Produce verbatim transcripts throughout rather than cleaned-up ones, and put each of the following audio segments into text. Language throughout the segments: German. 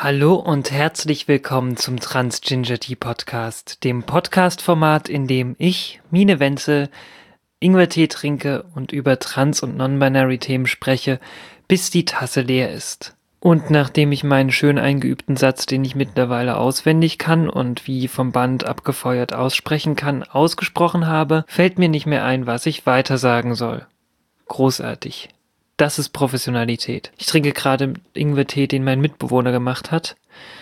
Hallo und herzlich willkommen zum Trans Ginger Tea Podcast, dem Podcast-Format, in dem ich, Mine Wenzel, Ingwertee trinke und über Trans- und Non-Binary-Themen spreche, bis die Tasse leer ist. Und nachdem ich meinen schön eingeübten Satz, den ich mittlerweile auswendig kann und wie vom Band abgefeuert aussprechen kann, ausgesprochen habe, fällt mir nicht mehr ein, was ich weiter sagen soll. Großartig. Das ist Professionalität. Ich trinke gerade Ingwertee, den mein Mitbewohner gemacht hat.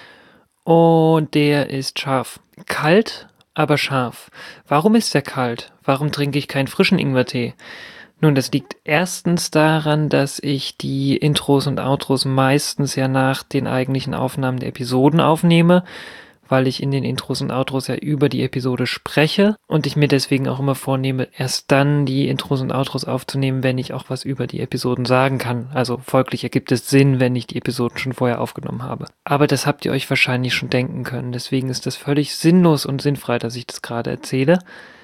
Und der ist scharf. Kalt, aber scharf. Warum ist der kalt? Warum trinke ich keinen frischen Ingwertee? Nun, das liegt erstens daran, dass ich die Intros und Outros meistens ja nach den eigentlichen Aufnahmen der Episoden aufnehme, weil ich in den Intros und Outros ja über die Episode spreche und ich mir deswegen auch immer vornehme, erst dann die Intros und Outros aufzunehmen, wenn ich auch was über die Episoden sagen kann. Also folglich ergibt es Sinn, wenn ich die Episoden schon vorher aufgenommen habe. Aber das habt ihr euch wahrscheinlich schon denken können. Deswegen ist das völlig sinnlos und sinnfrei, dass ich das gerade erzähle.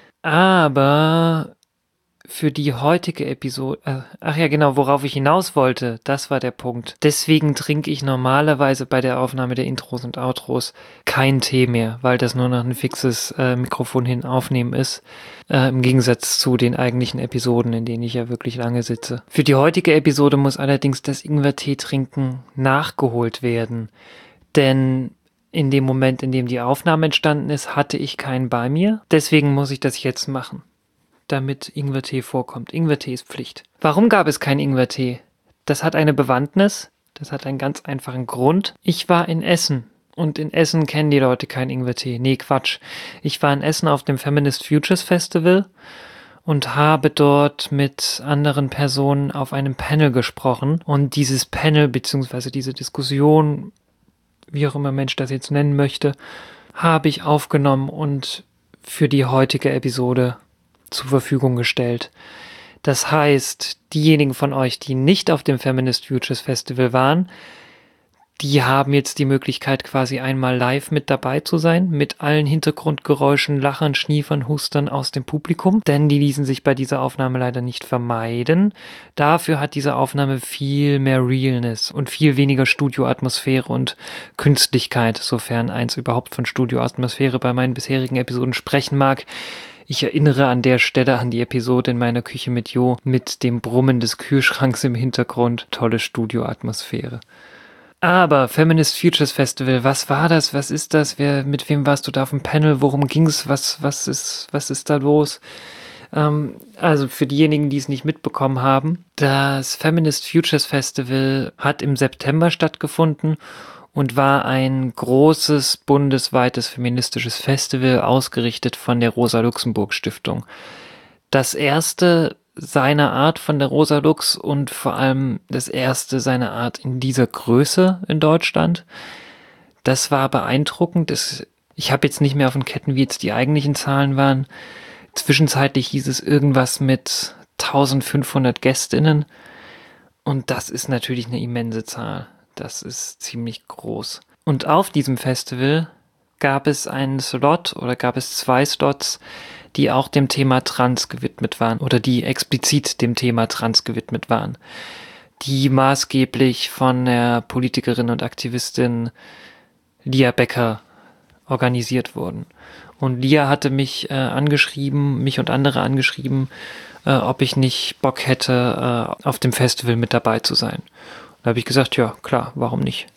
Aber für die heutige Episode, äh, ach ja genau, worauf ich hinaus wollte, das war der Punkt. Deswegen trinke ich normalerweise bei der Aufnahme der Intros und Outros keinen Tee mehr, weil das nur noch ein fixes äh, Mikrofon hin aufnehmen ist, äh, im Gegensatz zu den eigentlichen Episoden, in denen ich ja wirklich lange sitze. Für die heutige Episode muss allerdings das Ingwertee trinken nachgeholt werden, denn in dem Moment, in dem die Aufnahme entstanden ist, hatte ich keinen bei mir, deswegen muss ich das jetzt machen, damit Ingwertee vorkommt. Ingwertee ist Pflicht. Warum gab es keinen Ingwertee? Das hat eine Bewandtnis, das hat einen ganz einfachen Grund. Ich war in Essen und in Essen kennen die Leute keinen Ingwertee. Nee, Quatsch. Ich war in Essen auf dem Feminist Futures Festival und habe dort mit anderen Personen auf einem Panel gesprochen. Und dieses Panel bzw. diese Diskussion, wie auch immer Mensch das jetzt nennen möchte, habe ich aufgenommen und für die heutige Episode zur Verfügung gestellt. Das heißt, diejenigen von euch, die nicht auf dem Feminist Futures Festival waren, die haben jetzt die Möglichkeit, quasi einmal live mit dabei zu sein, mit allen Hintergrundgeräuschen, Lachern, Schniefern, Hustern aus dem Publikum, denn die ließen sich bei dieser Aufnahme leider nicht vermeiden. Dafür hat diese Aufnahme viel mehr Realness und viel weniger Studioatmosphäre und Künstlichkeit, sofern eins überhaupt von Studioatmosphäre bei meinen bisherigen Episoden sprechen mag. Ich erinnere an der Stelle an die Episode in meiner Küche mit Jo mit dem Brummen des Kühlschranks im Hintergrund. Tolle Studioatmosphäre. Aber Feminist Futures Festival, was war das? Was ist das? Wer, mit wem warst du da auf dem Panel? Worum ging's? Was, was ist, was ist da los? Ähm, also für diejenigen, die es nicht mitbekommen haben, das Feminist Futures Festival hat im September stattgefunden und war ein großes, bundesweites feministisches Festival, ausgerichtet von der Rosa-Luxemburg-Stiftung. Das erste seiner Art von der Rosa-Lux und vor allem das erste seiner Art in dieser Größe in Deutschland. Das war beeindruckend. Das, ich habe jetzt nicht mehr auf den Ketten, wie jetzt die eigentlichen Zahlen waren. Zwischenzeitlich hieß es irgendwas mit eintausendfünfhundert Gästinnen. Und das ist natürlich eine immense Zahl. Das ist ziemlich groß. Und auf diesem Festival gab es einen Slot oder gab es zwei Slots, die auch dem Thema Trans gewidmet waren oder die explizit dem Thema Trans gewidmet waren, die maßgeblich von der Politikerin und Aktivistin Lia Becker organisiert wurden. Und Lia hatte mich äh, angeschrieben, mich und andere angeschrieben, äh, ob ich nicht Bock hätte, äh, auf dem Festival mit dabei zu sein. Da habe ich gesagt, ja, klar, warum nicht?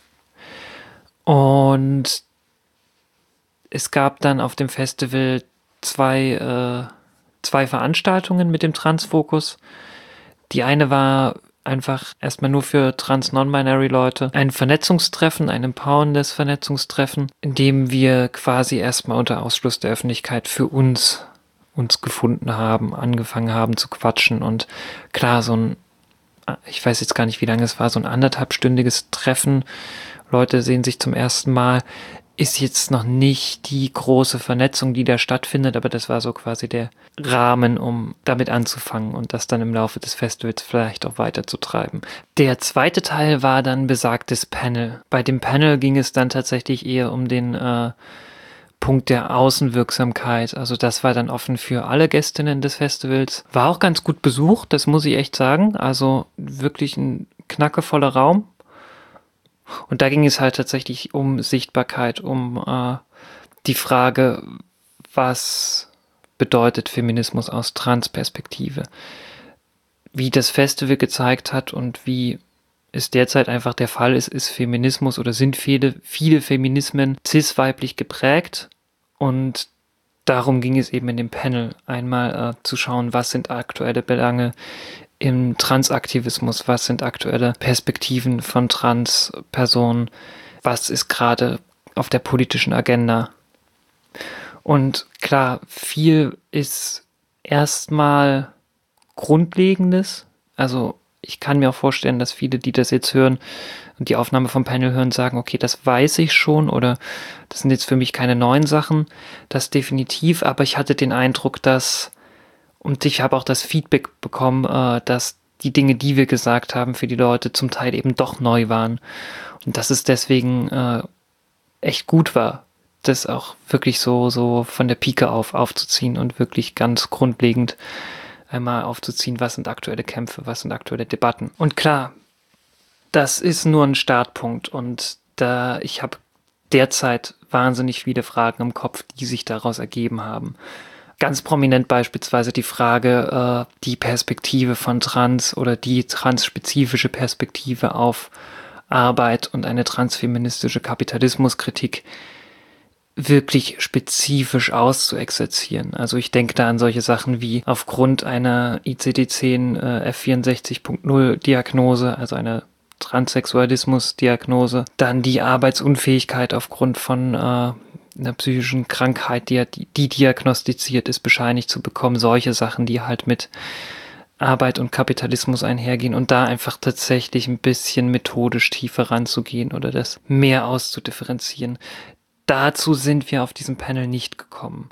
Und es gab dann auf dem Festival zwei, äh, zwei Veranstaltungen mit dem Trans-Fokus. Die eine war einfach erstmal nur für Trans-Non-Binary-Leute ein Vernetzungstreffen, ein empowerndes Vernetzungstreffen, in dem wir quasi erstmal unter Ausschluss der Öffentlichkeit für uns uns gefunden haben, angefangen haben zu quatschen und klar, so ein ich weiß jetzt gar nicht, wie lange es war, so ein anderthalbstündiges Treffen. Leute sehen sich zum ersten Mal. Ist jetzt noch nicht die große Vernetzung, die da stattfindet, aber das war so quasi der Rahmen, um damit anzufangen und das dann im Laufe des Festivals vielleicht auch weiterzutreiben. Der zweite Teil war dann besagtes Panel. Bei dem Panel ging es dann tatsächlich eher um den äh, Punkt der Außenwirksamkeit. Also das war dann offen für alle Gästinnen des Festivals. War auch ganz gut besucht, das muss ich echt sagen. Also wirklich ein knackevoller Raum. Und da ging es halt tatsächlich um Sichtbarkeit, um äh, die Frage, was bedeutet Feminismus aus Trans-Perspektive? Wie das Festival gezeigt hat und wie es derzeit einfach der Fall ist, ist Feminismus oder sind viele, viele Feminismen cis-weiblich geprägt. Und darum ging es eben in dem Panel, einmal äh, zu schauen, was sind aktuelle Belange im Transaktivismus, was sind aktuelle Perspektiven von Transpersonen, was ist gerade auf der politischen Agenda. Und klar, viel ist erstmal Grundlegendes. Also ich kann mir auch vorstellen, dass viele, die das jetzt hören und die Aufnahme vom Panel hören, sagen, okay, das weiß ich schon oder das sind jetzt für mich keine neuen Sachen. Das definitiv, aber ich hatte den Eindruck, dass, und ich habe auch das Feedback bekommen, äh, dass die Dinge, die wir gesagt haben, für die Leute zum Teil eben doch neu waren. Und dass es deswegen äh, echt gut war, das auch wirklich so, so von der Pike auf aufzuziehen und wirklich ganz grundlegend einmal aufzuziehen, was sind aktuelle Kämpfe, was sind aktuelle Debatten. Und klar, das ist nur ein Startpunkt und da ich habe derzeit wahnsinnig viele Fragen im Kopf, die sich daraus ergeben haben. Ganz prominent beispielsweise die Frage, äh, die Perspektive von Trans oder die transspezifische Perspektive auf Arbeit und eine transfeministische Kapitalismuskritik wirklich spezifisch auszuexerzieren. Also ich denke da an solche Sachen wie aufgrund einer I C D zehn äh, F vierundsechzig Punkt null Diagnose, also einer Transsexualismus-Diagnose, dann die Arbeitsunfähigkeit aufgrund von äh, einer psychischen Krankheit, die, die, die diagnostiziert ist, bescheinigt zu bekommen, solche Sachen, die halt mit Arbeit und Kapitalismus einhergehen und da einfach tatsächlich ein bisschen methodisch tiefer ranzugehen oder das mehr auszudifferenzieren. Dazu sind wir auf diesem Panel nicht gekommen.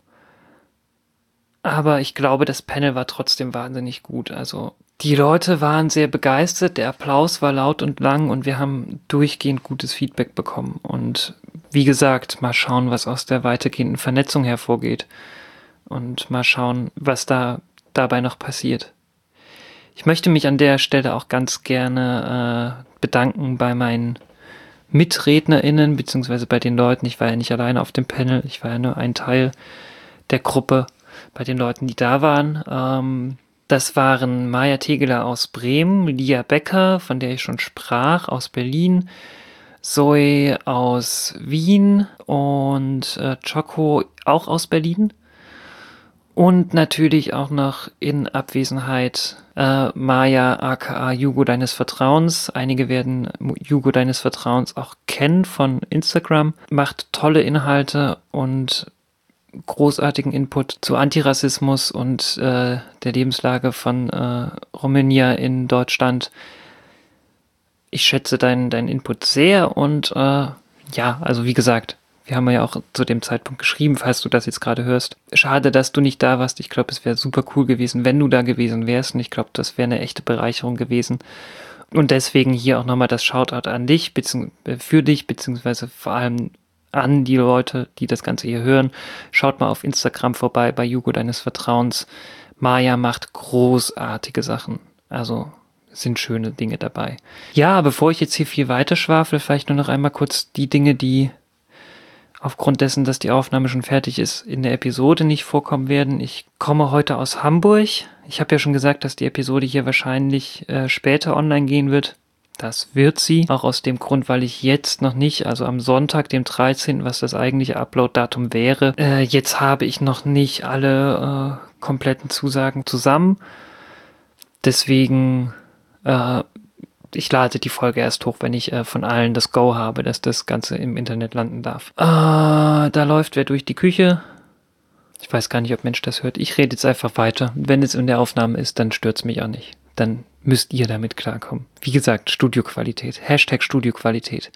Aber ich glaube, das Panel war trotzdem wahnsinnig gut. Also die Leute waren sehr begeistert, der Applaus war laut und lang und wir haben durchgehend gutes Feedback bekommen. Und wie gesagt, mal schauen, was aus der weitergehenden Vernetzung hervorgeht. Und mal schauen, was da dabei noch passiert. Ich möchte mich an der Stelle auch ganz gerne äh, bedanken bei meinen MitrednerInnen, beziehungsweise bei den Leuten. Ich war ja nicht alleine auf dem Panel, ich war ja nur ein Teil der Gruppe, bei den Leuten, die da waren. Ähm, das waren Maja Tegeler aus Bremen, Lia Becker, von der ich schon sprach, aus Berlin, Zoe aus Wien und äh, Choco auch aus Berlin. Und natürlich auch noch in Abwesenheit äh, Maja aka Jugo deines Vertrauens. Einige werden Jugo deines Vertrauens auch kennen von Instagram. Macht tolle Inhalte und großartigen Input zu Antirassismus und äh, der Lebenslage von äh, Romania in Deutschland. Ich schätze deinen, deinen Input sehr und äh, ja, also wie gesagt, wir haben ja auch zu dem Zeitpunkt geschrieben, falls du das jetzt gerade hörst. Schade, dass du nicht da warst. Ich glaube, es wäre super cool gewesen, wenn du da gewesen wärst. Und ich glaube, das wäre eine echte Bereicherung gewesen. Und deswegen hier auch nochmal das Shoutout an dich, beziehungsweise für dich, beziehungsweise vor allem an die Leute, die das Ganze hier hören. Schaut mal auf Instagram vorbei bei Jugo deines Vertrauens. Maja macht großartige Sachen. Also sind schöne Dinge dabei. Ja, bevor ich jetzt hier viel weiter schwafel, vielleicht nur noch einmal kurz die Dinge, die aufgrund dessen, dass die Aufnahme schon fertig ist, in der Episode nicht vorkommen werden. Ich komme heute aus Hamburg. Ich habe ja schon gesagt, dass die Episode hier wahrscheinlich äh, später online gehen wird. Das wird sie. Auch aus dem Grund, weil ich jetzt noch nicht, also am Sonntag, dem dreizehnten, was das eigentliche Upload-Datum wäre, äh, jetzt habe ich noch nicht alle äh, kompletten Zusagen zusammen. Deswegen äh, ich lade die Folge erst hoch, wenn ich äh, von allen das Go habe, dass das Ganze im Internet landen darf. Äh, da läuft wer durch die Küche. Ich weiß gar nicht, ob Mensch das hört. Ich rede jetzt einfach weiter. Wenn es in der Aufnahme ist, dann stört es mich auch nicht. Dann müsst ihr damit klarkommen. Wie gesagt, Studioqualität. Hashtag Studioqualität.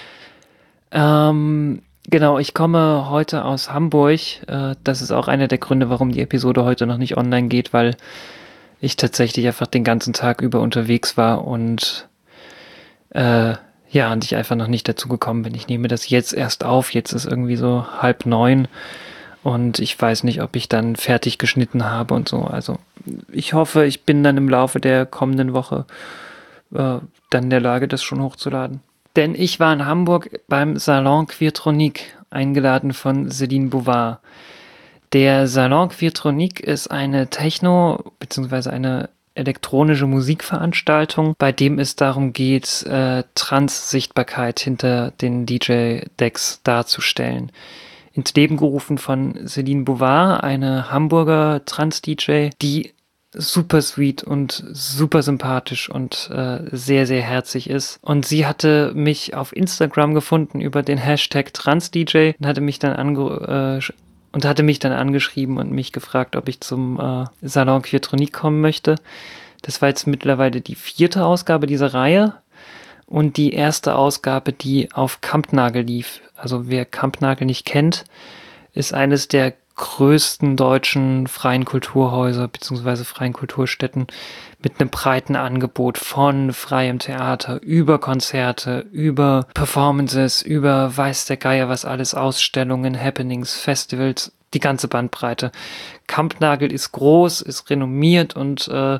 Ähm, genau, ich komme heute aus Hamburg. Äh, das ist auch einer der Gründe, warum die Episode heute noch nicht online geht, weil ich tatsächlich einfach den ganzen Tag über unterwegs war und äh, ja, und ich einfach noch nicht dazu gekommen bin. Ich nehme das jetzt erst auf, jetzt ist irgendwie so halb neun und ich weiß nicht, ob ich dann fertig geschnitten habe und so. Also ich hoffe, ich bin dann im Laufe der kommenden Woche äh, dann in der Lage, das schon hochzuladen. Denn ich war in Hamburg beim Salon Queertronique, eingeladen von Céline Bouvard. Der Salon Queertronique ist eine Techno- bzw. eine elektronische Musikveranstaltung, bei dem es darum geht, äh, Trans-Sichtbarkeit hinter den D J-Decks darzustellen. Ins Leben gerufen von Céline Bouvard, eine Hamburger Trans-D J, die super sweet und super sympathisch und äh, sehr, sehr herzig ist. Und sie hatte mich auf Instagram gefunden über den Hashtag TransDJ und hatte mich dann ange äh, und hatte mich dann angeschrieben und mich gefragt, ob ich zum äh, Salon Queertronique kommen möchte. Das war jetzt mittlerweile die vierte Ausgabe dieser Reihe und die erste Ausgabe, die auf Kampnagel lief. Also wer Kampnagel nicht kennt, ist eines der größten deutschen freien Kulturhäuser bzw. freien Kulturstätten mit einem breiten Angebot von freiem Theater über Konzerte, über Performances, über weiß der Geier was alles, Ausstellungen, Happenings, Festivals, die ganze Bandbreite. Kampnagel ist groß, ist renommiert und äh,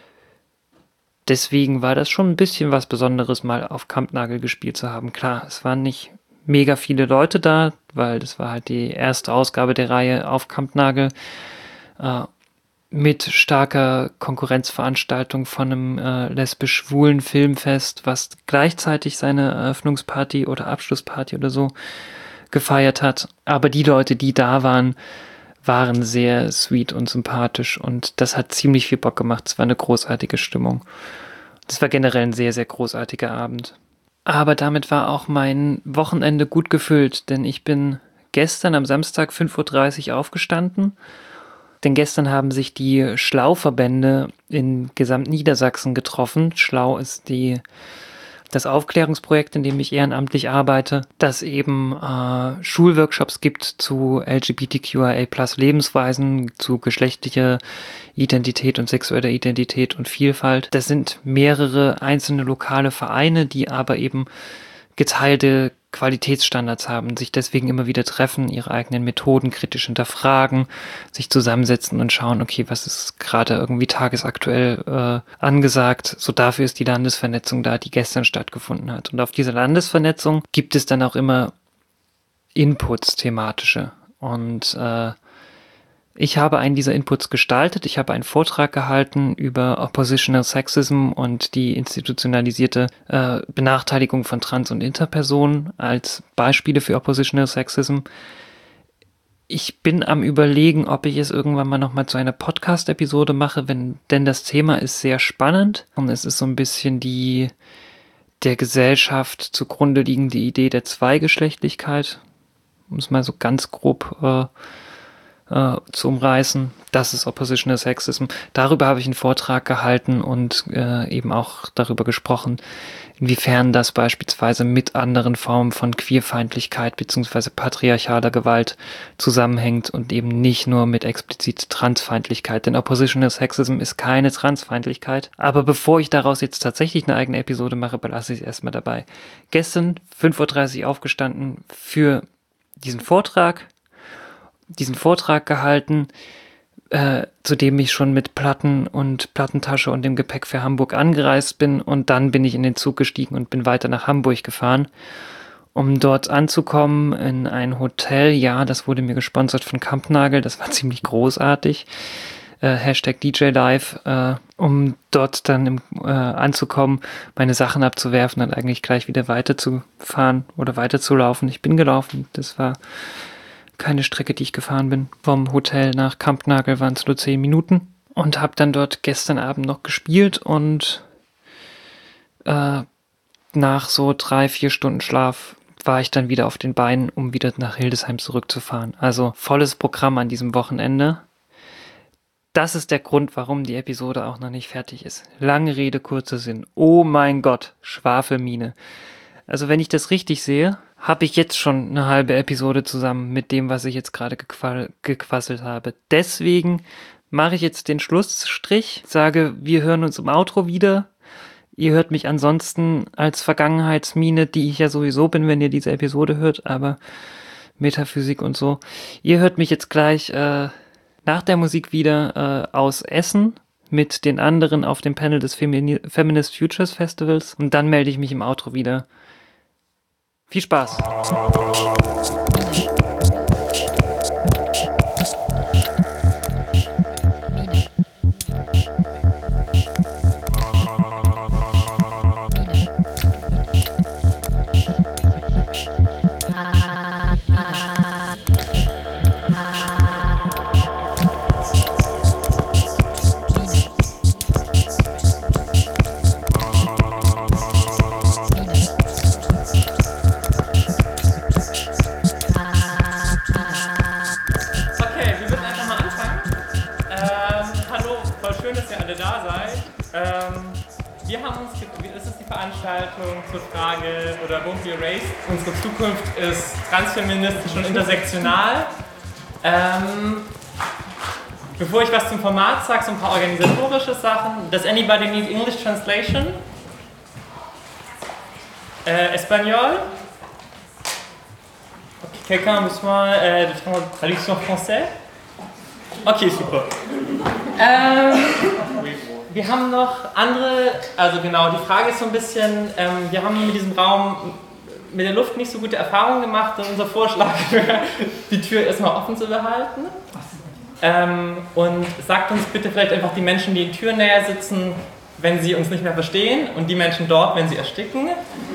deswegen war das schon ein bisschen was Besonderes, mal auf Kampnagel gespielt zu haben. Klar, es waren nicht mega viele Leute da, weil das war halt die erste Ausgabe der Reihe auf Kampnagel äh, mit starker Konkurrenzveranstaltung von einem äh, lesbisch-schwulen Filmfest, was gleichzeitig seine Eröffnungsparty oder Abschlussparty oder so gefeiert hat. Aber die Leute, die da waren, waren sehr sweet und sympathisch und das hat ziemlich viel Bock gemacht. Es war eine großartige Stimmung. Das war generell ein sehr, sehr großartiger Abend. Aber damit war auch mein Wochenende gut gefüllt, denn ich bin gestern am Samstag fünf Uhr dreißig aufgestanden, denn gestern haben sich die Schlau-Verbände in Gesamtniedersachsen getroffen. Schlau ist die, das Aufklärungsprojekt, in dem ich ehrenamtlich arbeite, das eben äh, Schulworkshops gibt zu L G B T Q I A plus Lebensweisen, zu geschlechtlicher Identität und sexueller Identität und Vielfalt. Das sind mehrere einzelne lokale Vereine, die aber eben geteilte Qualitätsstandards haben, sich deswegen immer wieder treffen, ihre eigenen Methoden kritisch hinterfragen, sich zusammensetzen und schauen, okay, was ist gerade irgendwie tagesaktuell äh, angesagt. So dafür ist die Landesvernetzung da, die gestern stattgefunden hat. Und auf dieser Landesvernetzung gibt es dann auch immer Inputs, thematische. Und äh, ich habe einen dieser Inputs gestaltet. Ich habe einen Vortrag gehalten über Oppositional Sexism und die institutionalisierte äh, Benachteiligung von Trans- und Interpersonen als Beispiele für Oppositional Sexism. Ich bin am Überlegen, ob ich es irgendwann mal nochmal zu einer Podcast-Episode mache, wenn, denn das Thema ist sehr spannend und es ist so ein bisschen die der Gesellschaft zugrunde liegende Idee der Zweigeschlechtlichkeit, um es mal so ganz grob äh, Uh, zu umreißen. Das ist Oppositional Sexism. Darüber habe ich einen Vortrag gehalten und äh, eben auch darüber gesprochen, inwiefern das beispielsweise mit anderen Formen von Queerfeindlichkeit bzw. patriarchaler Gewalt zusammenhängt und eben nicht nur mit explizit Transfeindlichkeit. Denn Oppositional Sexism ist keine Transfeindlichkeit. Aber bevor ich daraus jetzt tatsächlich eine eigene Episode mache, belasse ich es erstmal dabei. Gestern fünf Uhr dreißig aufgestanden für diesen Vortrag, diesen Vortrag gehalten, äh, zu dem ich schon mit Platten und Plattentasche und dem Gepäck für Hamburg angereist bin und dann bin ich in den Zug gestiegen und bin weiter nach Hamburg gefahren, um dort anzukommen in ein Hotel. Ja, das wurde mir gesponsert von Kampnagel, das war ziemlich großartig. Äh, Hashtag D J Live, äh, um dort dann im, äh, anzukommen, meine Sachen abzuwerfen und eigentlich gleich wieder weiterzufahren oder weiterzulaufen. Ich bin gelaufen, das war keine Strecke, die ich gefahren bin. Vom Hotel nach Kampnagel waren es nur zehn Minuten und habe dann dort gestern Abend noch gespielt und äh, nach so drei, vier Stunden Schlaf war ich dann wieder auf den Beinen, um wieder nach Hildesheim zurückzufahren. Also volles Programm an diesem Wochenende. Das ist der Grund, warum die Episode auch noch nicht fertig ist. Lange Rede, kurzer Sinn. Oh mein Gott, Schwafelmine. Also wenn ich das richtig sehe, habe ich jetzt schon eine halbe Episode zusammen mit dem, was ich jetzt gerade gequal- gequasselt habe. Deswegen mache ich jetzt den Schlussstrich, sage, wir hören uns im Outro wieder. Ihr hört mich ansonsten als Vergangenheitsmine, die ich ja sowieso bin, wenn ihr diese Episode hört, aber Metaphysik und so. Ihr hört mich jetzt gleich äh, nach der Musik wieder äh, aus Essen mit den anderen auf dem Panel des Femini- Feminist Futures Festivals und dann melde ich mich im Outro wieder Viel Spaß! Zur Frage, oder Won't Be Erased, unsere Zukunft ist transfeministisch und intersektional. Ähm, bevor ich was zum Format sage, so ein paar organisatorische Sachen. Does anybody need English translation? Äh, Espagnol? Okay, quelqu'un a besoin euh, de traduction français? Okay, super. Ähm, Wir haben noch andere, also genau, die Frage ist so ein bisschen, ähm, wir haben mit diesem Raum mit der Luft nicht so gute Erfahrungen gemacht und unser Vorschlag wäre, die Tür erstmal offen zu behalten. Ähm, und sagt uns bitte vielleicht einfach die Menschen, die in Türnähe sitzen, wenn sie uns nicht mehr verstehen und die Menschen dort, wenn sie ersticken.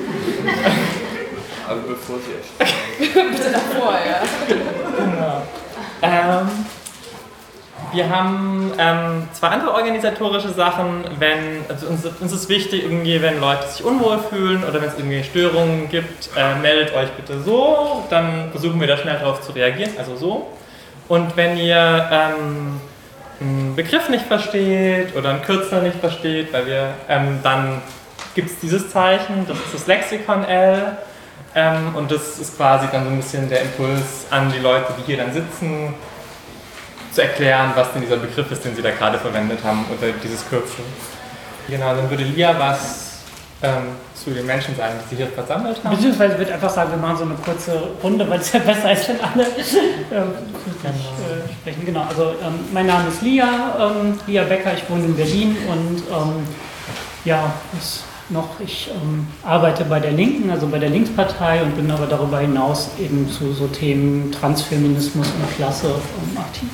Also bevor sie ersticken. Bitte davor, ja. Genau. Ähm, Wir haben ähm, zwei andere organisatorische Sachen. Wenn, also uns, uns ist wichtig, irgendwie, wenn Leute sich unwohl fühlen oder wenn es irgendwie Störungen gibt, äh, meldet euch bitte so, dann versuchen wir da schnell darauf zu reagieren, also so. Und wenn ihr ähm, einen Begriff nicht versteht oder einen Kürzel nicht versteht, weil wir, ähm, dann gibt es dieses Zeichen, das ist das Lexikon L. Ähm, und das ist quasi dann so ein bisschen der Impuls an die Leute, die hier dann sitzen, zu erklären, was denn dieser Begriff ist, den sie da gerade verwendet haben, oder dieses Kürzel. Genau, dann würde Lia was ähm, zu den Menschen sagen, die sich hier versammelt haben. Beziehungsweise ich würde einfach sagen, wir machen so eine kurze Runde, weil es ja besser ist, wenn alle ähm, genau. äh, sprechen. Genau, also ähm, mein Name ist Lia, ähm, Lia Becker, ich wohne in Berlin und ähm, ja, was noch, ich ähm, arbeite bei der Linken, also bei der Linkspartei und bin aber darüber hinaus eben zu so Themen Transfeminismus und Klasse ähm, aktiv.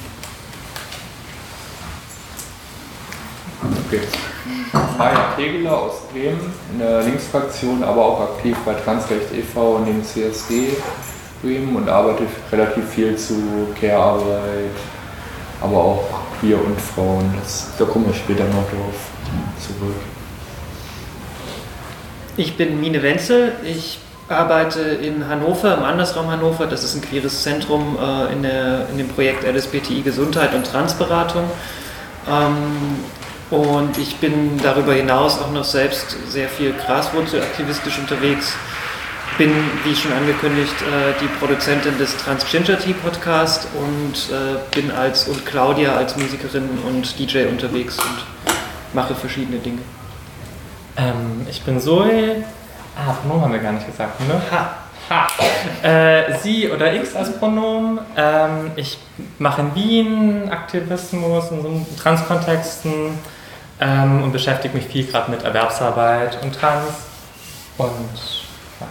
Okay. Maja Tegeler aus Bremen, in der Linksfraktion, aber auch aktiv bei Transrecht e V und dem C S D Bremen und arbeite relativ viel zu Care-Arbeit, aber auch Queer und Frauen. Das, da kommen wir später noch drauf zurück. Ich bin Mine Wenzel, ich arbeite in Hannover, im Andersraum Hannover, das ist ein queeres Zentrum äh, in, der, in dem Projekt L S B T I Gesundheit und Transberatung. Ähm, Und ich bin darüber hinaus auch noch selbst sehr viel graswurzelaktivistisch unterwegs. Bin, wie schon angekündigt, die Produzentin des Trans-Ginger Tea Podcast und bin als und Claudia als Musikerin und D J unterwegs und mache verschiedene Dinge. Ähm, ich bin Zoe. Ah, Pronomen haben wir gar nicht gesagt, ne? Ha. Ha. Äh, sie oder X als Pronomen. Ähm, ich mache in Wien Aktivismus in so Transkontexten. Ähm, und beschäftige mich viel gerade mit Erwerbsarbeit und Trans. Und ja.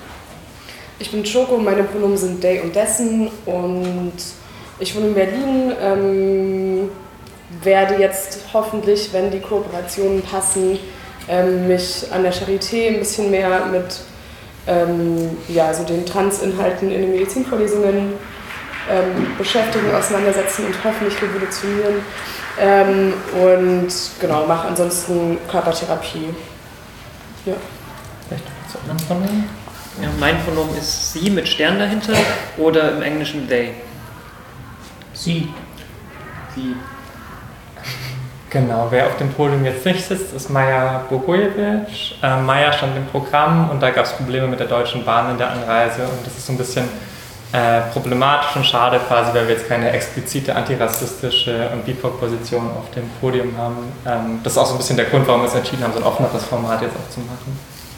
Ich bin Choco, meine Pronomen sind they und dessen und ich wohne in Berlin, ähm, werde jetzt hoffentlich, wenn die Kooperationen passen, ähm, mich an der Charité ein bisschen mehr mit ähm, ja, also den Trans-Inhalten in den Medizinvorlesungen ähm, beschäftigen, auseinandersetzen und hoffentlich revolutionieren. Ähm, und genau, mache ansonsten Körpertherapie. Ja. Vielleicht zu anderen Pronomen? Ja, mein Pronomen ist sie mit Stern dahinter oder im Englischen they. Sie. Sie. Genau, wer auf dem Podium jetzt nicht sitzt, ist Maja Bogojevic. Äh, Maja stand im Programm und da gab es Probleme mit der Deutschen Bahn in der Anreise und das ist so ein bisschen Äh, problematisch und schade quasi, weil wir jetzt keine explizite antirassistische und B I P O C-Position auf dem Podium haben. Ähm, das ist auch so ein bisschen der Grund, warum wir uns entschieden haben, so ein offeneres Format jetzt auch zu machen.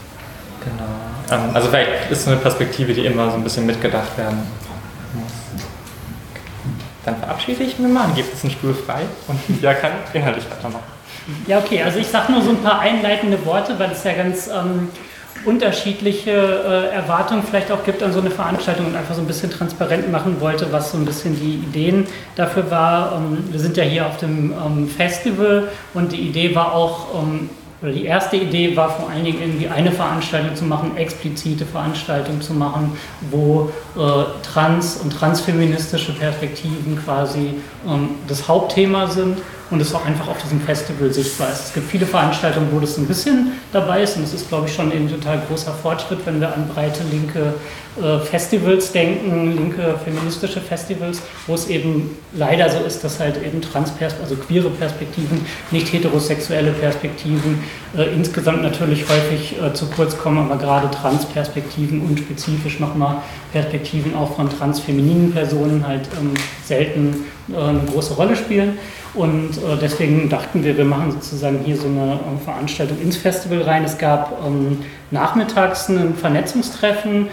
Genau. Ähm, also vielleicht ist so eine Perspektive, die immer so ein bisschen mitgedacht werden muss. Dann verabschiede ich mich mal, dann gibt es einen Stuhl frei und ja, kann inhaltlich weitermachen. Ja, okay, also ich sage nur so ein paar einleitende Worte, weil es ja ganz ähm, unterschiedliche äh, Erwartungen vielleicht auch gibt an so eine Veranstaltung und einfach so ein bisschen transparent machen wollte, was so ein bisschen die Ideen dafür war. Ähm, wir sind ja hier auf dem ähm, Festival und die Idee war auch, ähm, oder die erste Idee war vor allen Dingen irgendwie eine Veranstaltung zu machen, explizite Veranstaltung zu machen, wo äh, trans- und transfeministische Perspektiven quasi ähm, das Hauptthema sind und es auch einfach auf diesem Festival sichtbar ist. Es gibt viele Veranstaltungen, wo das ein bisschen dabei ist und es ist, glaube ich, schon ein total großer Fortschritt, wenn wir an breite linke äh, Festivals denken, linke feministische Festivals, wo es eben leider so ist, dass halt eben Transpers- also queere Perspektiven, nicht heterosexuelle Perspektiven äh, insgesamt natürlich häufig äh, zu kurz kommen, aber gerade Transperspektiven und spezifisch nochmal Perspektiven auch von transfemininen Personen halt ähm, selten äh, eine große Rolle spielen. Und äh, deswegen dachten wir, wir machen sozusagen hier so eine äh, Veranstaltung ins Festival rein. Es gab ähm, nachmittags ein Vernetzungstreffen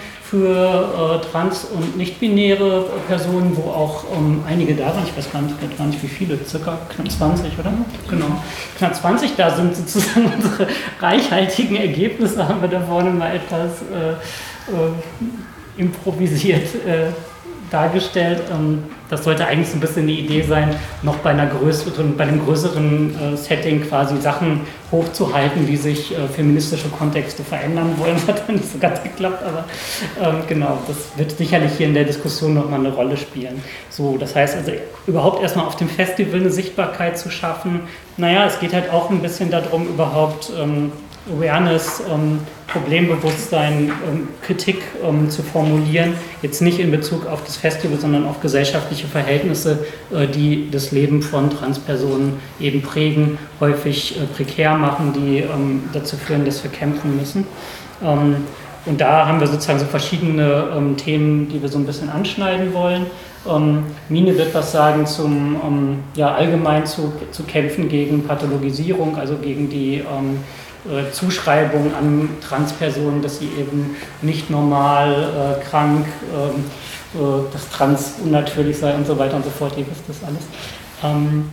für äh, trans- und nicht-binäre Personen, wo auch ähm, einige da waren. Ich weiß gar nicht, gar nicht wie viele, circa knapp zwanzig, oder? Genau, knapp zwanzig. Da sind sozusagen unsere reichhaltigen Ergebnisse, haben wir da vorne mal etwas äh, äh, improvisiert äh, dargestellt. Ähm, Das sollte eigentlich so ein bisschen die Idee sein, noch bei einer größeren, bei einem größeren äh, Setting quasi Sachen hochzuhalten, wie sich äh, feministische Kontexte verändern wollen. Das hat nicht so ganz geklappt, aber ähm, genau, das wird sicherlich hier in der Diskussion nochmal eine Rolle spielen. So, das heißt also, überhaupt erstmal auf dem Festival eine Sichtbarkeit zu schaffen. Naja, es geht halt auch ein bisschen darum, überhaupt ähm, Awareness, ähm, Problembewusstsein, ähm, Kritik ähm, zu formulieren, jetzt nicht in Bezug auf das Festival, sondern auf gesellschaftliche Verhältnisse, äh, die das Leben von Transpersonen eben prägen, häufig äh, prekär machen, die ähm, dazu führen, dass wir kämpfen müssen. Ähm, und da haben wir sozusagen so verschiedene ähm, Themen, die wir so ein bisschen anschneiden wollen. Ähm, Mine wird was sagen zum, ähm, ja, allgemein zu, zu Kämpfen gegen Pathologisierung, also gegen die ähm, Zuschreibung an Transpersonen, dass sie eben nicht normal, äh, krank, äh, äh, dass Trans unnatürlich sei und so weiter und so fort. Ihr wisst das alles. Ähm,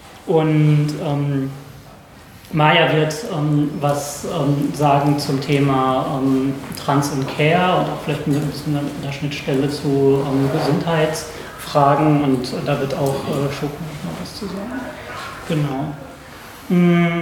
und ähm, Maja wird ähm, was ähm, sagen zum Thema ähm, Trans und Care und auch vielleicht ein bisschen an der Schnittstelle zu ähm, Gesundheitsfragen und da wird auch äh, Schoko noch was zu sagen. Genau. Mm.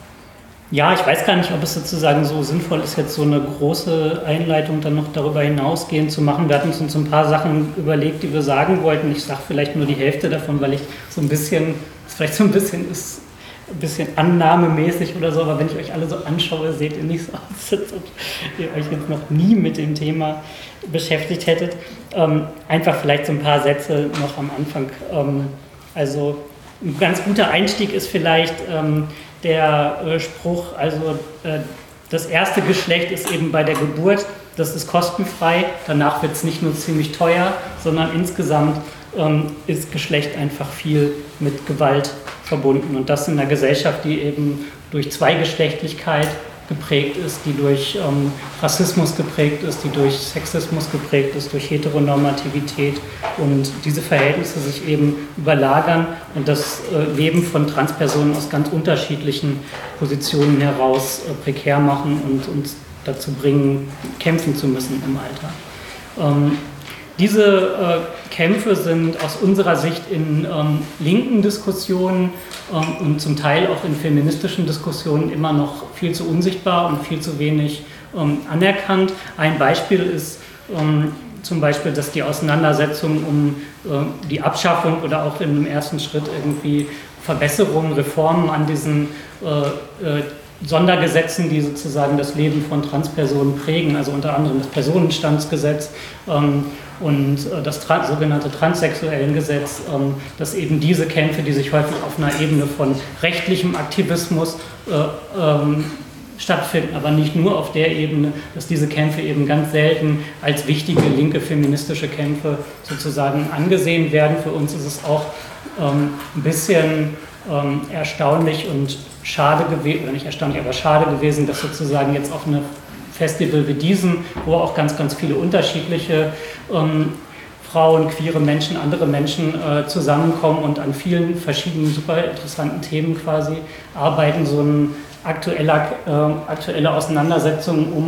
Ja, ich weiß gar nicht, ob es sozusagen so sinnvoll ist, jetzt so eine große Einleitung dann noch darüber hinausgehend zu machen. Wir hatten uns so ein paar Sachen überlegt, die wir sagen wollten. Ich sage vielleicht nur die Hälfte davon, weil ich so ein bisschen, vielleicht so ein bisschen ist, ein bisschen annahmemäßig oder so, aber wenn ich euch alle so anschaue, seht ihr nicht so aus, als ob ihr euch jetzt noch nie mit dem Thema beschäftigt hättet. Ähm, einfach vielleicht so ein paar Sätze noch am Anfang. Ähm, also ein ganz guter Einstieg ist vielleicht ähm, der äh, Spruch, also äh, das erste Geschlecht ist eben bei der Geburt, das ist kostenfrei, danach wird es nicht nur ziemlich teuer, sondern insgesamt ähm, ist Geschlecht einfach viel mit Gewalt verbunden und das in einer Gesellschaft, die eben durch Zweigeschlechtlichkeit geprägt ist, die durch ähm, Rassismus geprägt ist, die durch Sexismus geprägt ist, durch Heteronormativität und diese Verhältnisse sich eben überlagern und das äh, Leben von Transpersonen aus ganz unterschiedlichen Positionen heraus äh, prekär machen und uns dazu bringen, kämpfen zu müssen im Alter. Ähm, Diese äh, Kämpfe sind aus unserer Sicht in ähm, linken Diskussionen ähm, und zum Teil auch in feministischen Diskussionen immer noch viel zu unsichtbar und viel zu wenig ähm, anerkannt. Ein Beispiel ist ähm, zum Beispiel, dass die Auseinandersetzung um äh, die Abschaffung oder auch in einem ersten Schritt irgendwie Verbesserungen, Reformen an diesen äh, äh, Sondergesetzen, die sozusagen das Leben von Transpersonen prägen, also unter anderem das Personenstandsgesetz ähm, und äh, das Trans- sogenannte Transsexuellengesetz, ähm, dass eben diese Kämpfe, die sich häufig auf einer Ebene von rechtlichem Aktivismus äh, ähm, stattfinden, aber nicht nur auf der Ebene, dass diese Kämpfe eben ganz selten als wichtige linke feministische Kämpfe sozusagen angesehen werden. Für uns ist es auch ähm, ein bisschen ähm, erstaunlich und schade gewesen, oder nicht erstaunlich, aber schade gewesen, dass sozusagen jetzt auf einem Festival wie diesem, wo auch ganz, ganz viele unterschiedliche ähm, Frauen, queere Menschen, andere Menschen äh, zusammenkommen und an vielen verschiedenen super interessanten Themen quasi arbeiten, so eine aktuelle, äh, aktuelle Auseinandersetzung um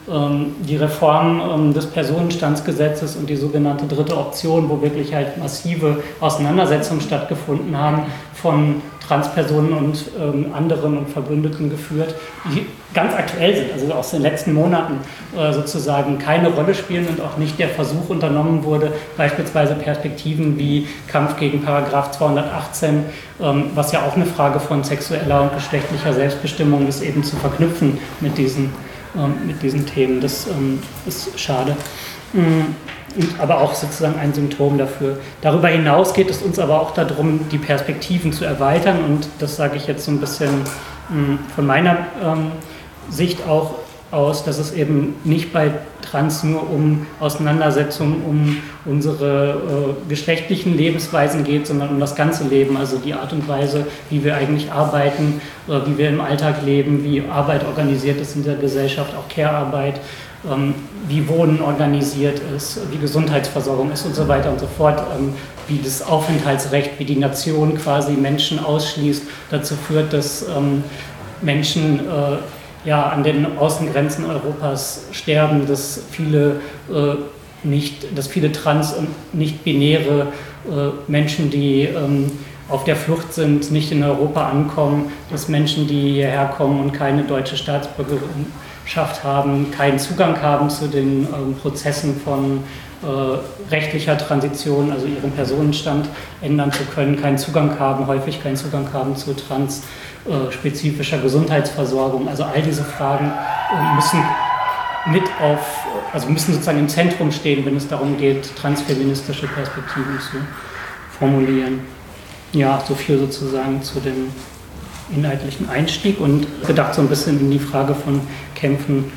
ähm, die Reform ähm, des Personenstandsgesetzes und die sogenannte dritte Option, wo wirklich halt massive Auseinandersetzungen stattgefunden haben, von Transpersonen und ähm, anderen und Verbündeten geführt, die ganz aktuell sind, also aus den letzten Monaten äh, sozusagen keine Rolle spielen und auch nicht der Versuch unternommen wurde, beispielsweise Perspektiven wie Kampf gegen Paragraph zweihundertachtzehn, ähm, was ja auch eine Frage von sexueller und geschlechtlicher Selbstbestimmung ist, eben zu verknüpfen mit diesen, ähm, mit diesen Themen. Das ähm, ist schade. Mhm. Aber auch sozusagen ein Symptom dafür. Darüber hinaus geht es uns aber auch darum, die Perspektiven zu erweitern, und das sage ich jetzt so ein bisschen mh, von meiner ähm, Sicht auch aus, dass es eben nicht bei Trans nur um Auseinandersetzungen um unsere äh, geschlechtlichen Lebensweisen geht, sondern um das ganze Leben, also die Art und Weise, wie wir eigentlich arbeiten, äh, wie wir im Alltag leben, wie Arbeit organisiert ist in der Gesellschaft, auch Care-Arbeit, ähm, wie Wohnen organisiert ist, wie Gesundheitsversorgung ist und so weiter und so fort, ähm, wie das Aufenthaltsrecht, wie die Nation quasi Menschen ausschließt, dazu führt, dass ähm, Menschen äh, ja, an den Außengrenzen Europas sterben, dass viele, äh, nicht, dass viele trans- und nicht-binäre äh, Menschen, die ähm, auf der Flucht sind, nicht in Europa ankommen, dass Menschen, die hierher kommen und keine deutsche Staatsbürgerschaft haben, keinen Zugang haben zu den ähm, Prozessen von äh, rechtlicher Transition, also ihren Personenstand ändern zu können, keinen Zugang haben, häufig keinen Zugang haben zu trans- spezifischer Gesundheitsversorgung. Also all diese Fragen müssen mit auf, also müssen sozusagen im Zentrum stehen, wenn es darum geht, transfeministische Perspektiven zu formulieren. Ja, so viel sozusagen zu dem inhaltlichen Einstieg und gedacht so ein bisschen in die Frage von Kämpfen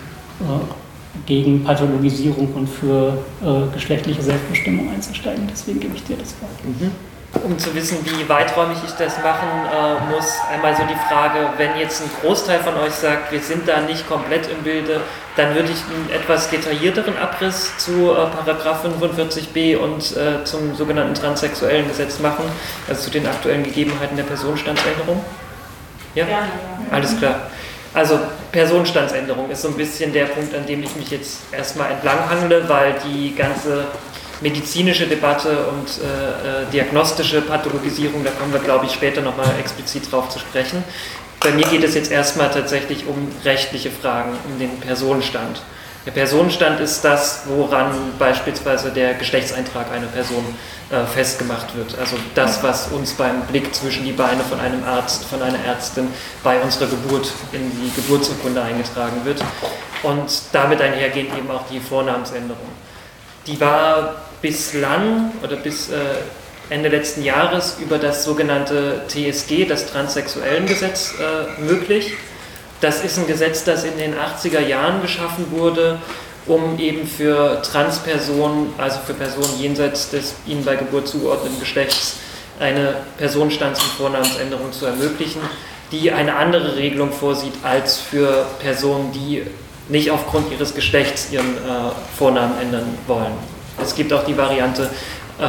äh, gegen Pathologisierung und für äh, geschlechtliche Selbstbestimmung einzusteigen. Deswegen gebe ich dir das Wort. Mhm. Um zu wissen, wie weiträumig ich das machen äh, muss, einmal so die Frage, wenn jetzt ein Großteil von euch sagt, wir sind da nicht komplett im Bilde, dann würde ich einen etwas detaillierteren Abriss zu äh, Paragraph fünfundvierzig b und äh, zum sogenannten transsexuellen Gesetz machen, also zu den aktuellen Gegebenheiten der Personenstandsänderung. Ja? Ja, ja. Alles klar. Also Personenstandsänderung ist so ein bisschen der Punkt, an dem ich mich jetzt erstmal entlanghangle, weil die ganze medizinische Debatte und äh, diagnostische Pathologisierung, da kommen wir, glaube ich, später nochmal explizit drauf zu sprechen. Bei mir geht es jetzt erstmal tatsächlich um rechtliche Fragen, um den Personenstand. Der Personenstand ist das, woran beispielsweise der Geschlechtseintrag einer Person äh, festgemacht wird. Also das, was uns beim Blick zwischen die Beine von einem Arzt, von einer Ärztin bei unserer Geburt in die Geburtsurkunde eingetragen wird. Und damit einhergehend eben auch die Vornamensänderung. Die war bislang oder bis äh, Ende letzten Jahres über das sogenannte T S G, das Transsexuellengesetz, äh, möglich. Das ist ein Gesetz, das in den achtziger Jahren geschaffen wurde, um eben für Transpersonen, also für Personen jenseits des ihnen bei Geburt zugeordneten Geschlechts, eine Personenstands- und Vornamensänderung zu ermöglichen, die eine andere Regelung vorsieht als für Personen, die nicht aufgrund ihres Geschlechts ihren äh, Vornamen ändern wollen. Es gibt auch die Variante äh,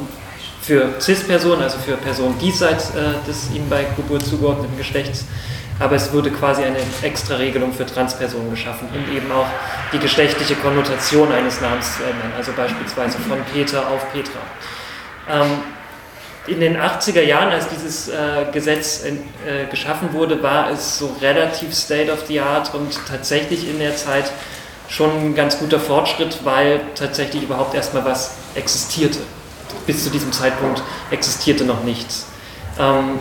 für Cis-Personen, also für Personen diesseits äh, des ihnen bei Geburt zugeordneten Geschlechts, aber es wurde quasi eine extra Regelung für Transpersonen geschaffen, um eben auch die geschlechtliche Konnotation eines Namens zu ändern, also beispielsweise von Peter auf Petra. Ähm, In den achtziger Jahren, als dieses äh, Gesetz äh, geschaffen wurde, war es so relativ state of the art und tatsächlich in der Zeit schon ein ganz guter Fortschritt, weil tatsächlich überhaupt erstmal was existierte. Bis zu diesem Zeitpunkt existierte noch nichts. Ähm,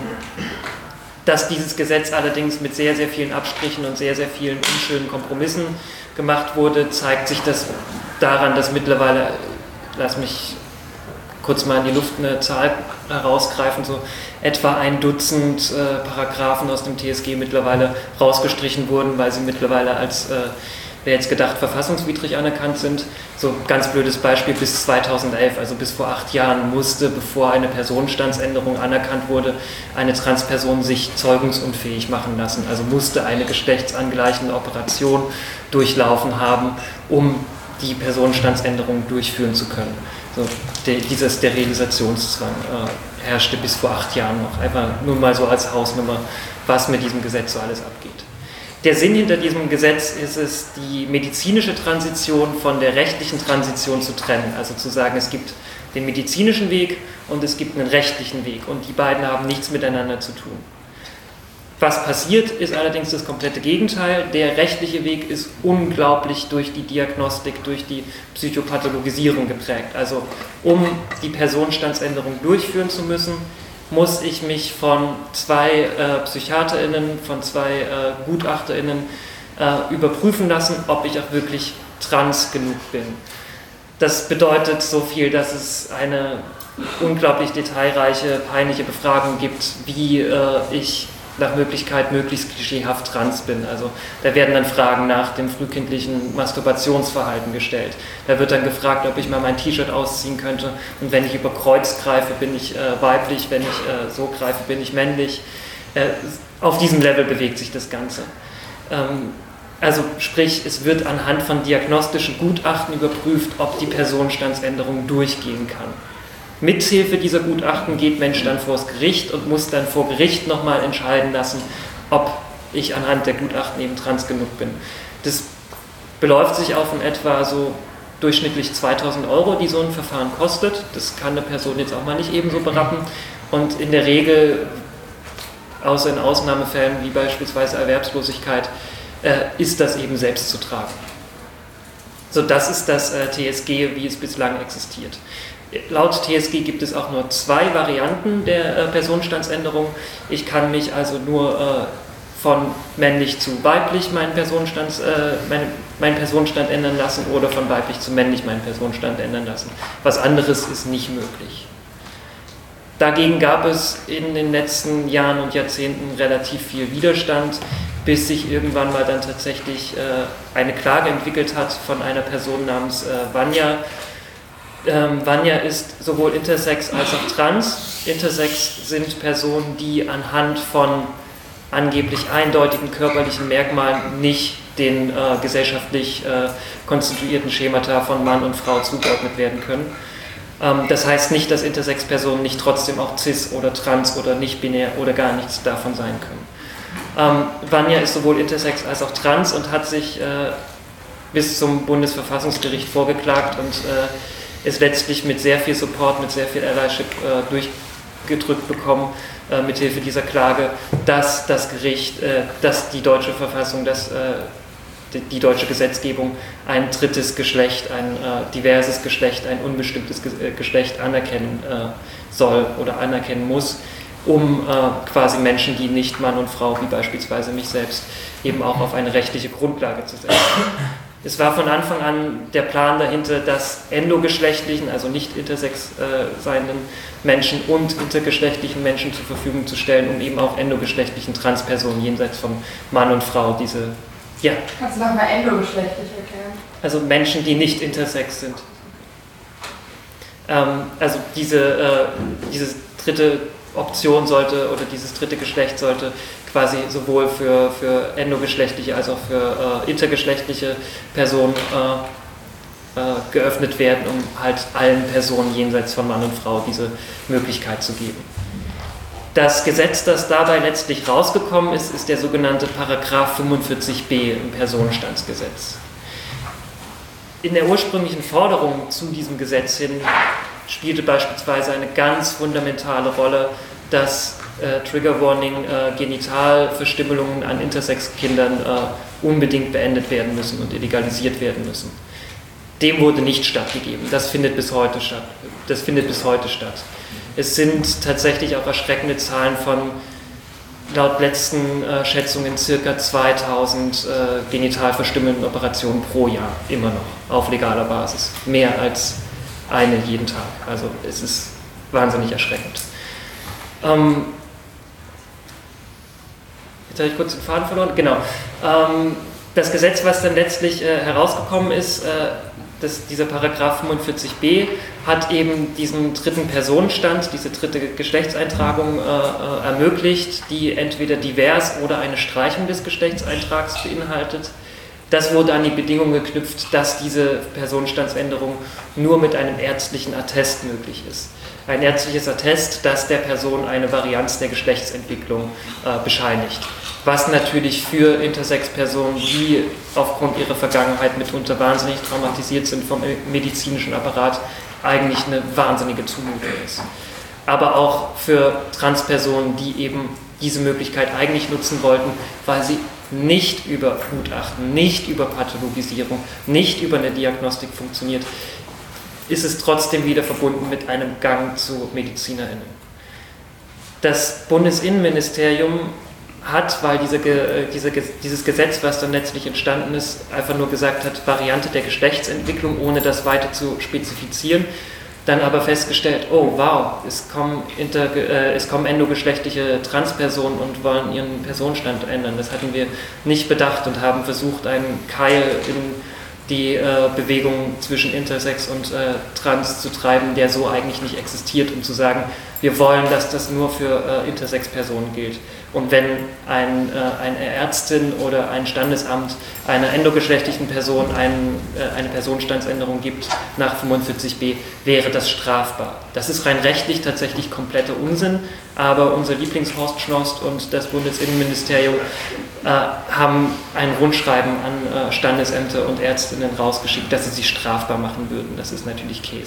dass dieses Gesetz allerdings mit sehr, sehr vielen Abstrichen und sehr, sehr vielen unschönen Kompromissen gemacht wurde, zeigt sich das daran, dass mittlerweile, lass mich kurz mal in die Luft eine Zahl herausgreifen, so etwa ein Dutzend äh, Paragraphen aus dem T S G mittlerweile rausgestrichen wurden, weil sie mittlerweile als, äh, wer jetzt gedacht, verfassungswidrig anerkannt sind. So ganz blödes Beispiel, bis zweitausendelf, also bis vor acht Jahren, musste, bevor eine Personenstandsänderung anerkannt wurde, eine Transperson sich zeugungsunfähig machen lassen. Also musste eine geschlechtsangleichende Operation durchlaufen haben, um die Personenstandsänderung durchführen zu können. So, der, dieser Sterilisationszwang äh, herrschte bis vor acht Jahren noch. Einfach nur mal so als Hausnummer, was mit diesem Gesetz so alles abgeht. Der Sinn hinter diesem Gesetz ist es, die medizinische Transition von der rechtlichen Transition zu trennen. Also zu sagen, es gibt den medizinischen Weg und es gibt einen rechtlichen Weg und die beiden haben nichts miteinander zu tun. Was passiert, ist allerdings das komplette Gegenteil. Der rechtliche Weg ist unglaublich durch die Diagnostik, durch die Psychopathologisierung geprägt. Also um die Personenstandsänderung durchführen zu müssen, muss ich mich von zwei äh, PsychiaterInnen, von zwei äh, GutachterInnen äh, überprüfen lassen, ob ich auch wirklich trans genug bin. Das bedeutet so viel, dass es eine unglaublich detailreiche, peinliche Befragung gibt, wie äh, ich nach Möglichkeit möglichst klischeehaft trans bin. Also da werden dann Fragen nach dem frühkindlichen Masturbationsverhalten gestellt. Da wird dann gefragt, ob ich mal mein T-Shirt ausziehen könnte und wenn ich über Kreuz greife, bin ich äh, weiblich, wenn ich äh, so greife, bin ich männlich. Äh, auf diesem Level bewegt sich das Ganze. Ähm, also sprich, es wird anhand von diagnostischen Gutachten überprüft, ob die Personenstandsänderung durchgehen kann. Mithilfe dieser Gutachten geht Mensch dann vor das Gericht und muss dann vor Gericht nochmal entscheiden lassen, ob ich anhand der Gutachten eben trans genug bin. Das beläuft sich auf in etwa so durchschnittlich zweitausend Euro, die so ein Verfahren kostet. Das kann eine Person jetzt auch mal nicht ebenso berappen. Und in der Regel, außer in Ausnahmefällen wie beispielsweise Erwerbslosigkeit, äh, ist das eben selbst zu tragen. So, das ist das äh, T S G, wie es bislang existiert. Laut T S G gibt es auch nur zwei Varianten der äh, Personenstandsänderung. Ich kann mich also nur äh, von männlich zu weiblich meinen Personenstands, äh, meine, meinen Personenstand ändern lassen oder von weiblich zu männlich meinen Personenstand ändern lassen. Was anderes ist nicht möglich. Dagegen gab es in den letzten Jahren und Jahrzehnten relativ viel Widerstand, bis sich irgendwann mal dann tatsächlich äh, eine Klage entwickelt hat von einer Person namens äh, Vanya. Ähm, Vanya ist sowohl intersex als auch trans. Intersex sind Personen, die anhand von angeblich eindeutigen körperlichen Merkmalen nicht den äh, gesellschaftlich äh, konstituierten Schemata von Mann und Frau zugeordnet werden können. Ähm, das heißt nicht, dass Intersex-Personen nicht trotzdem auch cis oder trans oder nicht binär oder gar nichts davon sein können. Ähm, Vanya ist sowohl intersex als auch trans und hat sich äh, bis zum Bundesverfassungsgericht vorgeklagt und äh, ist letztlich mit sehr viel Support, mit sehr viel Allyship äh, durchgedrückt bekommen, äh, mithilfe dieser Klage, dass das Gericht, äh, dass die deutsche Verfassung, dass äh, die, die deutsche Gesetzgebung ein drittes Geschlecht, ein äh, diverses Geschlecht, ein unbestimmtes Ge äh, Geschlecht anerkennen äh, soll oder anerkennen muss, um äh, quasi Menschen, die nicht Mann und Frau, wie beispielsweise mich selbst, eben auch auf eine rechtliche Grundlage zu setzen. Es war von Anfang an der Plan dahinter, dass endogeschlechtlichen, also nicht intersex äh, seienden Menschen und intergeschlechtlichen Menschen zur Verfügung zu stellen, um eben auch endogeschlechtlichen Transpersonen jenseits von Mann und Frau diese, ja. Kannst du nochmal endogeschlechtlich erklären? Also Menschen, die nicht intersex sind. Ähm, also diese, äh, diese dritte Option sollte, oder dieses dritte Geschlecht sollte quasi sowohl für, für endogeschlechtliche als auch für äh, intergeschlechtliche Personen äh, äh, geöffnet werden, um halt allen Personen jenseits von Mann und Frau diese Möglichkeit zu geben. Das Gesetz, das dabei letztlich rausgekommen ist, ist der sogenannte Paragraph fünfundvierzig b im Personenstandsgesetz. In der ursprünglichen Forderung zu diesem Gesetz hin spielte beispielsweise eine ganz fundamentale Rolle, dass äh, Trigger Warning äh, Genitalverstümmelungen an Intersex-Kindern äh, unbedingt beendet werden müssen und illegalisiert werden müssen. Dem wurde nicht stattgegeben. Das findet bis heute statt. Das findet bis heute statt. Es sind tatsächlich auch erschreckende Zahlen von laut letzten äh, Schätzungen ca. zweitausend äh, genitalverstümmelnden Operationen pro Jahr, immer noch, auf legaler Basis. Mehr als eine jeden Tag. Also es ist wahnsinnig erschreckend. Ähm, jetzt habe ich kurz den Faden verloren. Genau. Ähm, das Gesetz, was dann letztlich äh, herausgekommen ist, äh, das, dieser Paragraph fünfundvierzig b, hat eben diesen dritten Personenstand, diese dritte Geschlechtseintragung äh, äh, ermöglicht, die entweder divers oder eine Streichung des Geschlechtseintrags beinhaltet. Das wurde an die Bedingung geknüpft, dass diese Personenstandsänderung nur mit einem ärztlichen Attest möglich ist. Ein ärztliches Attest, das der Person eine Varianz der Geschlechtsentwicklung äh, bescheinigt. was natürlich für Intersex-Personen, die aufgrund ihrer Vergangenheit mitunter wahnsinnig traumatisiert sind vom medizinischen Apparat, eigentlich eine wahnsinnige Zumutung ist. Aber auch für Transpersonen, die eben diese Möglichkeit eigentlich nutzen wollten, weil sie nicht über Gutachten, nicht über Pathologisierung, nicht über eine Diagnostik funktioniert, ist es trotzdem wieder verbunden mit einem Gang zu MedizinerInnen. Das Bundesinnenministerium hat, weil diese, diese, dieses Gesetz, was dann letztlich entstanden ist, einfach nur gesagt hat, Variante der Geschlechtsentwicklung, ohne das weiter zu spezifizieren, dann aber festgestellt, oh wow, es kommen, inter, äh, es kommen endogeschlechtliche Transpersonen und wollen ihren Personenstand ändern. Das hatten wir nicht bedacht und haben versucht, einen Keil in die äh, Bewegung zwischen Intersex und äh, Trans zu treiben, der so eigentlich nicht existiert, um zu sagen, wir wollen, dass das nur für äh, Intersex-Personen gilt. Und wenn ein, äh, eine Ärztin oder ein Standesamt einer endogeschlechtlichen Person ein, äh, eine Personenstandsänderung gibt nach fünfundvierzig b, wäre das strafbar. Das ist rein rechtlich tatsächlich kompletter Unsinn, aber unser Lieblingshorst Schnost und das Bundesinnenministerium äh, haben ein Rundschreiben an äh, Standesämter und Ärztinnen rausgeschickt, dass sie sich strafbar machen würden. Das ist natürlich Käse.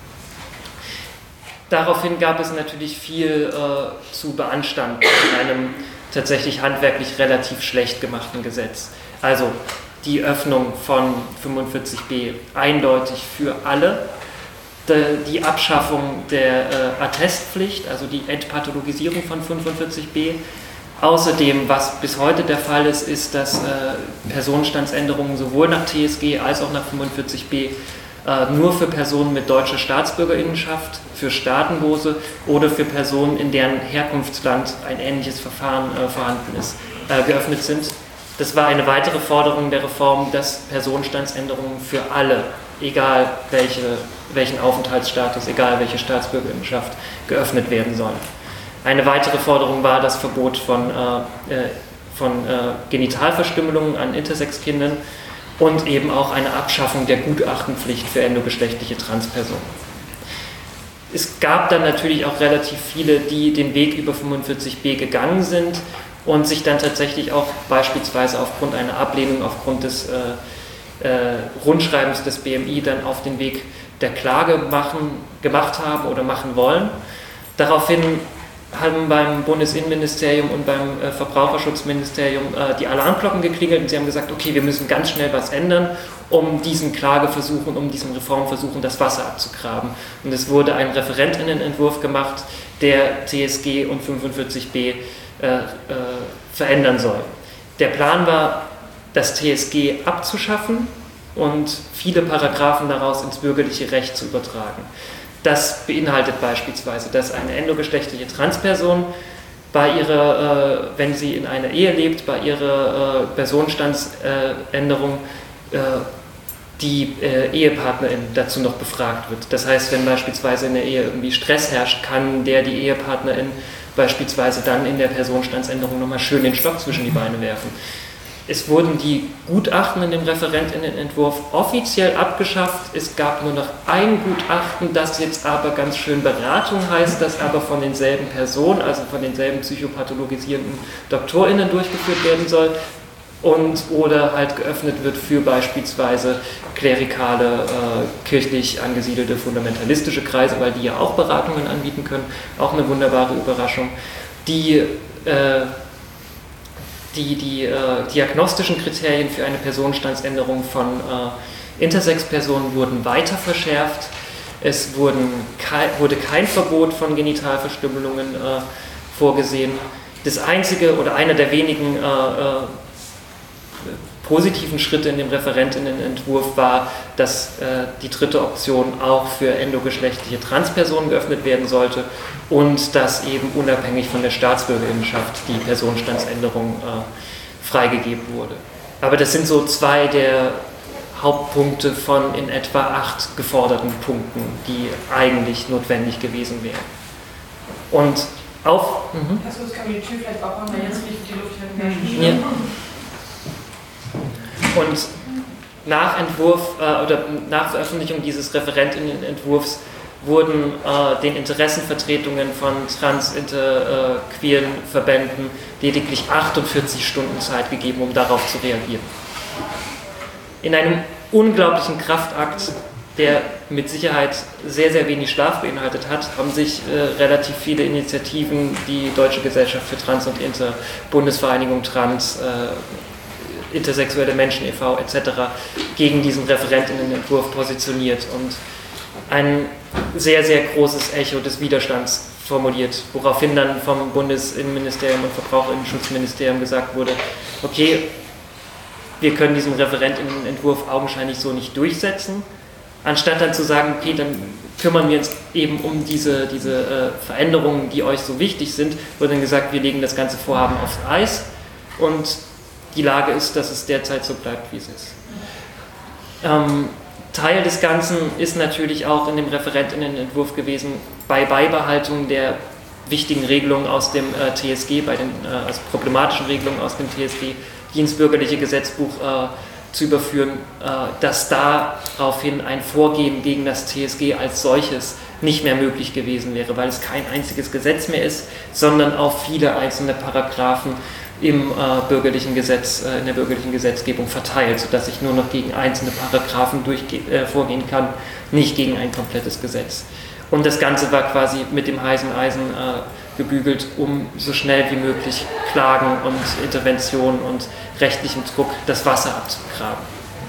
Daraufhin gab es natürlich viel äh, zu beanstanden in einem tatsächlich handwerklich relativ schlecht gemachten Gesetz. Also die Öffnung von fünfundvierzig b eindeutig für alle, die, die Abschaffung der äh, Attestpflicht, also die Entpathologisierung von fünfundvierzig b. Außerdem, was bis heute der Fall ist, ist, dass äh, Personenstandsänderungen sowohl nach T S G als auch nach fünfundvierzig b nur für Personen mit deutscher Staatsbürgerinnenschaft, für Staatenlose oder für Personen, in deren Herkunftsland ein ähnliches Verfahren äh, vorhanden ist, äh, geöffnet sind. Das war eine weitere Forderung der Reform, dass Personenstandsänderungen für alle, egal welche, welchen Aufenthaltsstatus, egal welche Staatsbürgerinnenschaft, geöffnet werden sollen. Eine weitere Forderung war das Verbot von, äh, von äh, Genitalverstümmelungen an Intersex-Kindern und eben auch eine Abschaffung der Gutachtenpflicht für endogeschlechtliche Transpersonen. Es gab dann natürlich auch relativ viele, die den Weg über fünfundvierzig b gegangen sind und sich dann tatsächlich auch beispielsweise aufgrund einer Ablehnung, aufgrund des äh, äh, Rundschreibens des B M I dann auf den Weg der Klage machen, gemacht haben oder machen wollen. Daraufhin haben beim Bundesinnenministerium und beim äh, Verbraucherschutzministerium äh, die Alarmglocken geklingelt und sie haben gesagt, okay, wir müssen ganz schnell was ändern, um diesen Klageversuchen, um diesen Reformversuchen das Wasser abzugraben. Und es wurde ein Referentinnenentwurf gemacht, der T S G und fünfundvierzig b äh, äh, verändern soll. Der Plan war, das T S G abzuschaffen und viele Paragraphen daraus ins bürgerliche Recht zu übertragen. Das beinhaltet beispielsweise, dass eine endogeschlechtliche Transperson bei ihrer, äh, wenn sie in einer Ehe lebt, bei ihrer äh, Personenstandsänderung äh, die äh, Ehepartnerin dazu noch befragt wird. Das heißt, wenn beispielsweise in der Ehe irgendwie Stress herrscht, kann der die Ehepartnerin beispielsweise dann in der Personenstandsänderung nochmal schön den Stock zwischen die Beine werfen. Es wurden die Gutachten in dem Referentinnenentwurf offiziell abgeschafft. Es gab nur noch ein Gutachten, das jetzt aber ganz schön Beratung heißt, das aber von denselben Personen, also von denselben psychopathologisierenden DoktorInnen durchgeführt werden soll und oder halt geöffnet wird für beispielsweise klerikale, äh, kirchlich angesiedelte fundamentalistische Kreise, weil die ja auch Beratungen anbieten können. Auch eine wunderbare Überraschung. Die äh, Die, die äh, diagnostischen Kriterien für eine Personenstandsänderung von äh, Intersex-Personen wurden weiter verschärft. Es wurden kei- wurde kein Verbot von Genitalverstümmelungen äh, vorgesehen. Das einzige oder einer der wenigen äh, äh, positiven Schritte in dem Referentinnenentwurf war, dass äh, die dritte Option auch für endogeschlechtliche Transpersonen geöffnet werden sollte und dass eben unabhängig von der Staatsbürgerinnenschaft die Personenstandsänderung äh, freigegeben wurde. Aber das sind so zwei der Hauptpunkte von in etwa acht geforderten Punkten, die eigentlich notwendig gewesen wären. Und auf... Mhm. Achso, das kann man die Tür vielleicht auch machen, weil jetzt liegt die Luft hier. Ja. Und nach Entwurf äh, oder nach Veröffentlichung dieses Referentinnenentwurfs wurden äh, den Interessenvertretungen von trans-, inter-, äh, queeren Verbänden lediglich achtundvierzig Stunden Zeit gegeben, um darauf zu reagieren. In einem unglaublichen Kraftakt, der mit Sicherheit sehr, sehr wenig Schlaf beinhaltet hat, haben sich äh, relativ viele Initiativen, die Deutsche Gesellschaft für Trans und Inter, Bundesvereinigung Trans, äh, intersexuelle Menschen e V et cetera gegen diesen Referentinnenentwurf positioniert und ein sehr, sehr großes Echo des Widerstands formuliert, woraufhin dann vom Bundesinnenministerium und Verbraucherinnenschutzministerium gesagt wurde, okay, wir können diesen Referentinnenentwurf augenscheinlich so nicht durchsetzen, anstatt dann zu sagen, okay, dann kümmern wir uns eben um diese, diese äh, Veränderungen, die euch so wichtig sind, wurde dann gesagt, wir legen das ganze Vorhaben aufs Eis und die Lage ist, dass es derzeit so bleibt, wie es ist. Ähm, Teil des Ganzen ist natürlich auch in dem Referentinnenentwurf gewesen, bei Beibehaltung der wichtigen Regelungen aus dem äh, T S G, bei den äh, also problematischen Regelungen aus dem T S G, die ins bürgerliche Gesetzbuch äh, zu überführen, äh, dass daraufhin ein Vorgehen gegen das T S G als solches nicht mehr möglich gewesen wäre, weil es kein einziges Gesetz mehr ist, sondern auf viele einzelne Paragraphen im äh, bürgerlichen Gesetz, äh, in der bürgerlichen Gesetzgebung verteilt, sodass ich nur noch gegen einzelne Paragraphen durchge- äh, vorgehen kann, nicht gegen ein komplettes Gesetz. Und das Ganze war quasi mit dem heißen Eisen äh, gebügelt, um so schnell wie möglich Klagen und Interventionen und rechtlichem Druck das Wasser abzugraben.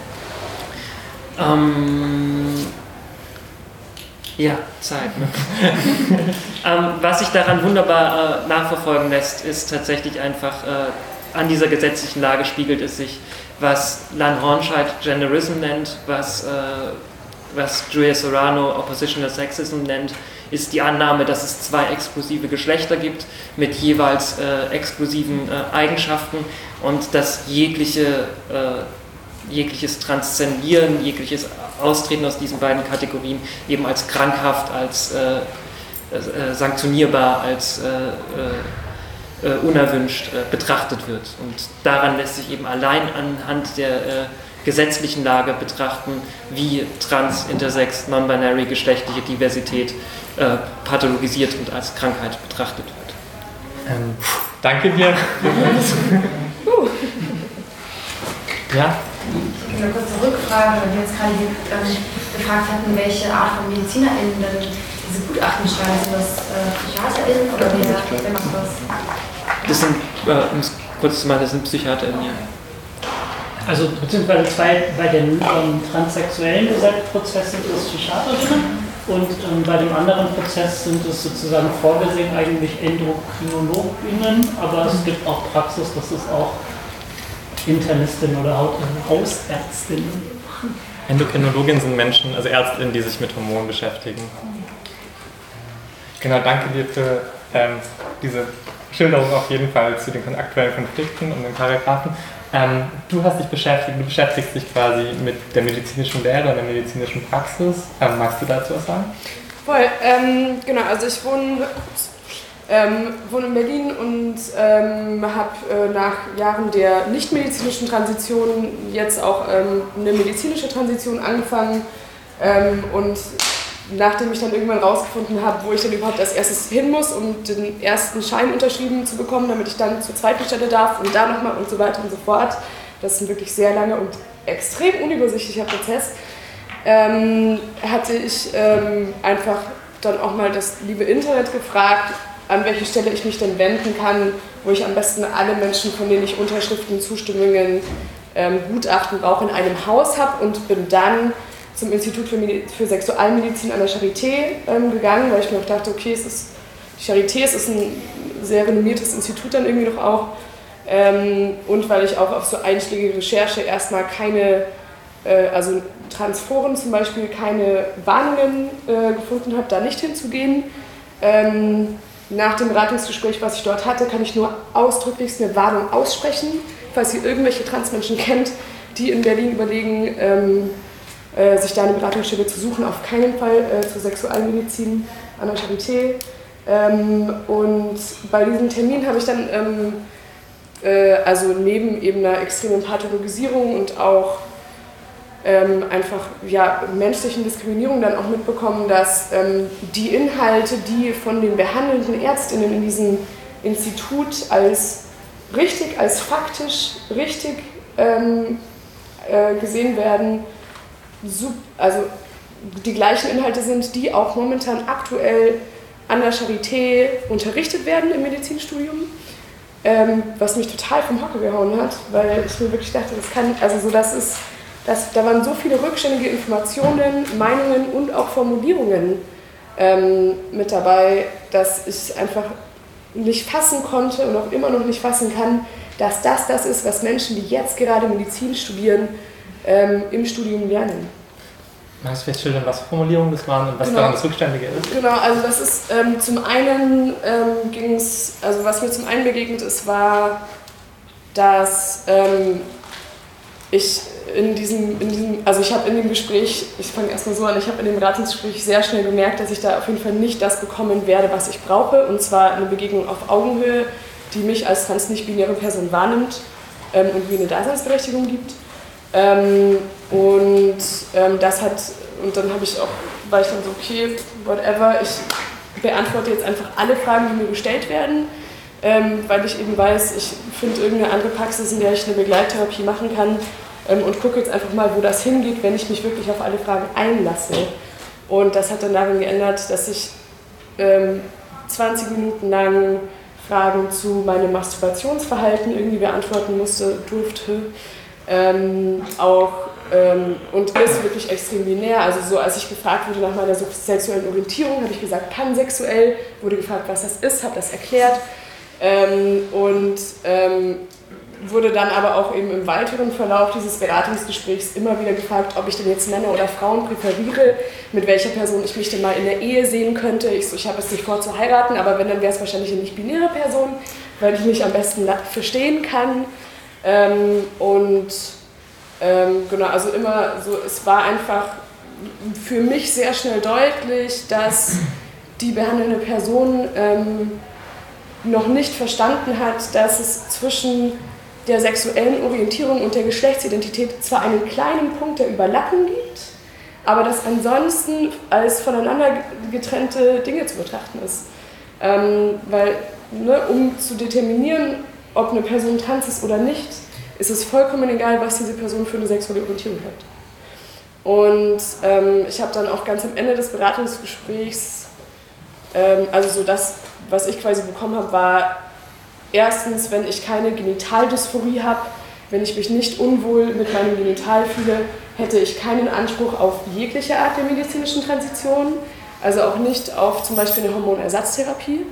Ähm, ja, Zeit. Ne? ähm, was sich daran wunderbar äh, nachverfolgen lässt, ist tatsächlich einfach, äh, an dieser gesetzlichen Lage spiegelt es sich, was Lan Hornscheid Genderism nennt, was, äh, was Julia Serrano Oppositional Sexism nennt, ist die Annahme, dass es zwei exklusive Geschlechter gibt mit jeweils äh, exklusiven äh, Eigenschaften und dass jegliche, äh, jegliches Transzendieren, jegliches Austreten aus diesen beiden Kategorien eben als krankhaft, als äh, äh, sanktionierbar, als äh, äh, unerwünscht äh, betrachtet wird. Und daran lässt sich eben allein anhand der äh, gesetzlichen Lage betrachten, wie trans, intersex, non-binary, geschlechtliche Diversität äh, pathologisiert und als Krankheit betrachtet wird. Ähm, danke dir. Ja? Eine kurze Rückfrage, weil wir jetzt gerade ähm, gefragt hatten, welche Art von MedizinerInnen denn diese Gutachten schreiben. Sind das äh, PsychiaterInnen oder wer, wer macht das? Das sind, äh, um es kurz zu machen, das sind PsychiaterInnen, ja. Also beziehungsweise zwei, bei den ähm, transsexuellen Prozessen sind es Psychiaterinnen und ähm, bei dem anderen Prozess sind es sozusagen vorgesehen eigentlich Endokrinologinnen, aber es gibt auch Praxis, dass es auch Internistinnen oder Hausärztinnen machen. Endokrinologin sind Menschen, also Ärztinnen, die sich mit Hormonen beschäftigen. Genau, danke dir für ähm, diese Schilderung auf jeden Fall zu den aktuellen Konflikten und den Paragraphen. Ähm, du hast dich beschäftigt, du beschäftigst dich quasi mit der medizinischen Lehre und der medizinischen Praxis. Ähm, magst du dazu was sagen? Voll, ähm, genau, also ich wohne, ähm, wohne in Berlin und ähm, habe äh, nach Jahren der nicht-medizinischen Transition jetzt auch ähm, eine medizinische Transition angefangen ähm, und nachdem ich dann irgendwann rausgefunden habe, wo ich dann überhaupt als erstes hin muss, um den ersten Schein unterschrieben zu bekommen, damit ich dann zur zweiten Stelle darf und da nochmal und so weiter und so fort. Das ist ein wirklich sehr langer und extrem unübersichtlicher Prozess. Ähm, hatte ich ähm, einfach dann auch mal das liebe Internet gefragt, an welche Stelle ich mich denn wenden kann, wo ich am besten alle Menschen, von denen ich Unterschriften, Zustimmungen, ähm, Gutachten brauche, in einem Haus habe und bin dann zum Institut für, Medi- für Sexualmedizin an der Charité ähm, gegangen, weil ich mir auch dachte, okay, es ist, die Charité es ist ein sehr renommiertes Institut dann irgendwie noch auch ähm, und weil ich auch auf so einschlägige Recherche erstmal keine, äh, also Transforen zum Beispiel, keine Warnungen äh, gefunden habe, da nicht hinzugehen. Ähm, nach dem Beratungsgespräch, was ich dort hatte, kann ich nur ausdrücklichst eine Warnung aussprechen, falls ihr irgendwelche Transmenschen kennt, die in Berlin überlegen, ähm, sich da eine Beratungsstelle zu suchen, auf keinen Fall äh, zur Sexualmedizin an der Charité. Ähm, und bei diesem Termin habe ich dann, ähm, äh, also neben eben einer extremen Pathologisierung und auch ähm, einfach ja, menschlichen Diskriminierung dann auch mitbekommen, dass ähm, die Inhalte, die von den behandelnden Ärztinnen in diesem Institut als richtig, als faktisch richtig ähm, äh, gesehen werden, sub, also die gleichen Inhalte sind, die auch momentan aktuell an der Charité unterrichtet werden im Medizinstudium, ähm, was mich total vom Hocker gehauen hat, weil ich mir wirklich dachte, das kann, also so das ist, das, da waren so viele rückständige Informationen, Meinungen und auch Formulierungen ähm, mit dabei, dass ich einfach nicht fassen konnte und auch immer noch nicht fassen kann, dass das das ist, was Menschen, die jetzt gerade Medizin studieren, ähm, im Studium lernen. Magst du feststellen, was Formulierungen das waren und was genau. daran das Rückständige ist? Genau, also das ist ähm, zum einen ähm, ging es, also was mir zum einen begegnet ist, war, dass ähm, ich in diesem, in diesem, also ich habe in dem Gespräch, ich fange erstmal so an, ich habe in dem Beratungsgespräch sehr schnell gemerkt, dass ich da auf jeden Fall nicht das bekommen werde, was ich brauche, und zwar eine Begegnung auf Augenhöhe, die mich als trans-nicht-binäre Person wahrnimmt ähm, und mir eine Daseinsberechtigung gibt. Ähm, und ähm, das hat, und dann habe ich auch, war ich dann so, okay, whatever, ich beantworte jetzt einfach alle Fragen, die mir gestellt werden, ähm, weil ich eben weiß, ich finde irgendeine andere Praxis, in der ich eine Begleittherapie machen kann, ähm, und gucke jetzt einfach mal, wo das hingeht, wenn ich mich wirklich auf alle Fragen einlasse. Und das hat dann darin geändert, dass ich ähm, zwanzig Minuten lang Fragen zu meinem Masturbationsverhalten irgendwie beantworten musste, durfte. Ähm, auch, ähm, und alles wirklich extrem binär, also so als ich gefragt wurde nach meiner sexuellen Orientierung, habe ich gesagt pansexuell, wurde gefragt, was das ist, habe das erklärt, ähm, und ähm, wurde dann aber auch eben im weiteren Verlauf dieses Beratungsgesprächs immer wieder gefragt, ob ich denn jetzt Männer oder Frauen präferiere, mit welcher Person ich mich denn mal in der Ehe sehen könnte. Ich, so, ich habe es nicht vor zu heiraten, aber wenn, dann wäre es wahrscheinlich eine nicht-binäre Person, weil ich mich am besten verstehen kann. Ähm, und ähm, genau, also immer so, es war einfach für mich sehr schnell deutlich, dass die behandelnde Person ähm, noch nicht verstanden hat, dass es zwischen der sexuellen Orientierung und der Geschlechtsidentität zwar einen kleinen Punkt der Überlappung gibt, aber das ansonsten als voneinander getrennte Dinge zu betrachten ist. Ähm, weil, ne, um zu determinieren, ob eine Person trans ist oder nicht, ist es vollkommen egal, was diese Person für eine sexuelle Orientierung hat. Und ähm, ich habe dann auch ganz am Ende des Beratungsgesprächs, ähm, also so das, was ich quasi bekommen habe, war erstens, wenn ich keine Genitaldysphorie habe, wenn ich mich nicht unwohl mit meinem Genital fühle, hätte ich keinen Anspruch auf jegliche Art der medizinischen Transition, also auch nicht auf zum Beispiel eine Hormonersatztherapie.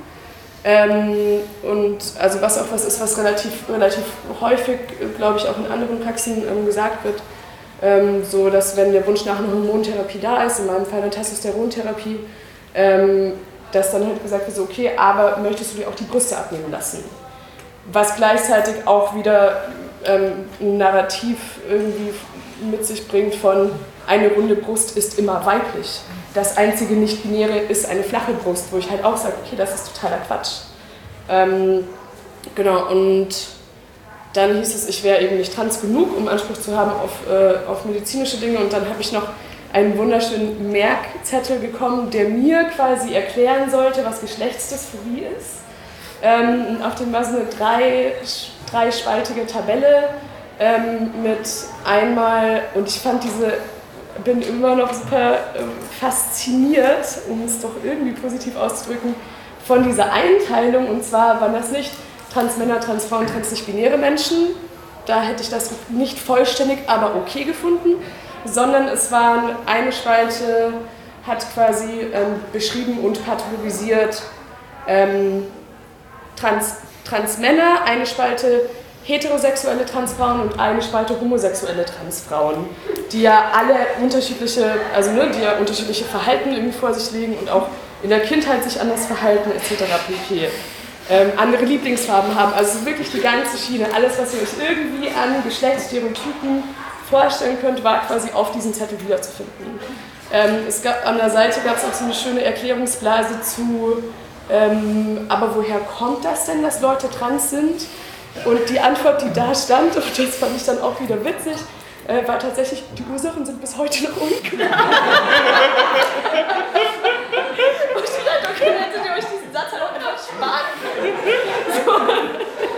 Ähm, und also was auch was ist, was relativ, relativ häufig, glaube ich, auch in anderen Praxen ähm, gesagt wird, ähm, so dass wenn der Wunsch nach einer Hormontherapie da ist, in meinem Fall eine Testosterontherapie, ähm, dass dann halt gesagt wird, so, okay, aber möchtest du dir auch die Brüste abnehmen lassen? Was gleichzeitig auch wieder ähm, ein Narrativ irgendwie mit sich bringt von eine runde Brust ist immer weiblich. Das einzige Nicht-Binäre ist eine flache Brust, wo ich halt auch sage, okay, das ist totaler Quatsch. Ähm, genau, und dann hieß es, ich wäre eben nicht trans genug, um Anspruch zu haben auf, äh, auf medizinische Dinge. Und dann habe ich noch einen wunderschönen Merkzettel bekommen, der mir quasi erklären sollte, was Geschlechtsdysphorie ist. Ähm, auf dem war so eine drei, dreispaltige Tabelle ähm, mit einmal, und ich fand diese, bin immer noch super äh, fasziniert, um es doch irgendwie positiv auszudrücken, von dieser Einteilung. Und zwar waren das nicht Transmänner, Transfrauen, trans-nicht-binäre Menschen, da hätte ich das nicht vollständig, aber okay gefunden, sondern es waren eine Spalte, hat quasi ähm, beschrieben und pathologisiert ähm, Trans, Transmänner, eine Spalte heterosexuelle Transfrauen und eine Spalte homosexuelle Transfrauen, die ja alle unterschiedliche, also ne, die ja unterschiedliche Verhalten irgendwie vor sich legen und auch in der Kindheit sich anders verhalten et cetera pp. Ähm, andere Lieblingsfarben haben, also wirklich die ganze Schiene, alles, was ihr euch irgendwie an Geschlechtsstereotypen vorstellen könnt, war quasi auf diesem Zettel wiederzufinden. Ähm, es gab, an der Seite gab es auch so eine schöne Erklärungsblase zu, ähm, aber woher kommt das denn, dass Leute trans sind? Und die Antwort, die da stand, und das fand ich dann auch wieder witzig, äh, war tatsächlich, die Ursachen sind bis heute noch unklar. Und ich dachte, okay, hättet ihr euch diesen Satz halt auch einfach sparen können.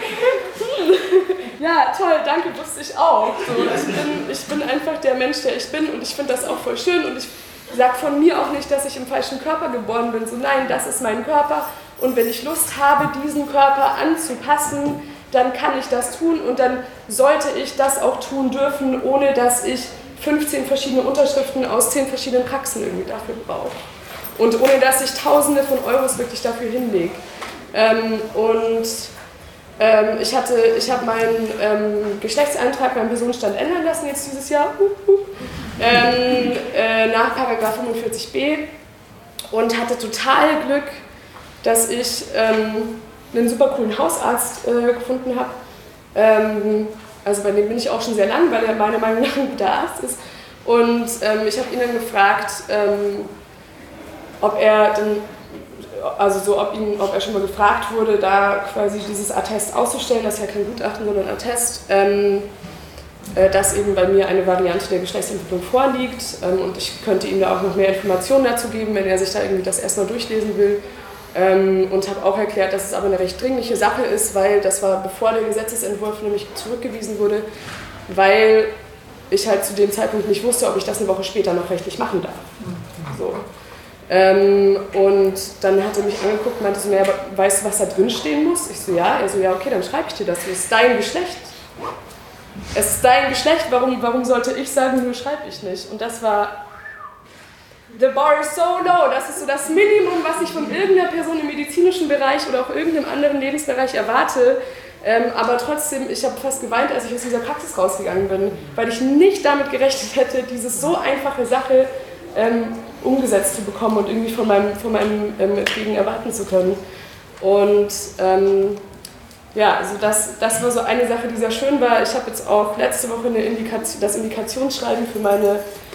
So. Ja, toll, danke, wusste ich auch. So, ich, bin, ich bin einfach der Mensch, der ich bin und ich finde das auch voll schön und ich sage von mir auch nicht, dass ich im falschen Körper geboren bin. So, nein, das ist mein Körper und wenn ich Lust habe, diesen Körper anzupassen, dann kann ich das tun und dann sollte ich das auch tun dürfen, ohne dass ich fünfzehn verschiedene Unterschriften aus zehn verschiedenen Praxen irgendwie dafür brauche. Und ohne dass ich Tausende von Euros wirklich dafür hinlege. Ähm, und ähm, ich hatte, ich habe meinen ähm, Geschlechtseintrag, meinen Personenstand ändern lassen jetzt dieses Jahr. Uh, uh, ähm, äh, nach Paragraph fünfundvierzig b und hatte total Glück, dass ich ähm, einen super coolen Hausarzt äh, gefunden habe. Ähm, also bei dem bin ich auch schon sehr lang, weil er meiner Meinung nach ein guter Arzt ist. Und ähm, ich habe ihn dann gefragt, ähm, ob er dann, also so, ob, ihn, ob er schon mal gefragt wurde, da quasi dieses Attest auszustellen, das ist ja kein Gutachten, sondern ein Attest, ähm, äh, dass eben bei mir eine Variante der Geschlechtsentwicklung vorliegt. Ähm, und ich könnte ihm da auch noch mehr Informationen dazu geben, wenn er sich da irgendwie das erstmal durchlesen will. Ähm, und habe auch erklärt, dass es aber eine recht dringliche Sache ist, weil das war bevor der Gesetzesentwurf nämlich zurückgewiesen wurde, weil ich halt zu dem Zeitpunkt nicht wusste, ob ich das eine Woche später noch rechtlich machen darf. So. Ähm, und dann hat er mich angeguckt und meinte so, ja, weißt du, was da drin stehen muss? Ich so, ja. Er so, ja, okay, dann schreibe ich dir das. Es ist dein Geschlecht. Es ist dein Geschlecht, warum, warum sollte ich sagen, nö, schreibe ich nicht? Und das war... The bar is so low, das ist so das Minimum, was ich von irgendeiner Person im medizinischen Bereich oder auch irgendeinem anderen Lebensbereich erwarte. Ähm, aber trotzdem, ich habe fast geweint, als ich aus dieser Praxis rausgegangen bin, weil ich nicht damit gerechnet hätte, diese so einfache Sache ähm, umgesetzt zu bekommen und irgendwie von meinem, von meinem ähm, Gegen erwarten zu können. Und ähm, ja, also das, das war so eine Sache, die sehr schön war. Ich habe jetzt auch letzte Woche eine Indikation, das Indikationsschreiben für meine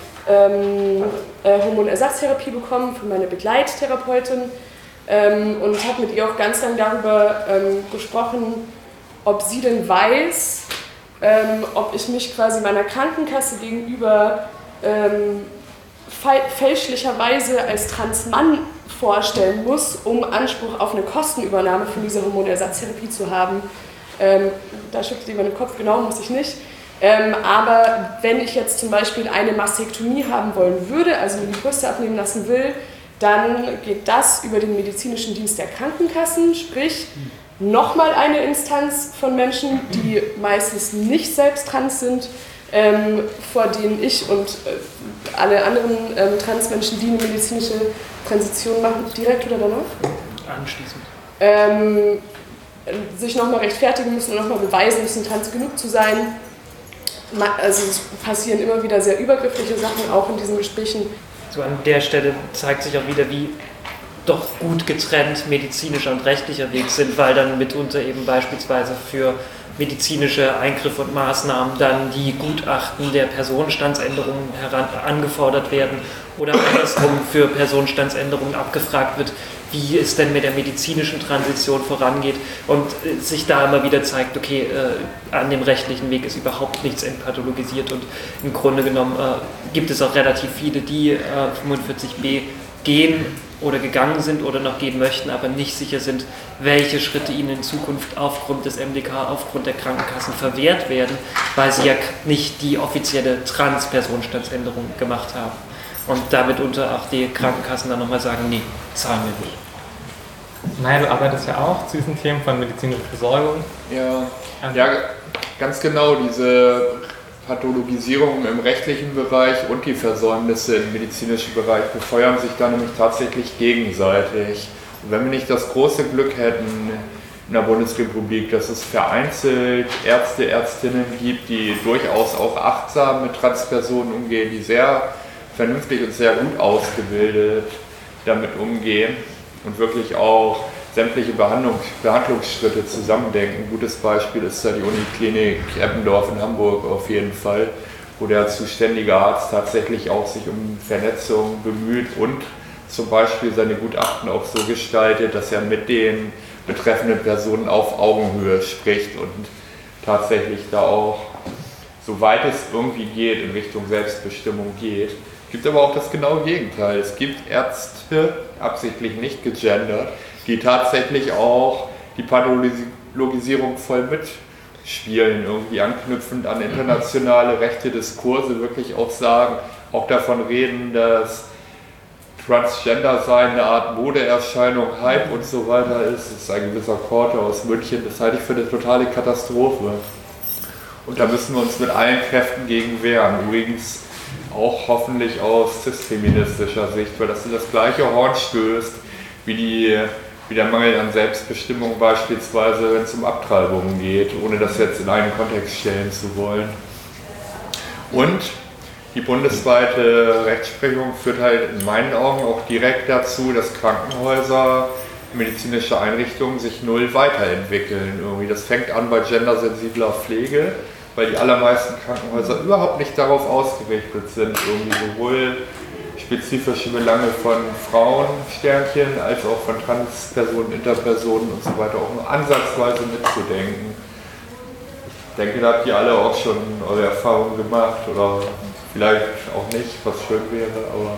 Ähm, äh, Hormonersatztherapie bekommen von meiner Begleittherapeutin ähm, und habe mit ihr auch ganz lange darüber ähm, gesprochen, ob sie denn weiß, ähm, ob ich mich quasi meiner Krankenkasse gegenüber ähm, fälschlicherweise als Transmann vorstellen muss, um Anspruch auf eine Kostenübernahme für diese Hormonersatztherapie zu haben. Ähm, da schüttelt jemand den Kopf, genau, muss ich nicht. Ähm, aber wenn ich jetzt zum Beispiel eine Mastektomie haben wollen würde, also mir die Brüste abnehmen lassen will, dann geht das über den medizinischen Dienst der Krankenkassen, sprich nochmal eine Instanz von Menschen, die meistens nicht selbst trans sind, ähm, vor denen ich und äh, alle anderen ähm, Transmenschen, die eine medizinische Transition machen, direkt oder danach? Anschließend. Ähm, sich nochmal rechtfertigen müssen und nochmal beweisen müssen, trans genug zu sein. Also es passieren immer wieder sehr übergriffliche Sachen, auch in diesen Gesprächen. So an der Stelle zeigt sich auch wieder, wie doch gut getrennt medizinischer und rechtlicher Weg sind, weil dann mitunter eben beispielsweise für medizinische Eingriffe und Maßnahmen dann die Gutachten der Personenstandsänderungen heran, angefordert werden oder andersrum für Personenstandsänderungen abgefragt wird, wie es denn mit der medizinischen Transition vorangeht und äh, sich da immer wieder zeigt, okay, äh, an dem rechtlichen Weg ist überhaupt nichts entpathologisiert und im Grunde genommen äh, gibt es auch relativ viele, die äh, fünfundvierzig b gehen oder gegangen sind oder noch gehen möchten, aber nicht sicher sind, welche Schritte ihnen in Zukunft aufgrund des M D K, aufgrund der Krankenkassen verwehrt werden, weil sie ja nicht die offizielle Trans-Personenstandsänderung gemacht haben. Und damit unter auch die Krankenkassen dann nochmal sagen, nee, zahlen wir nicht. Naja, du arbeitest ja auch zu diesen Themen von medizinischer Versorgung. Ja, ja, ganz genau, diese Pathologisierung im rechtlichen Bereich und die Versäumnisse im medizinischen Bereich befeuern sich da nämlich tatsächlich gegenseitig. Und wenn wir nicht das große Glück hätten in der Bundesrepublik, dass es vereinzelt Ärzte, Ärztinnen gibt, die durchaus auch achtsam mit Transpersonen umgehen, die sehr vernünftig und sehr gut ausgebildet damit umgehen und wirklich auch sämtliche Behandlungs Behandlungsschritte zusammendenken. Ein gutes Beispiel ist da die Uniklinik Eppendorf in Hamburg auf jeden Fall, wo der zuständige Arzt tatsächlich auch sich um Vernetzung bemüht und zum Beispiel seine Gutachten auch so gestaltet, dass er mit den betreffenden Personen auf Augenhöhe spricht und tatsächlich da auch soweit es irgendwie geht, in Richtung Selbstbestimmung geht. Es gibt aber auch das genaue Gegenteil. Es gibt Ärzte, absichtlich nicht gegendert, die tatsächlich auch die Pathologisierung voll mitspielen, irgendwie anknüpfend an internationale rechte Diskurse, wirklich auch sagen, auch davon reden, dass Transgender sein eine Art Modeerscheinung, Hype und so weiter ist. Das ist ein gewisser Korte aus München, das halte ich für eine totale Katastrophe. Und da müssen wir uns mit allen Kräften gegen wehren. Übrigens auch hoffentlich aus cis-feministischer Sicht, weil das in das gleiche Horn stößt wie, die, wie der Mangel an Selbstbestimmung beispielsweise, wenn es um Abtreibungen geht, ohne das jetzt in einen Kontext stellen zu wollen. Und die bundesweite Rechtsprechung führt halt in meinen Augen auch direkt dazu, dass Krankenhäuser, medizinische Einrichtungen sich null weiterentwickeln. Irgendwie. Das fängt an bei gendersensibler Pflege, weil die allermeisten Krankenhäuser überhaupt nicht darauf ausgerichtet sind, irgendwie sowohl spezifische Belange von Frauen, Sternchen, als auch von Transpersonen, Interpersonen und so weiter auch nur ansatzweise mitzudenken. Ich denke, da habt ihr alle auch schon eure Erfahrungen gemacht oder vielleicht auch nicht, was schön wäre, aber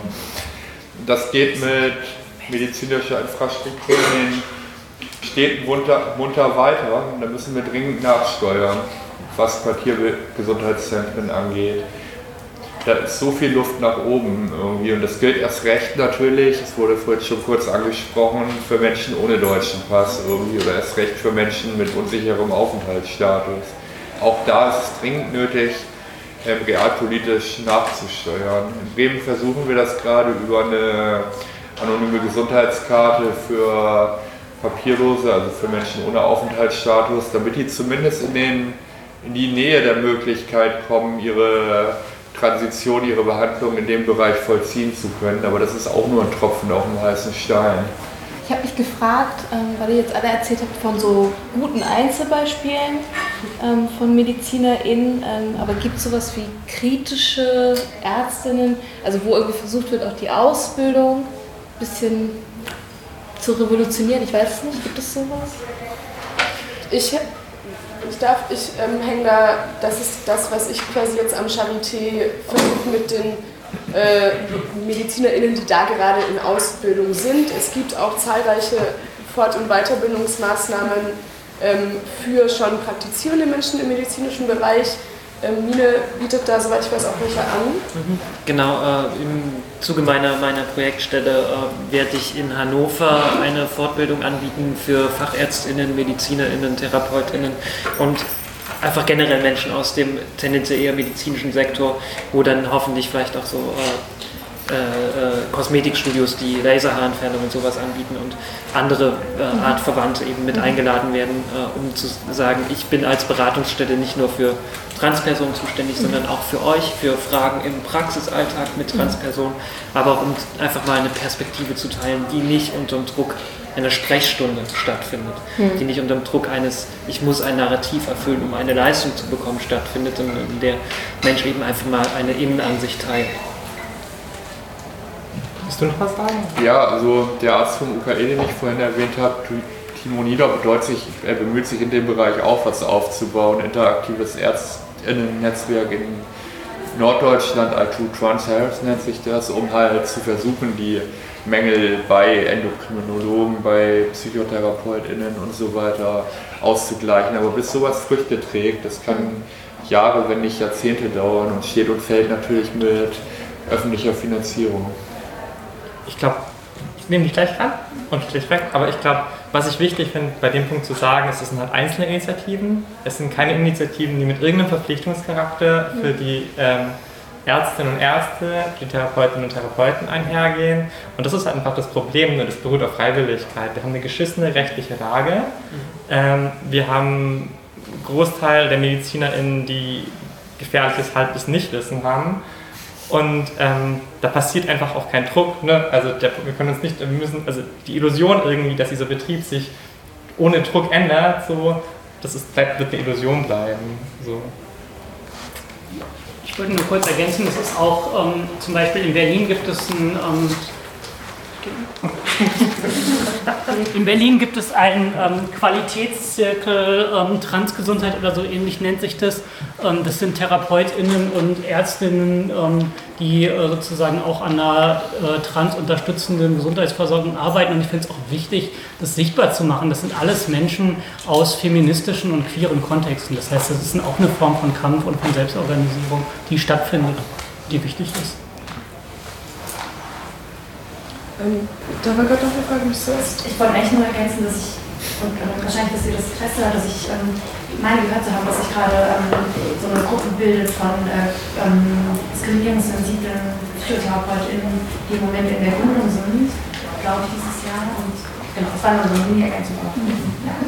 das geht mit medizinischer Infrastruktur in den Städten munter, munter weiter und da müssen wir dringend nachsteuern, was Quartiergesundheitszentren angeht. Da ist so viel Luft nach oben irgendwie und das gilt erst recht natürlich, es wurde vorhin schon kurz angesprochen, für Menschen ohne deutschen Pass irgendwie oder erst recht für Menschen mit unsicherem Aufenthaltsstatus. Auch da ist es dringend nötig, ähm, realpolitisch nachzusteuern. In Bremen versuchen wir das gerade über eine anonyme Gesundheitskarte für Papierlose, also für Menschen ohne Aufenthaltsstatus, damit die zumindest in, den, in die Nähe der Möglichkeit kommen, ihre Transition, ihre Behandlung in dem Bereich vollziehen zu können. Aber das ist auch nur ein Tropfen auf dem heißen Stein. Ich habe mich gefragt, ähm, weil ihr jetzt alle erzählt habt von so guten Einzelbeispielen ähm, von MedizinerInnen, ähm, aber gibt es sowas wie kritische Ärztinnen, also wo irgendwie versucht wird, auch die Ausbildung ein bisschen zu revolutionieren? Ich weiß es nicht, gibt es sowas? Ich, ich darf, ich ähm, hänge da, das ist das, was ich quasi jetzt am Charité versuche mit den Äh, MedizinerInnen, die da gerade in Ausbildung sind. Es gibt auch zahlreiche Fort- und Weiterbildungsmaßnahmen ähm, für schon praktizierende Menschen im medizinischen Bereich. Ähm, Mine bietet da, soweit ich weiß, auch welche an. Mhm. Genau, äh, im Zuge meiner, meiner Projektstelle äh, werde ich in Hannover eine Fortbildung anbieten für FachärztInnen, MedizinerInnen, TherapeutInnen und einfach generell Menschen aus dem tendenziell eher medizinischen Sektor, wo dann hoffentlich vielleicht auch so äh, äh, Kosmetikstudios, die Laserhaarentfernung und sowas anbieten und andere äh, Artverwandte eben mit eingeladen werden, äh, um zu sagen, ich bin als Beratungsstelle nicht nur für Transpersonen zuständig, sondern auch für euch, für Fragen im Praxisalltag mit Transpersonen, aber auch um einfach mal eine Perspektive zu teilen, die nicht unter dem Druck einer Sprechstunde stattfindet, mhm. die nicht unter dem Druck eines, ich muss ein Narrativ erfüllen, um eine Leistung zu bekommen, stattfindet, sondern in der Mensch eben einfach mal eine Innenansicht teilt. Willst du noch was sagen? Ja, also der Arzt vom U K E, den ich vorhin erwähnt habe, Timo Nieder, bedeutet sich, er bemüht sich in dem Bereich auch was aufzubauen, interaktives Ärztinnen-Netzwerk in Norddeutschland, I two Trans Health nennt sich das, um halt zu versuchen, die Mängel bei Endokrinologen, bei PsychotherapeutInnen und so weiter auszugleichen. Aber bis sowas Früchte trägt, das kann Jahre, wenn nicht Jahrzehnte dauern und steht und fällt natürlich mit öffentlicher Finanzierung. Ich glaube, ich nehme dich gleich ran und gleich weg, aber ich glaube, was ich wichtig finde, bei dem Punkt zu sagen, ist, es sind halt einzelne Initiativen. Es sind keine Initiativen, die mit irgendeinem Verpflichtungscharakter für die ähm, Ärztinnen und Ärzte, die Therapeutinnen und Therapeuten einhergehen. Und das ist halt einfach das Problem, das beruht auf Freiwilligkeit. Wir haben eine geschissene rechtliche Lage. Mhm. Ähm, wir haben einen Großteil der MedizinerInnen, die gefährliches Halbwissen nicht wissen haben. Und ähm, da passiert einfach auch kein Druck. Ne? Also der, wir können uns nicht, wir müssen, also die Illusion irgendwie, dass dieser Betrieb sich ohne Druck ändert, so, das ist, bleibt, wird eine Illusion bleiben. So. Ich wollte nur kurz ergänzen, es ist auch ähm, zum Beispiel in Berlin gibt es ein, ähm, In Berlin gibt es einen ähm, Qualitätszirkel, ähm, Transgesundheit oder so ähnlich nennt sich das. Ähm, das sind TherapeutInnen und Ärztinnen, ähm, die äh, sozusagen auch an einer äh, transunterstützenden Gesundheitsversorgung arbeiten. Und ich finde es auch wichtig, das sichtbar zu machen. Das sind alles Menschen aus feministischen und queeren Kontexten. Das heißt, das ist auch eine Form von Kampf und von Selbstorganisierung, die stattfindet, die wichtig ist. Ähm, da war gerade noch eine Frage, mich zuerst. Ich wollte eigentlich nur ergänzen, dass ich, und äh, wahrscheinlich, dass ihr das Interesse habt, dass ich ähm, meine gehört zu haben, dass sich gerade ähm, so eine Gruppe bildet von äh, ähm, diskriminierungssensiblen PsychotherapeutInnen, die im Moment in der Gründung sind, glaube ich, dieses Jahr. Und genau, das war nur so eine Mini-Ergänzung auch. Ja.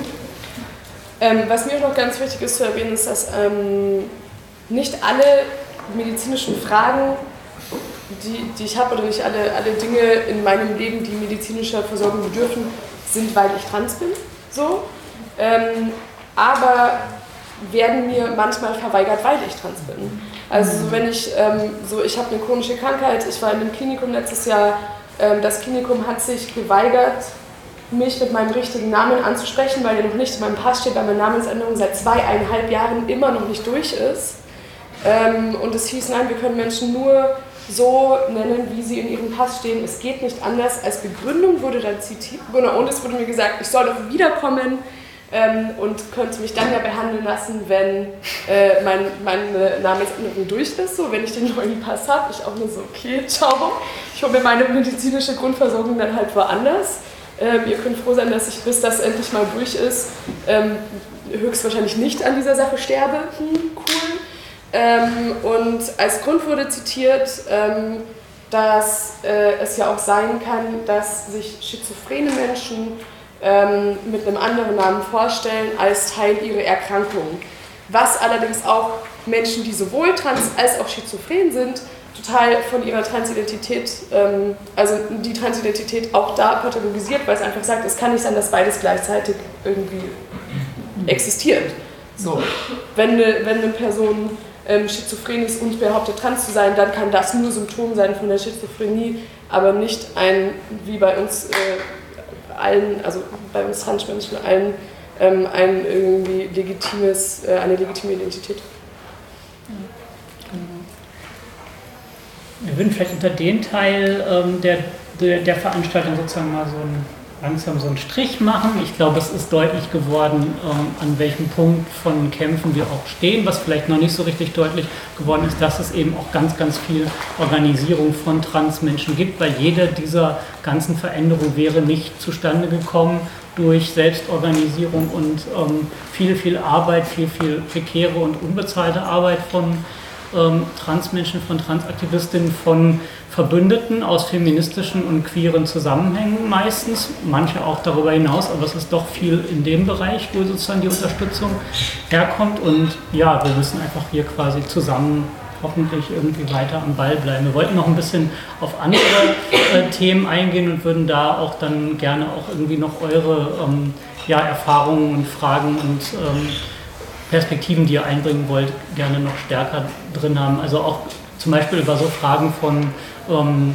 Ähm, was mir auch noch ganz wichtig ist zu erwähnen, ist, dass ähm, nicht alle medizinischen Fragen, Die, die ich habe, oder nicht alle, alle Dinge in meinem Leben, die medizinischer Versorgung bedürfen, sind, weil ich trans bin. So. Ähm, aber werden mir manchmal verweigert, weil ich trans bin. Also so, wenn ich, ähm, so, ich habe eine chronische Krankheit, ich war in einem Klinikum letztes Jahr, ähm, das Klinikum hat sich geweigert, mich mit meinem richtigen Namen anzusprechen, weil der noch nicht in meinem Pass steht, weil meine Namensänderung seit zweieinhalb Jahren immer noch nicht durch ist. Ähm, und es hieß, nein, wir können Menschen nur so nennen, wie sie in ihrem Pass stehen. Es geht nicht anders. Als Begründung wurde dann zitiert, und es wurde mir gesagt, ich soll doch wiederkommen ähm, und könnte mich dann ja behandeln lassen, wenn äh, mein, meine Namensänderung durch ist. So, wenn ich den neuen Pass habe, ich auch nur so, okay, ciao. Ich hole mir meine medizinische Grundversorgung dann halt woanders. Ähm, ihr könnt froh sein, dass ich, bis das endlich mal durch ist, ähm, höchstwahrscheinlich nicht an dieser Sache sterbe. Hm, cool. Ähm, und als Grund wurde zitiert, ähm, dass äh, es ja auch sein kann, dass sich schizophrene Menschen ähm, mit einem anderen Namen vorstellen als Teil ihrer Erkrankung. Was allerdings auch Menschen, die sowohl trans als auch schizophren sind, total von ihrer Transidentität, ähm, also die Transidentität auch da pathologisiert, weil es einfach sagt, es kann nicht sein, dass beides gleichzeitig irgendwie existiert. So. Wenn eine, wenn eine Person ähm, schizophren ist und behauptet, trans zu sein, dann kann das nur Symptom sein von der Schizophrenie, aber nicht ein, wie bei uns äh, allen, also bei uns Transmenschen allen, ähm, ein irgendwie legitimes, äh, eine legitime Identität. Wir würden vielleicht unter den Teil ähm, der, der, der Veranstaltung sozusagen mal so ein, langsam so einen Strich machen. Ich glaube, es ist deutlich geworden, ähm, an welchem Punkt von Kämpfen wir auch stehen. Was vielleicht noch nicht so richtig deutlich geworden ist, dass es eben auch ganz, ganz viel Organisierung von Transmenschen gibt, weil jede dieser ganzen Veränderungen wäre nicht zustande gekommen durch Selbstorganisierung und ähm, viel, viel Arbeit, viel, viel prekäre und unbezahlte Arbeit von Ähm, Transmenschen, von Transaktivistinnen, von Verbündeten aus feministischen und queeren Zusammenhängen meistens, manche auch darüber hinaus, aber es ist doch viel in dem Bereich, wo sozusagen die Unterstützung herkommt und ja, wir müssen einfach hier quasi zusammen hoffentlich irgendwie weiter am Ball bleiben. Wir wollten noch ein bisschen auf andere äh, Themen eingehen und würden da auch dann gerne auch irgendwie noch eure ähm, ja, Erfahrungen und Fragen und ähm, Perspektiven, die ihr einbringen wollt, gerne noch stärker drin haben. Also auch zum Beispiel über so Fragen von ähm,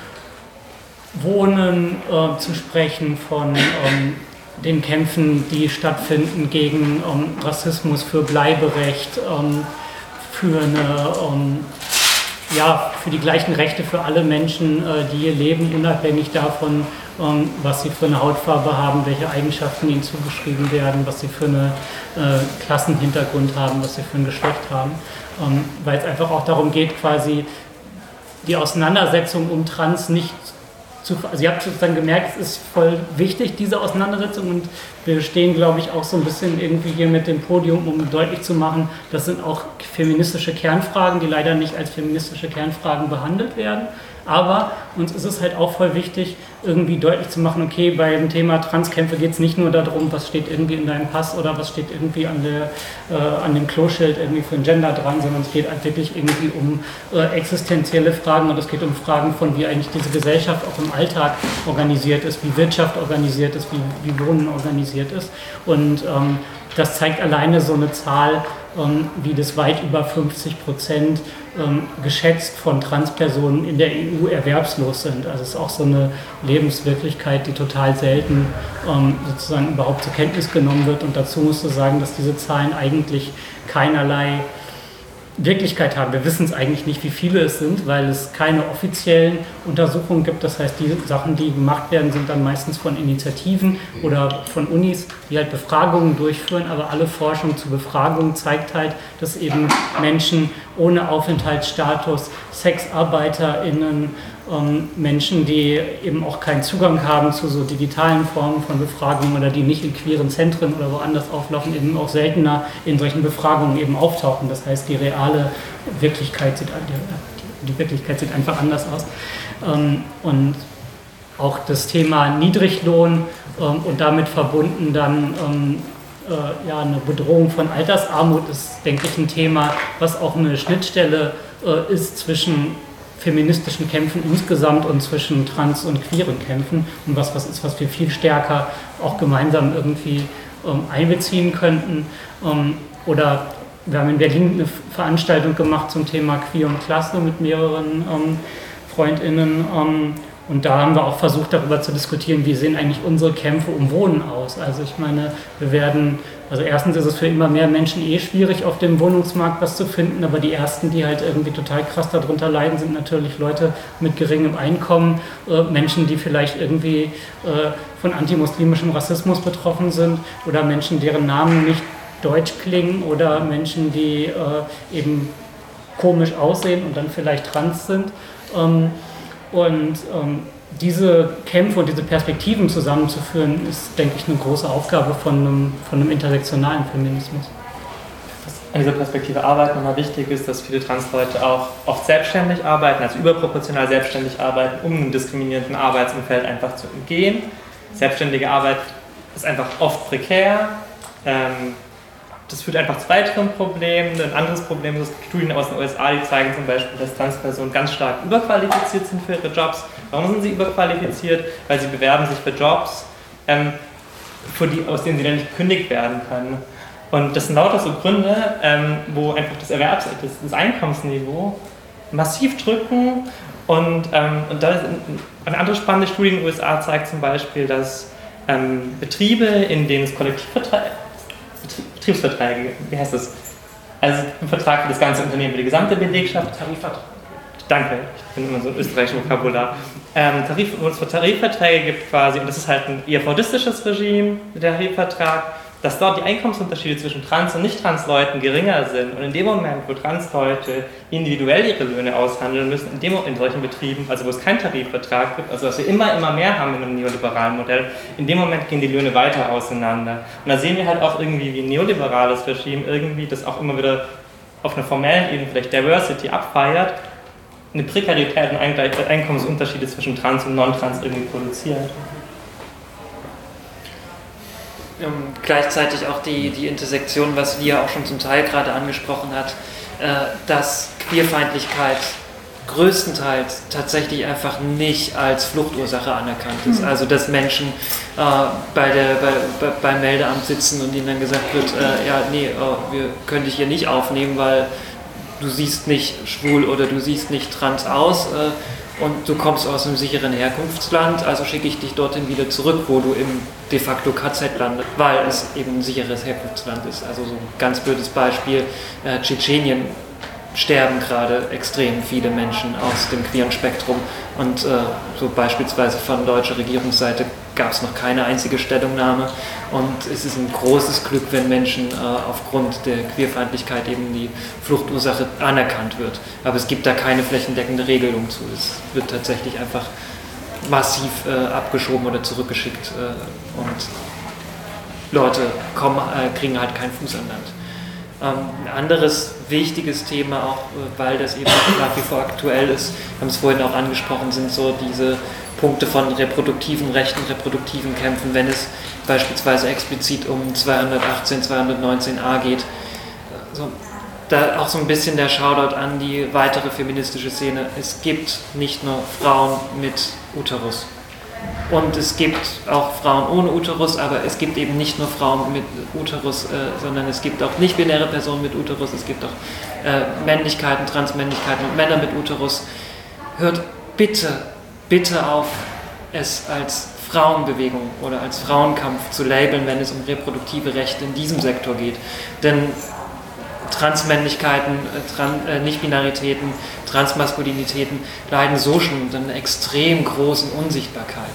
Wohnen äh, zu sprechen, von ähm, den Kämpfen, die stattfinden gegen ähm, Rassismus, für Bleiberecht, ähm, für eine ähm, ja, für die gleichen Rechte für alle Menschen, äh, die hier leben, unabhängig davon, ähm, was sie für eine Hautfarbe haben, welche Eigenschaften ihnen zugeschrieben werden, was sie für einen äh, Klassenhintergrund haben, was sie für ein Geschlecht haben. Ähm, weil es einfach auch darum geht, quasi die Auseinandersetzung um Trans nicht zu... Also ihr habt sozusagen gemerkt, es ist voll wichtig, diese Auseinandersetzung, und wir stehen, glaube ich, auch so ein bisschen irgendwie hier mit dem Podium, um deutlich zu machen, das sind auch feministische Kernfragen, die leider nicht als feministische Kernfragen behandelt werden. Aber uns ist es halt auch voll wichtig, irgendwie deutlich zu machen, okay, beim Thema Transkämpfe geht es nicht nur darum, was steht irgendwie in deinem Pass oder was steht irgendwie an, der, äh, an dem Kloschild irgendwie für ein Gender dran, sondern es geht halt wirklich irgendwie um äh, existenzielle Fragen, und es geht um Fragen von, wie eigentlich diese Gesellschaft auch im Alltag organisiert ist, wie Wirtschaft organisiert ist, wie, wie Wohnen organisiert ist. Und ähm, das zeigt alleine so eine Zahl ähm, wie das weit über fünfzig Prozent ähm, geschätzt von Transpersonen in der E U erwerbslos sind. Also es ist auch so eine Lebenswirklichkeit, die total selten ähm, sozusagen überhaupt zur Kenntnis genommen wird. Und dazu musst du sagen, dass diese Zahlen eigentlich keinerlei Wirklichkeit haben. Wir wissen es eigentlich nicht, wie viele es sind, weil es keine offiziellen Untersuchungen gibt. Das heißt, die Sachen, die gemacht werden, sind dann meistens von Initiativen oder von Unis, die halt Befragungen durchführen. Aber alle Forschung zu Befragungen zeigt halt, dass eben Menschen ohne Aufenthaltsstatus, SexarbeiterInnen, ähm, Menschen, die eben auch keinen Zugang haben zu so digitalen Formen von Befragungen oder die nicht in queeren Zentren oder woanders auflaufen, eben auch seltener in solchen Befragungen eben auftauchen. Das heißt, die reale Wirklichkeit sieht, die, die Wirklichkeit sieht einfach anders aus. Ähm, und auch das Thema Niedriglohn ähm, und damit verbunden dann ähm, äh, ja, eine Bedrohung von Altersarmut ist, denke ich, ein Thema, was auch eine Schnittstelle äh, ist zwischen feministischen Kämpfen insgesamt und zwischen trans- und queeren Kämpfen und was, was ist, was wir viel stärker auch gemeinsam irgendwie ähm, einbeziehen könnten. Ähm, oder wir haben in Berlin eine Veranstaltung gemacht zum Thema Queer und Klasse mit mehreren ähm, FreundInnen. Ähm, und da haben wir auch versucht, darüber zu diskutieren, wie sehen eigentlich unsere Kämpfe um Wohnen aus. Also ich meine, wir werden, also erstens ist es für immer mehr Menschen eh schwierig, auf dem Wohnungsmarkt was zu finden, aber die ersten, die halt irgendwie total krass darunter leiden, sind natürlich Leute mit geringem Einkommen, äh, Menschen, die vielleicht irgendwie äh, von antimuslimischem Rassismus betroffen sind oder Menschen, deren Namen nicht deutsch klingen oder Menschen, die äh, eben komisch aussehen und dann vielleicht trans sind. Ähm, Und ähm, diese Kämpfe und diese Perspektiven zusammenzuführen, ist, denke ich, eine große Aufgabe von einem, von einem intersektionalen Feminismus. Was an dieser Perspektive Arbeit nochmal wichtig ist, dass viele Transleute auch oft selbstständig arbeiten, also überproportional selbstständig arbeiten, um einem diskriminierenden Arbeitsumfeld einfach zu entgehen. Selbstständige Arbeit ist einfach oft prekär. Ähm, Das führt einfach zu weiteren Problemen. Ein anderes Problem ist, Studien aus den U S A, die zeigen zum Beispiel, dass Transpersonen ganz stark überqualifiziert sind für ihre Jobs. Warum sind sie überqualifiziert? Weil sie bewerben sich für Jobs, ähm, für die, aus denen sie dann nicht gekündigt werden können. Und das sind lauter so Gründe, ähm, wo einfach das Erwerbs-, das, das Einkommensniveau massiv drücken. Und, ähm, und da ist eine andere spannende Studie in den U S A zeigt zum Beispiel, dass ähm, Betriebe, in denen es Kollektivverträge Betriebsverträge, wie heißt das? Also ein Vertrag für das ganze Unternehmen, für die gesamte Belegschaft. Tarifvertrag. Danke, ich bin immer so ein österreichisches Vokabular. Ähm, Tarif, wo es Tarifverträge gibt quasi, und das ist halt ein eher fordistisches Regime, der Tarifvertrag, dass dort die Einkommensunterschiede zwischen Trans- und Nicht-Trans-Leuten geringer sind. Und in dem Moment, wo Trans-Leute individuell ihre Löhne aushandeln müssen, in, dem, in solchen Betrieben, also wo es keinen Tarifvertrag gibt, also was wir immer, immer mehr haben in einem neoliberalen Modell, in dem Moment gehen die Löhne weiter auseinander. Und da sehen wir halt auch irgendwie, wie ein neoliberales Regime irgendwie das auch immer wieder auf einer formellen Ebene vielleicht Diversity abfeiert, eine Prekarität und Einkommensunterschiede zwischen Trans und Non-Trans irgendwie produziert. Ähm, gleichzeitig auch die, die Intersektion, was Lia auch schon zum Teil gerade angesprochen hat, äh, dass Queerfeindlichkeit größtenteils tatsächlich einfach nicht als Fluchtursache anerkannt ist. Mhm. Also dass Menschen äh, bei der, bei, bei, beim Meldeamt sitzen und ihnen dann gesagt wird, äh, ja, nee, äh, wir können dich hier nicht aufnehmen, weil du siehst nicht schwul oder du siehst nicht trans aus, äh, und du kommst aus einem sicheren Herkunftsland, also schicke ich dich dorthin wieder zurück, wo du im de facto K Z landest, weil es eben ein sicheres Herkunftsland ist. Also so ein ganz blödes Beispiel, äh, Tschetschenien sterben gerade extrem viele Menschen aus dem queeren Spektrum und äh, so beispielsweise von deutscher Regierungsseite gab es noch keine einzige Stellungnahme und es ist ein großes Glück, wenn Menschen äh, aufgrund der Queerfeindlichkeit eben die Fluchtursache anerkannt wird. Aber es gibt da keine flächendeckende Regelung zu. Es wird tatsächlich einfach massiv äh, abgeschoben oder zurückgeschickt äh, und Leute kommen, äh, kriegen halt keinen Fuß an Land. Ähm, ein anderes wichtiges Thema, auch äh, weil das eben nach wie vor aktuell ist, wir haben es vorhin auch angesprochen, sind so diese Punkte von reproduktiven Rechten, reproduktiven Kämpfen, wenn es beispielsweise explizit um zweihundertachtzehn, zweihundertneunzehn a geht. So, da auch so ein bisschen der Shoutout an die weitere feministische Szene. Es gibt nicht nur Frauen mit Uterus. Und es gibt auch Frauen ohne Uterus, aber es gibt eben nicht nur Frauen mit Uterus, äh, sondern es gibt auch nicht-binäre Personen mit Uterus, es gibt auch äh, Männlichkeiten, Transmännlichkeiten und Männer mit Uterus. Hört bitte, bitte auf, es als Frauenbewegung oder als Frauenkampf zu labeln, wenn es um reproduktive Rechte in diesem Sektor geht. Denn Transmännlichkeiten, äh, Tran äh, Nichtbinaritäten, Transmaskulinitäten leiden so schon unter einer extrem großen Unsichtbarkeit.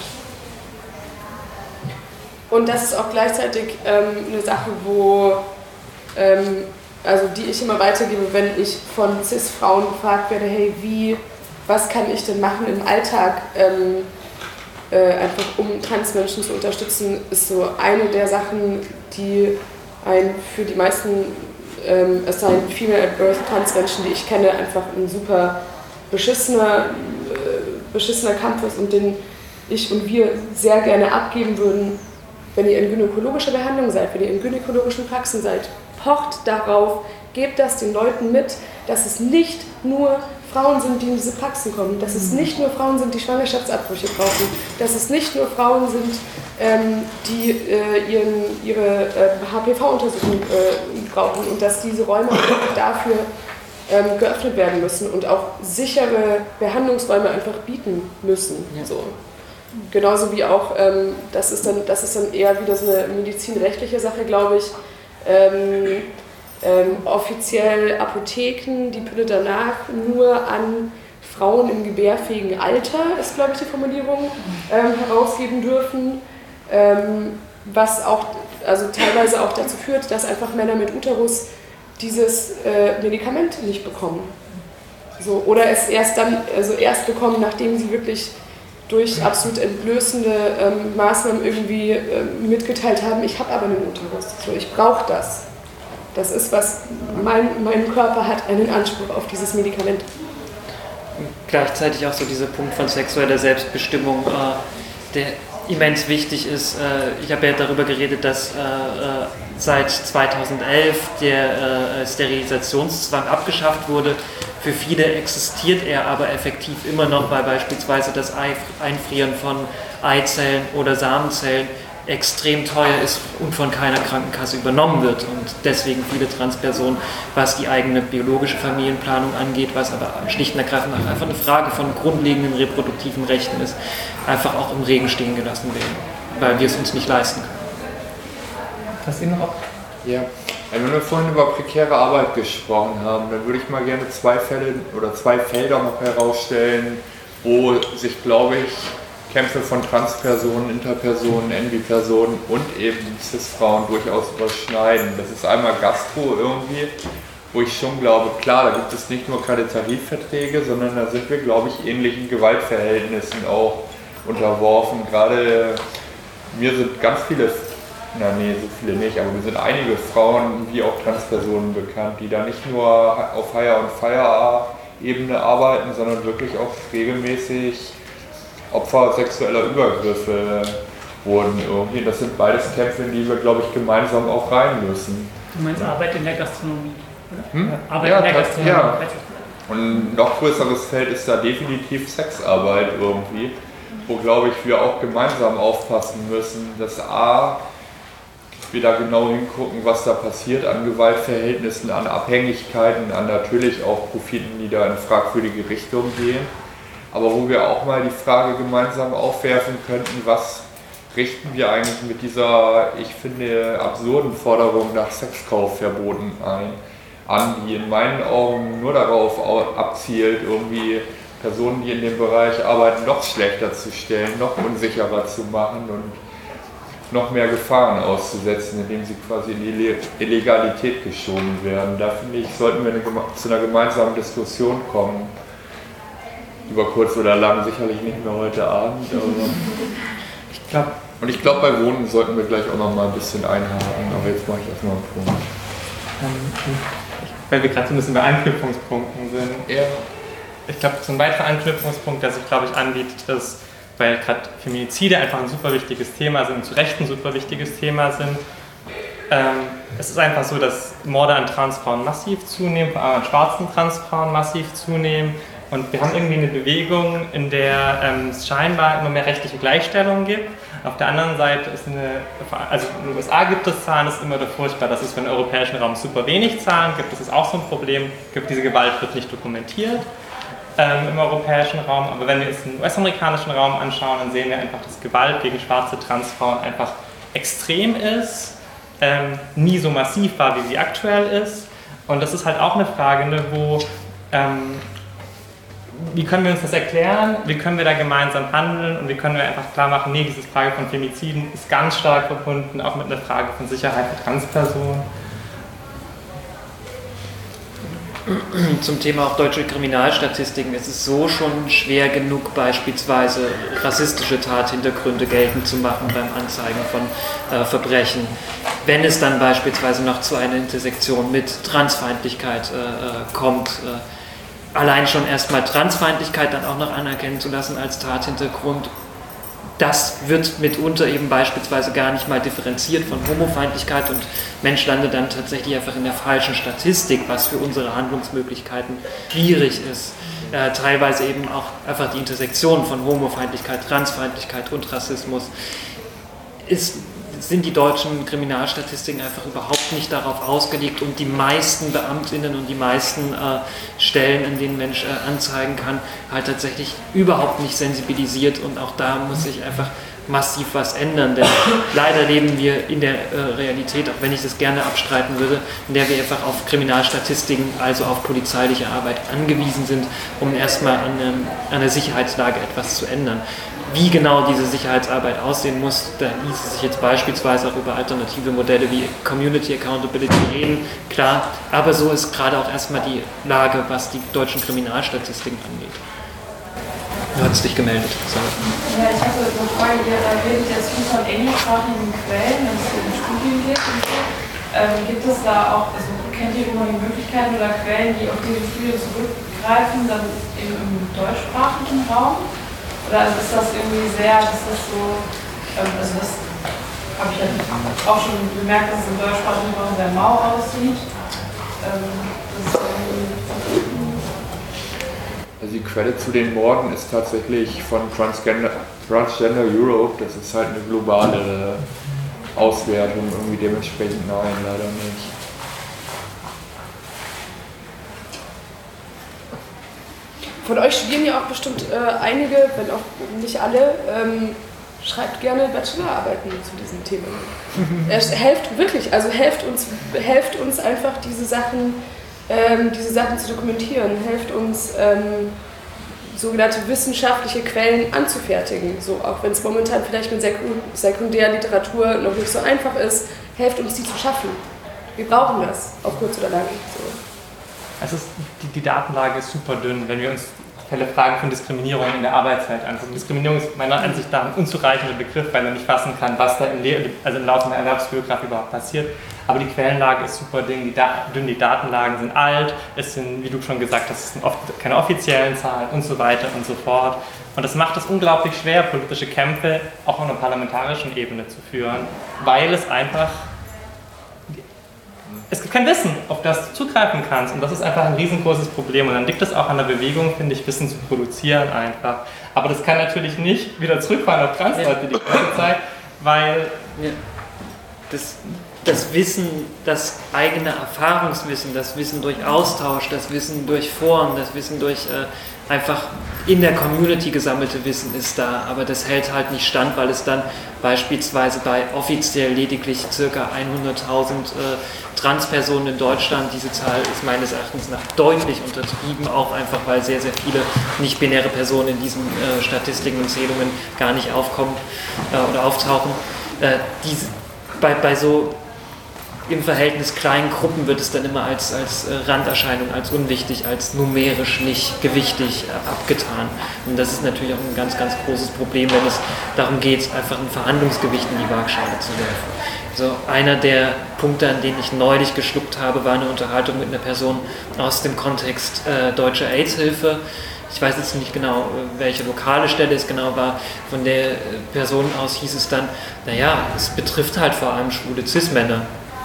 Und das ist auch gleichzeitig ähm, eine Sache, wo, ähm, also die ich immer weitergebe, wenn ich von Cis-Frauen gefragt werde, hey, wie, was kann ich denn machen im Alltag, ähm, äh, einfach um Transmenschen zu unterstützen, ist so eine der Sachen, die ein für die meisten ähm, assigned Female at Birth Transmenschen, die ich kenne, einfach ein super beschissener, äh, beschissener Kampf ist und den ich und wir sehr gerne abgeben würden, wenn ihr in gynäkologischer Behandlung seid, wenn ihr in gynäkologischen Praxen seid, pocht darauf, gebt das den Leuten mit, dass es nicht nur Frauen sind, die in diese Praxen kommen, dass es nicht nur Frauen sind, die Schwangerschaftsabbrüche brauchen, dass es nicht nur Frauen sind, ähm, die äh, ihren, ihre äh, H P V-Untersuchung äh, brauchen und dass diese Räume dafür ähm, geöffnet werden müssen und auch sichere Behandlungsräume einfach bieten müssen. Ja. So. Genauso wie auch, ähm, das, ist dann, das ist dann eher wieder so eine medizinrechtliche Sache, glaube ich, ähm, ähm, offiziell Apotheken die Pille danach nur an Frauen im gebärfähigen Alter, ist glaube ich die Formulierung, ähm, herausgeben dürfen, ähm, was auch, also teilweise auch dazu führt, dass einfach Männer mit Uterus dieses äh, Medikament nicht bekommen. So, oder es erst dann, also erst bekommen, nachdem sie wirklich durch absolut entblößende ähm, Maßnahmen irgendwie ähm, mitgeteilt haben, ich habe aber einen Uterus, so, ich brauche das. Das ist, was mein, mein Körper hat, einen Anspruch auf dieses Medikament. Gleichzeitig auch so dieser Punkt von sexueller Selbstbestimmung, äh, der immens wichtig ist. Äh, ich habe ja darüber geredet, dass äh, seit zweitausendelf der äh, Sterilisationszwang abgeschafft wurde. Für viele existiert er aber effektiv immer noch, weil beispielsweise das Einfrieren von Eizellen oder Samenzellen extrem teuer ist und von keiner Krankenkasse übernommen wird und deswegen viele Transpersonen, was die eigene biologische Familienplanung angeht, was aber schlicht und ergreifend einfach eine Frage von grundlegenden reproduktiven Rechten ist, einfach auch im Regen stehen gelassen werden, weil wir es uns nicht leisten können. Was Ihnen noch? Ja, wenn wir vorhin über prekäre Arbeit gesprochen haben, dann würde ich mal gerne zwei Fälle oder zwei Felder noch herausstellen, wo sich, glaube ich, Kämpfe von Transpersonen, Interpersonen, N B-Personen und eben Cis-Frauen durchaus überschneiden. Das ist einmal Gastro irgendwie, wo ich schon glaube, klar, da gibt es nicht nur keine Tarifverträge, sondern da sind wir, glaube ich, ähnlichen Gewaltverhältnissen auch unterworfen. Gerade mir sind ganz viele, na nee, so viele nicht, aber mir sind einige Frauen wie auch Transpersonen bekannt, die da nicht nur auf Hire- und Fire-Ebene arbeiten, sondern wirklich auch regelmäßig Opfer sexueller Übergriffe wurden irgendwie. Das sind beides Kämpfe, in die wir, glaube ich, gemeinsam auch rein müssen. Du meinst Arbeit in der Gastronomie, oder? Hm? Arbeit ja, in der Gastronomie. Ja. Und ein noch größeres Feld ist da definitiv Sexarbeit irgendwie, wo, glaube ich, wir auch gemeinsam aufpassen müssen, dass A, wir da genau hingucken, was da passiert an Gewaltverhältnissen, an Abhängigkeiten, an natürlich auch Profiten, die da in fragwürdige Richtungen gehen. Aber wo wir auch mal die Frage gemeinsam aufwerfen könnten, was richten wir eigentlich mit dieser, ich finde, absurden Forderung nach Sexkaufverboten ein, an, die in meinen Augen nur darauf abzielt, irgendwie Personen, die in dem Bereich arbeiten, noch schlechter zu stellen, noch unsicherer zu machen und noch mehr Gefahren auszusetzen, indem sie quasi in die Illegalität geschoben werden. Da finde ich, sollten wir eine, zu einer gemeinsamen Diskussion kommen. Über kurz oder lang, sicherlich nicht mehr heute Abend. Aber ich glaub, und ich glaube, bei Wohnen sollten wir gleich auch noch mal ein bisschen einhaken, aber jetzt mache ich erstmal einen Punkt. Ähm, weil wir gerade so ein bisschen bei Anknüpfungspunkten sind. Ja. Ich glaube, so ein weiterer Anknüpfungspunkt, der sich, glaube ich, anbietet, ist, weil gerade Feminizide einfach ein super wichtiges Thema sind, zu Recht ein super wichtiges Thema sind. Ähm, es ist einfach so, dass Morde an Transfrauen massiv zunehmen, vor allem an schwarzen Transfrauen massiv zunehmen. Und wir haben irgendwie eine Bewegung, in der ähm, es scheinbar immer mehr rechtliche Gleichstellung gibt. Auf der anderen Seite ist eine, also in den U S A gibt es Zahlen, das ist immer furchtbar, dass es für den europäischen Raum super wenig Zahlen gibt. Das ist auch so ein Problem. Diese Gewalt wird nicht dokumentiert ähm, im europäischen Raum. Aber wenn wir uns den U S-amerikanischen Raum anschauen, dann sehen wir einfach, dass Gewalt gegen schwarze Transfrauen einfach extrem ist, ähm, nie so massiv war, wie sie aktuell ist. Und das ist halt auch eine Frage, ne, wo ähm, wie können wir uns das erklären, wie können wir da gemeinsam handeln und wie können wir einfach klar machen, nee, diese Frage von Femiziden ist ganz stark verbunden, auch mit einer Frage von Sicherheit für Transpersonen. Zum Thema auch deutsche Kriminalstatistiken. Es ist so schon schwer genug, beispielsweise rassistische Tathintergründe geltend zu machen beim Anzeigen von äh, Verbrechen. Wenn es dann beispielsweise noch zu einer Intersektion mit Transfeindlichkeit äh, kommt, äh, allein schon erstmal Transfeindlichkeit dann auch noch anerkennen zu lassen als Tathintergrund, das wird mitunter eben beispielsweise gar nicht mal differenziert von Homofeindlichkeit und Mensch landet dann tatsächlich einfach in der falschen Statistik, was für unsere Handlungsmöglichkeiten schwierig ist. Äh, teilweise eben auch einfach die Intersektion von Homofeindlichkeit, Transfeindlichkeit und Rassismus ist sind die deutschen Kriminalstatistiken einfach überhaupt nicht darauf ausgelegt und die meisten BeamtInnen und die meisten äh, Stellen, in denen Mensch äh, anzeigen kann, halt tatsächlich überhaupt nicht sensibilisiert und auch da muss sich einfach massiv was ändern, denn leider leben wir in der äh, Realität, auch wenn ich das gerne abstreiten würde, in der wir einfach auf Kriminalstatistiken, also auf polizeiliche Arbeit angewiesen sind, um erstmal an, ähm, an der Sicherheitslage etwas zu ändern. Wie genau diese Sicherheitsarbeit aussehen muss, da ließe sich jetzt beispielsweise auch über alternative Modelle wie Community Accountability reden, klar, aber so ist gerade auch erstmal die Lage, was die deutschen Kriminalstatistiken angeht. Du hast dich gemeldet. Sorry. Ja, ich hatte eine Frage, ihr redet jetzt viel von englischsprachigen Quellen, wenn es um Studien geht und so. Ähm, gibt es da auch, also kennt ihr immer die Möglichkeiten oder Quellen, die auf diese Studien zurückgreifen, dann im, im deutschsprachigen Raum? Oder also ist das irgendwie sehr, dass das so, ähm, also das habe ich ja auch schon bemerkt, dass es im deutschsprachigen Raum sehr mau aussieht. Ähm, das ist irgendwie Also die Quelle zu den Morden ist tatsächlich von Transgender, Transgender Europe, das ist halt eine globale Auswertung, irgendwie dementsprechend nein, leider nicht. Von euch studieren ja auch bestimmt äh, einige, wenn auch nicht alle, ähm, schreibt gerne Bachelorarbeiten zu diesen Themen. Es helft wirklich, also helft uns, helft uns einfach diese Sachen, ähm, diese Sachen zu dokumentieren, helft uns ähm, sogenannte wissenschaftliche Quellen anzufertigen, so auch wenn es momentan vielleicht mit Sekundärliteratur noch nicht so einfach ist, helft uns die zu schaffen. Wir brauchen das, auf kurz oder lang. So. Es ist, die, die Datenlage ist super dünn, wenn wir uns Fälle Fragen von Diskriminierung in der Arbeitszeit angucken. Diskriminierung ist meiner Ansicht nach ein unzureichender Begriff, weil man nicht fassen kann, was da im, Le- also im Laufe einer Erwerbsbiografie überhaupt passiert. Aber die Quellenlage ist super dünn, die, da- dünn, die Datenlagen sind alt, es sind, wie du schon gesagt hast, es sind oft keine offiziellen Zahlen und so weiter und so fort. Und das macht es unglaublich schwer, politische Kämpfe auch auf einer parlamentarischen Ebene zu führen, weil es einfach Es gibt kein Wissen, auf das du zugreifen kannst und das ist einfach ein riesengroßes Problem und dann liegt es auch an der Bewegung, finde ich, Wissen zu produzieren einfach. Aber das kann natürlich nicht wieder zurückfahren auf Transleute die ganze Zeit, weil... Ja. Das, das Wissen, das eigene Erfahrungswissen, das Wissen durch Austausch, das Wissen durch Foren, das Wissen durch äh, einfach in der Community gesammelte Wissen ist da, aber das hält halt nicht stand, weil es dann beispielsweise bei offiziell lediglich ca. hunderttausend äh, Transpersonen in Deutschland, diese Zahl ist meines Erachtens nach deutlich untertrieben, auch einfach weil sehr, sehr viele nicht-binäre Personen in diesen äh, Statistiken und Zählungen gar nicht aufkommen äh, oder auftauchen. Äh, diese, bei, bei so im Verhältnis kleinen Gruppen wird es dann immer als, als Randerscheinung, als unwichtig, als numerisch nicht gewichtig abgetan. Und das ist natürlich auch ein ganz, ganz großes Problem, wenn es darum geht, einfach ein Verhandlungsgewicht in die Waagschale zu werfen. So, einer der Punkte, an denen ich neulich geschluckt habe, war eine Unterhaltung mit einer Person aus dem Kontext äh, Deutsche AIDS-Hilfe. Ich weiß jetzt nicht genau, welche lokale Stelle es genau war. Von der Person aus hieß es dann, naja, es betrifft halt vor allem schwule Cis-Männer.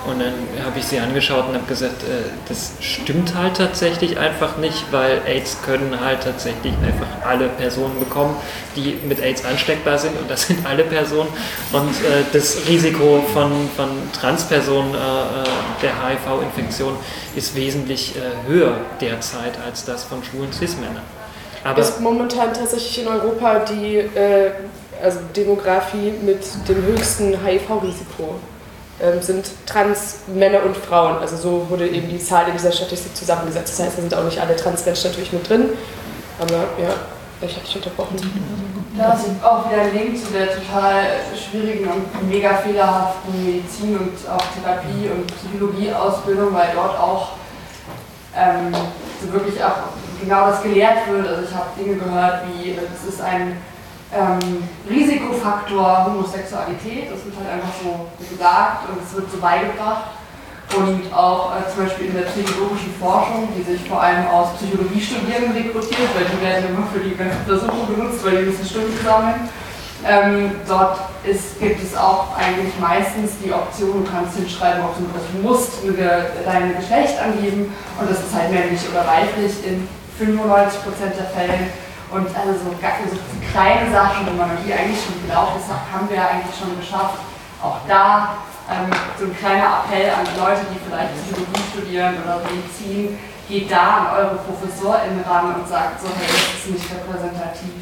Und dann habe ich sie angeschaut und habe gesagt, äh, das stimmt halt tatsächlich einfach nicht, weil AIDS können halt tatsächlich einfach alle Personen bekommen, die mit AIDS ansteckbar sind, und das sind alle Personen. Und äh, das Risiko von, von Transpersonen äh, der H I V-Infektion ist wesentlich äh, höher derzeit als das von schwulen Cis-Männern. Aber ist momentan tatsächlich in Europa die äh, also Demografie mit dem höchsten H I V-Risiko. Ähm, sind Trans-Männer und Frauen. Also so wurde eben die Zahl in dieser Statistik zusammengesetzt. Das heißt, da sind auch nicht alle Trans-Menschen natürlich mit drin. Aber ja, ich habe dich unterbrochen. Da ist auch wieder ein Link zu der total schwierigen und mega fehlerhaften Medizin- und auch Therapie- und Psychologie-Ausbildung, weil dort auch ähm, so wirklich auch genau das gelehrt wird. Also ich habe Dinge gehört wie, es ist ein Ähm, Risikofaktor Homosexualität, das wird halt einfach so gesagt und es wird so beigebracht. Und auch äh, zum Beispiel in der psychologischen Forschung, die sich vor allem aus Psychologiestudierenden rekrutiert, weil die werden immer für die ganzen Versuche benutzt, weil die müssen Stunden sammeln. Ähm, dort ist, gibt es auch eigentlich meistens die Option, du kannst hinschreiben, ob du, du musst dein Geschlecht angeben, und das ist halt männlich oder weiblich in fünfundneunzig Prozent der Fälle. Und also so, so kleine Sachen, wo man die eigentlich schon glaubt, das haben wir ja eigentlich schon geschafft. Auch da ähm, so ein kleiner Appell an Leute, die vielleicht Psychologie studieren oder Medizin, geht da an eure ProfessorInnen ran und sagt so, hey, das ist nicht repräsentativ.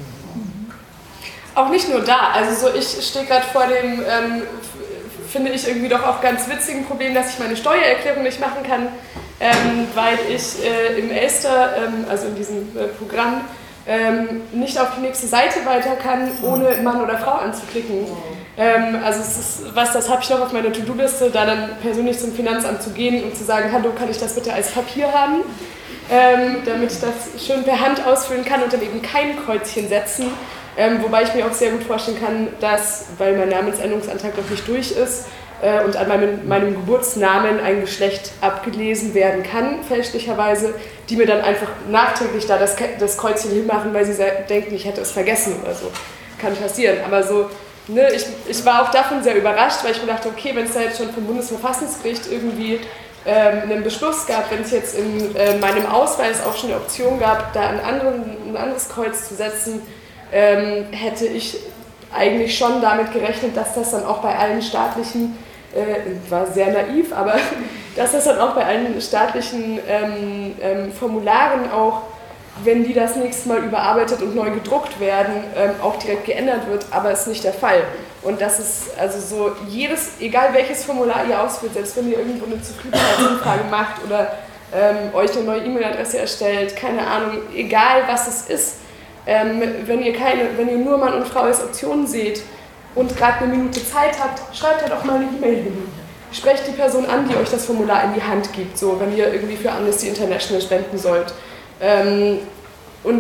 Auch nicht nur da, also so ich stehe gerade vor dem, ähm, finde ich irgendwie doch auch ganz witzigen Problem, dass ich meine Steuererklärung nicht machen kann, ähm, weil ich äh, im Elster, ähm, also in diesem äh, Programm, Ähm, nicht auf die nächste Seite weiter kann, ohne Mann oder Frau anzuklicken. Ähm, also es ist was, das habe ich noch auf meiner To-Do-Liste, da dann persönlich zum Finanzamt zu gehen und zu sagen, hallo, kann ich das bitte als Papier haben, ähm, damit ich das schön per Hand ausfüllen kann und dann eben kein Kreuzchen setzen. Ähm, wobei ich mir auch sehr gut vorstellen kann, dass, weil mein Namensänderungsantrag noch nicht durch ist, äh, und an meinem, meinem Geburtsnamen ein Geschlecht abgelesen werden kann, fälschlicherweise, die mir dann einfach nachträglich da das, das Kreuzchen hinmachen, weil sie denken, ich hätte es vergessen oder so. Kann passieren. Aber so, ne, ich, ich war auch davon sehr überrascht, weil ich mir dachte, okay, wenn es da jetzt schon vom Bundesverfassungsgericht irgendwie ähm, einen Beschluss gab, wenn es jetzt in äh, meinem Ausweis auch schon eine Option gab, da einen anderen, ein anderes Kreuz zu setzen, ähm, hätte ich eigentlich schon damit gerechnet, dass das dann auch bei allen staatlichen, äh, war sehr naiv, aber dass das dann auch bei allen staatlichen ähm, ähm, Formularen auch, wenn die das nächste Mal überarbeitet und neu gedruckt werden, ähm, auch direkt geändert wird, aber ist nicht der Fall. Und das ist also so, jedes, egal welches Formular ihr ausfüllt, selbst wenn ihr irgendwo eine Zufriedenheitsumfrage macht oder ähm, euch eine neue E-Mail-Adresse erstellt, keine Ahnung, egal was es ist, ähm, wenn ihr keine, wenn ihr nur Mann und Frau als Option seht und gerade eine Minute Zeit habt, schreibt halt auch mal eine E-Mail hin. Sprecht die Person an, die euch das Formular in die Hand gibt, so, wenn ihr irgendwie für Amnesty International spenden sollt. Ähm, und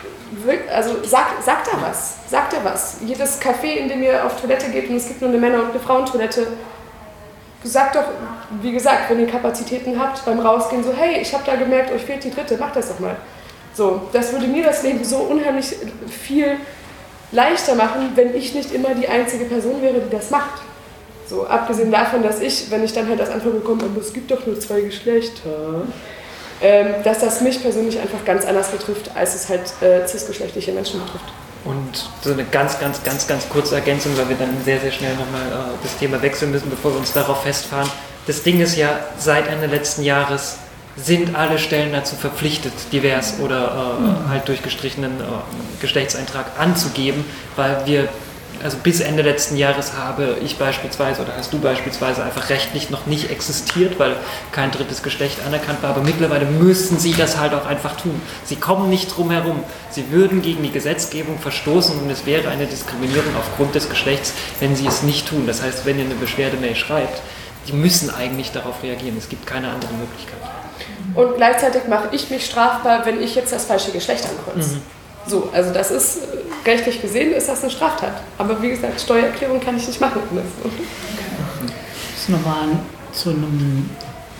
also sagt, sagt da was, sagt da was. Jedes Café, in dem ihr auf Toilette geht und es gibt nur eine Männer- und eine Frauentoilette, sagt doch, wie gesagt, wenn ihr Kapazitäten habt, beim Rausgehen so, hey, ich habe da gemerkt, euch fehlt die dritte, macht das doch mal. So, das würde mir das Leben so unheimlich viel leichter machen, wenn ich nicht immer die einzige Person wäre, die das macht. So, abgesehen davon, dass ich, wenn ich dann halt das Antwort bekomme, aber es gibt doch nur zwei Geschlechter, ähm, dass das mich persönlich einfach ganz anders betrifft, als es halt äh, cisgeschlechtliche Menschen betrifft. Und so eine ganz, ganz, ganz, ganz kurze Ergänzung, weil wir dann sehr, sehr schnell nochmal äh, das Thema wechseln müssen, bevor wir uns darauf festfahren. Das Ding ist ja, seit Ende letzten Jahres sind alle Stellen dazu verpflichtet, divers oder äh, halt durch gestrichenen äh, Geschlechtseintrag anzugeben, weil wir, also bis Ende letzten Jahres habe ich beispielsweise oder hast du beispielsweise einfach rechtlich noch nicht existiert, weil kein drittes Geschlecht anerkannt war, aber mittlerweile müssen sie das halt auch einfach tun. Sie kommen nicht drum herum. Sie würden gegen die Gesetzgebung verstoßen und es wäre eine Diskriminierung aufgrund des Geschlechts, wenn sie es nicht tun. Das heißt, wenn ihr eine Beschwerdemail schreibt, die müssen eigentlich darauf reagieren. Es gibt keine andere Möglichkeit. Und gleichzeitig mache ich mich strafbar, wenn ich jetzt das falsche Geschlecht ankreuze. Mhm. So, also das ist, rechtlich gesehen ist das eine Straftat. Aber wie gesagt, Steuererklärung kann ich nicht machen. Das ist nochmal zu einem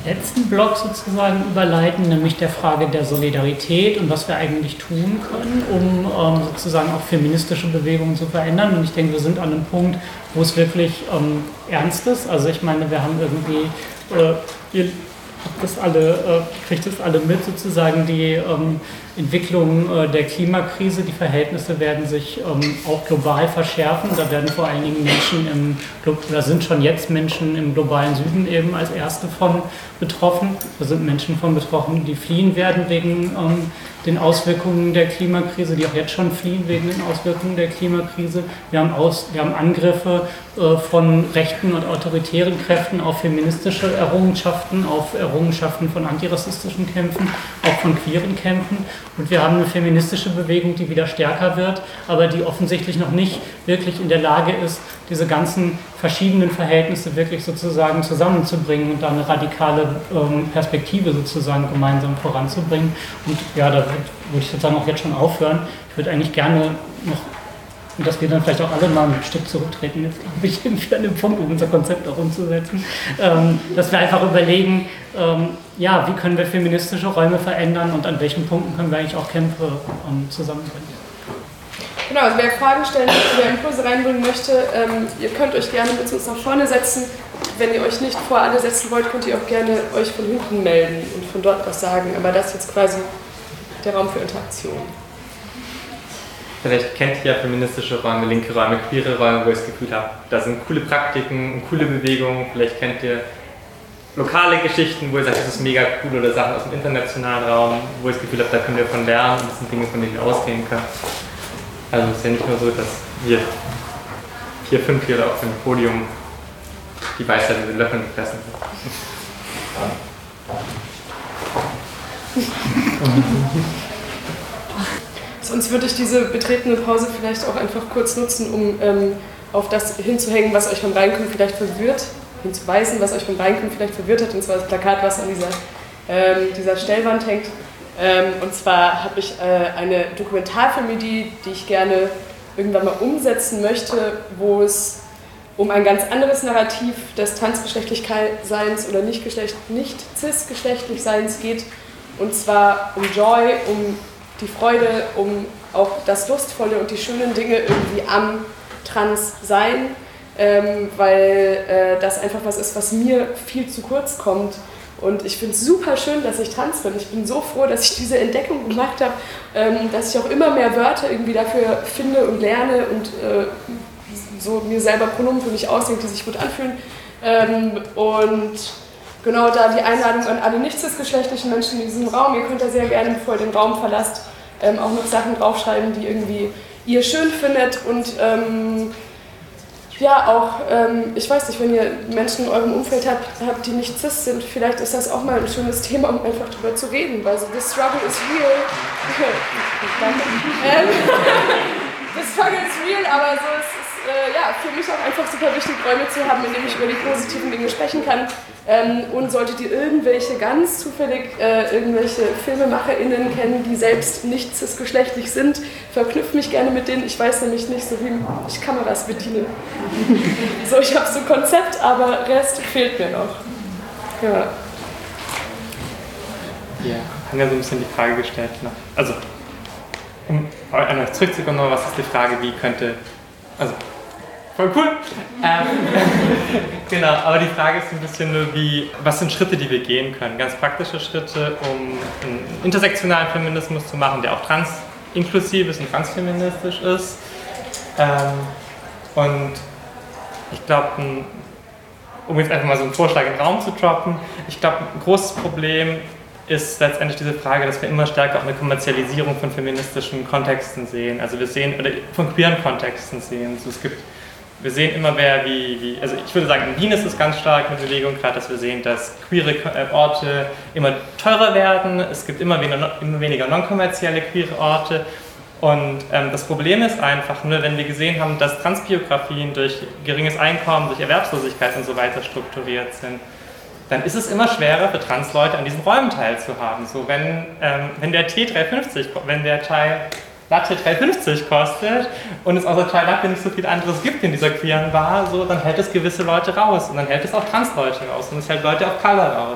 letzten Block sozusagen überleiten, nämlich der Frage der Solidarität und was wir eigentlich tun können, um ähm, sozusagen auch feministische Bewegungen zu verändern. Und ich denke, wir sind an einem Punkt, wo es wirklich ähm, ernst ist. Also ich meine, wir haben irgendwie, äh, ihr habt das alle, äh, kriegt das alle mit, sozusagen die ähm, Entwicklung äh, der Klimakrise. Die Verhältnisse werden sich ähm, auch global verschärfen. Da werden vor allen Dingen Menschen im, oder sind schon jetzt Menschen im globalen Süden eben als erste von betroffen. Da sind Menschen von betroffen, die fliehen werden wegen ähm, den Auswirkungen der Klimakrise, die auch jetzt schon fliehen wegen den Auswirkungen der Klimakrise. Wir haben, Aus, wir haben Angriffe äh, von rechten und autoritären Kräften auf feministische Errungenschaften, auf Errungenschaften von antirassistischen Kämpfen, auch von queeren Kämpfen. Und wir haben eine feministische Bewegung, die wieder stärker wird, aber die offensichtlich noch nicht wirklich in der Lage ist, diese ganzen verschiedenen Verhältnisse wirklich sozusagen zusammenzubringen und da eine radikale ähm, Perspektive sozusagen gemeinsam voranzubringen. Und ja, da würde ich sozusagen auch jetzt schon aufhören. Ich würde eigentlich gerne noch, und dass wir dann vielleicht auch alle mal ein Stück zurücktreten, jetzt glaube ich, irgendwie an dem Punkt, um unser Konzept auch umzusetzen, ähm, dass wir einfach überlegen, ähm, ja, wie können wir feministische Räume verändern und an welchen Punkten können wir eigentlich auch Kämpfe ähm, zusammenbringen. Genau, also wer Fragen stellen möchte, wer Impulse reinbringen möchte, ähm, ihr könnt euch gerne mit uns nach vorne setzen. Wenn ihr euch nicht vor alle setzen wollt, könnt ihr auch gerne euch von hinten melden und von dort was sagen. Aber das ist jetzt quasi der Raum für Interaktion. Vielleicht kennt ihr ja feministische Räume, linke Räume, queere Räume, wo ihr das Gefühl habt, da sind coole Praktiken, coole Bewegungen. Vielleicht kennt ihr lokale Geschichten, wo ihr sagt, das ist mega cool, oder Sachen aus dem internationalen Raum, wo ihr das Gefühl habt, da können wir von lernen und das sind Dinge, von denen wir ausgehen können. Also es ist ja nicht nur so, dass wir vier, fünf hier auf dem Podium die Weisheit mit den Löffeln gefressen haben. Sonst würde ich diese betretene Pause vielleicht auch einfach kurz nutzen, um ähm, auf das hinzuhängen, was euch beim Reinkommen vielleicht verwirrt, hinzuweisen, was euch beim Reinkommen vielleicht verwirrt hat, und zwar das Plakat, was an dieser, ähm, dieser Stellwand hängt. Ähm, und zwar habe ich äh, eine Dokumentarfilmidee, die ich gerne irgendwann mal umsetzen möchte, wo es um ein ganz anderes Narrativ des Transgeschlechtlichseins oder Nicht-Cis-Geschlechtlichseins geht. Und zwar um Joy, um die Freude, um auch das Lustvolle und die schönen Dinge irgendwie am Transsein, ähm, weil äh, das einfach was ist, was mir viel zu kurz kommt. Und ich finde es super schön, dass ich trans bin. Ich bin so froh, dass ich diese Entdeckung gemacht habe, ähm, dass ich auch immer mehr Wörter irgendwie dafür finde und lerne und äh, so mir selber Pronomen für mich ausdenke, die sich gut anfühlen. Ähm, und genau da die Einladung an alle nicht-cis-geschlechtlichen Menschen in diesem Raum. Ihr könnt da sehr gerne, bevor ihr den Raum verlasst, ähm, auch noch Sachen draufschreiben, die irgendwie ihr schön findet. Und ähm, ja, auch, ähm, ich weiß nicht, wenn ihr Menschen in eurem Umfeld habt, habt, die nicht cis sind, vielleicht ist das auch mal ein schönes Thema, um einfach drüber zu reden, weil so, the struggle is real. Danke. ähm, the struggle is real, aber so ist es äh, ja, für mich auch einfach super wichtig, Räume zu haben, in denen ich über die positiven Dinge sprechen kann. Ähm, und solltet ihr irgendwelche ganz zufällig äh, irgendwelche FilmemacherInnen kennen, die selbst nicht cisgeschlechtlich sind, verknüpft mich gerne mit denen. Ich weiß nämlich nicht, so wie ich Kameras bediene. So, ich habe so ein Konzept, aber Rest fehlt mir noch. Ja. Ja, haben ja so ein bisschen die Frage gestellt. Ne? Also, um an euch zurückzukommen, was ist die Frage, wie könnte, also voll cool. Ähm, genau, aber die Frage ist ein bisschen nur, wie, was sind Schritte, die wir gehen können? Ganz praktische Schritte, um einen intersektionalen Feminismus zu machen, der auch trans-inklusiv ist und transfeministisch ist. Ähm, und ich glaube, um jetzt einfach mal so einen Vorschlag in den Raum zu droppen, ich glaube, ein großes Problem ist letztendlich diese Frage, dass wir immer stärker auch eine Kommerzialisierung von feministischen Kontexten sehen. Also wir sehen, oder von queeren Kontexten sehen. Also es gibt Wir sehen immer mehr, wie, wie, also ich würde sagen, in Wien ist es ganz stark eine Bewegung, gerade dass wir sehen, dass queere Orte immer teurer werden, es gibt immer weniger, immer weniger non-kommerzielle queere Orte. Und ähm, das Problem ist einfach, nur wenn wir gesehen haben, dass Transbiografien durch geringes Einkommen, durch Erwerbslosigkeit und so weiter strukturiert sind, dann ist es immer schwerer für Transleute an diesen Räumen teilzuhaben. So, wenn, ähm, wenn der Tee drei fünfzig, wenn der Teil Latte drei fünfzig kostet und es außer Chai Latte nicht so viel anderes gibt in dieser queeren Bar, so, dann hält es gewisse Leute raus und dann hält es auch Trans-Leute raus und es hält Leute of Color raus.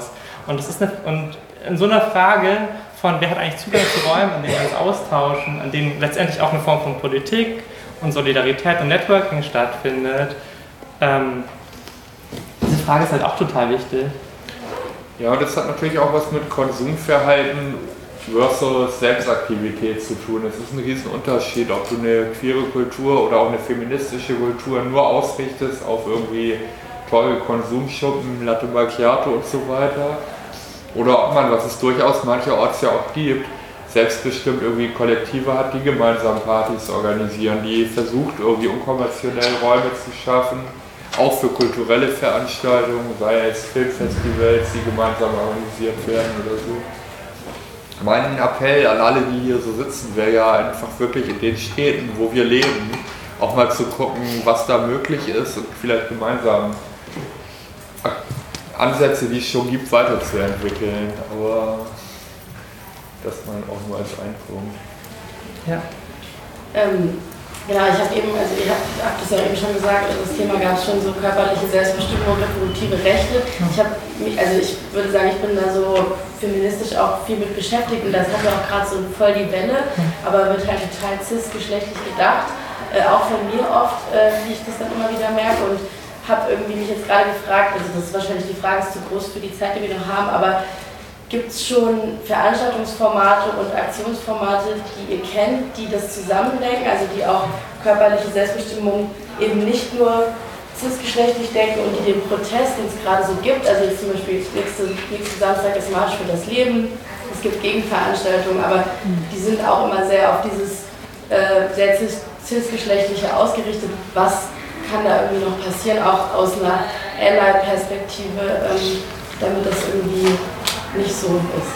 Und, das ist eine, und in so einer Frage von, wer hat eigentlich Zugang zu Räumen, an denen wir uns austauschen, an denen letztendlich auch eine Form von Politik und Solidarität und Networking stattfindet, ähm, diese Frage ist halt auch total wichtig. Ja, und das hat natürlich auch was mit Konsumverhalten versus Selbstaktivität zu tun. Es ist ein riesen Unterschied, ob du eine queere Kultur oder auch eine feministische Kultur nur ausrichtest auf irgendwie teure Konsumschuppen, Latte Macchiato und so weiter. Oder ob man, was es durchaus mancherorts ja auch gibt, selbstbestimmt irgendwie Kollektive hat, die gemeinsam Partys organisieren, die versucht irgendwie unkonventionelle Räume zu schaffen, auch für kulturelle Veranstaltungen, sei es Filmfestivals, die gemeinsam organisiert werden oder so. Mein Appell an alle, die hier so sitzen, wäre ja einfach wirklich in den Städten, wo wir leben, auch mal zu gucken, was da möglich ist und vielleicht gemeinsam Ansätze, die es schon gibt, weiterzuentwickeln. Aber das mal auch nur als ein Punkt. Ja. Ähm, genau, ich habe eben, also ihr habt, habt das ja eben schon gesagt, das Thema gab es schon so körperliche Selbstbestimmung, reproduktive Rechte. Ich habe mich, also ich würde sagen, ich bin da so feministisch auch viel mit beschäftigt und das hat ja auch gerade so voll die Welle, aber wird halt total cis-geschlechtlich gedacht, äh, auch von mir oft, äh, wie ich das dann immer wieder merke und habe irgendwie mich jetzt gerade gefragt, also das ist wahrscheinlich die Frage, ist zu groß für die Zeit, die wir noch haben, aber gibt es schon Veranstaltungsformate und Aktionsformate, die ihr kennt, die das zusammendenken, also die auch körperliche Selbstbestimmung eben nicht nur cisgeschlechtlich denken und die den Protest, den es gerade so gibt, also jetzt zum Beispiel nächste, nächste Samstag ist Marsch für das Leben, es gibt Gegenveranstaltungen, aber die sind auch immer sehr auf dieses äh, sehr cis, cisgeschlechtliche ausgerichtet, was kann da irgendwie noch passieren, auch aus einer Ally-Perspektive, ähm, damit das irgendwie nicht so ist.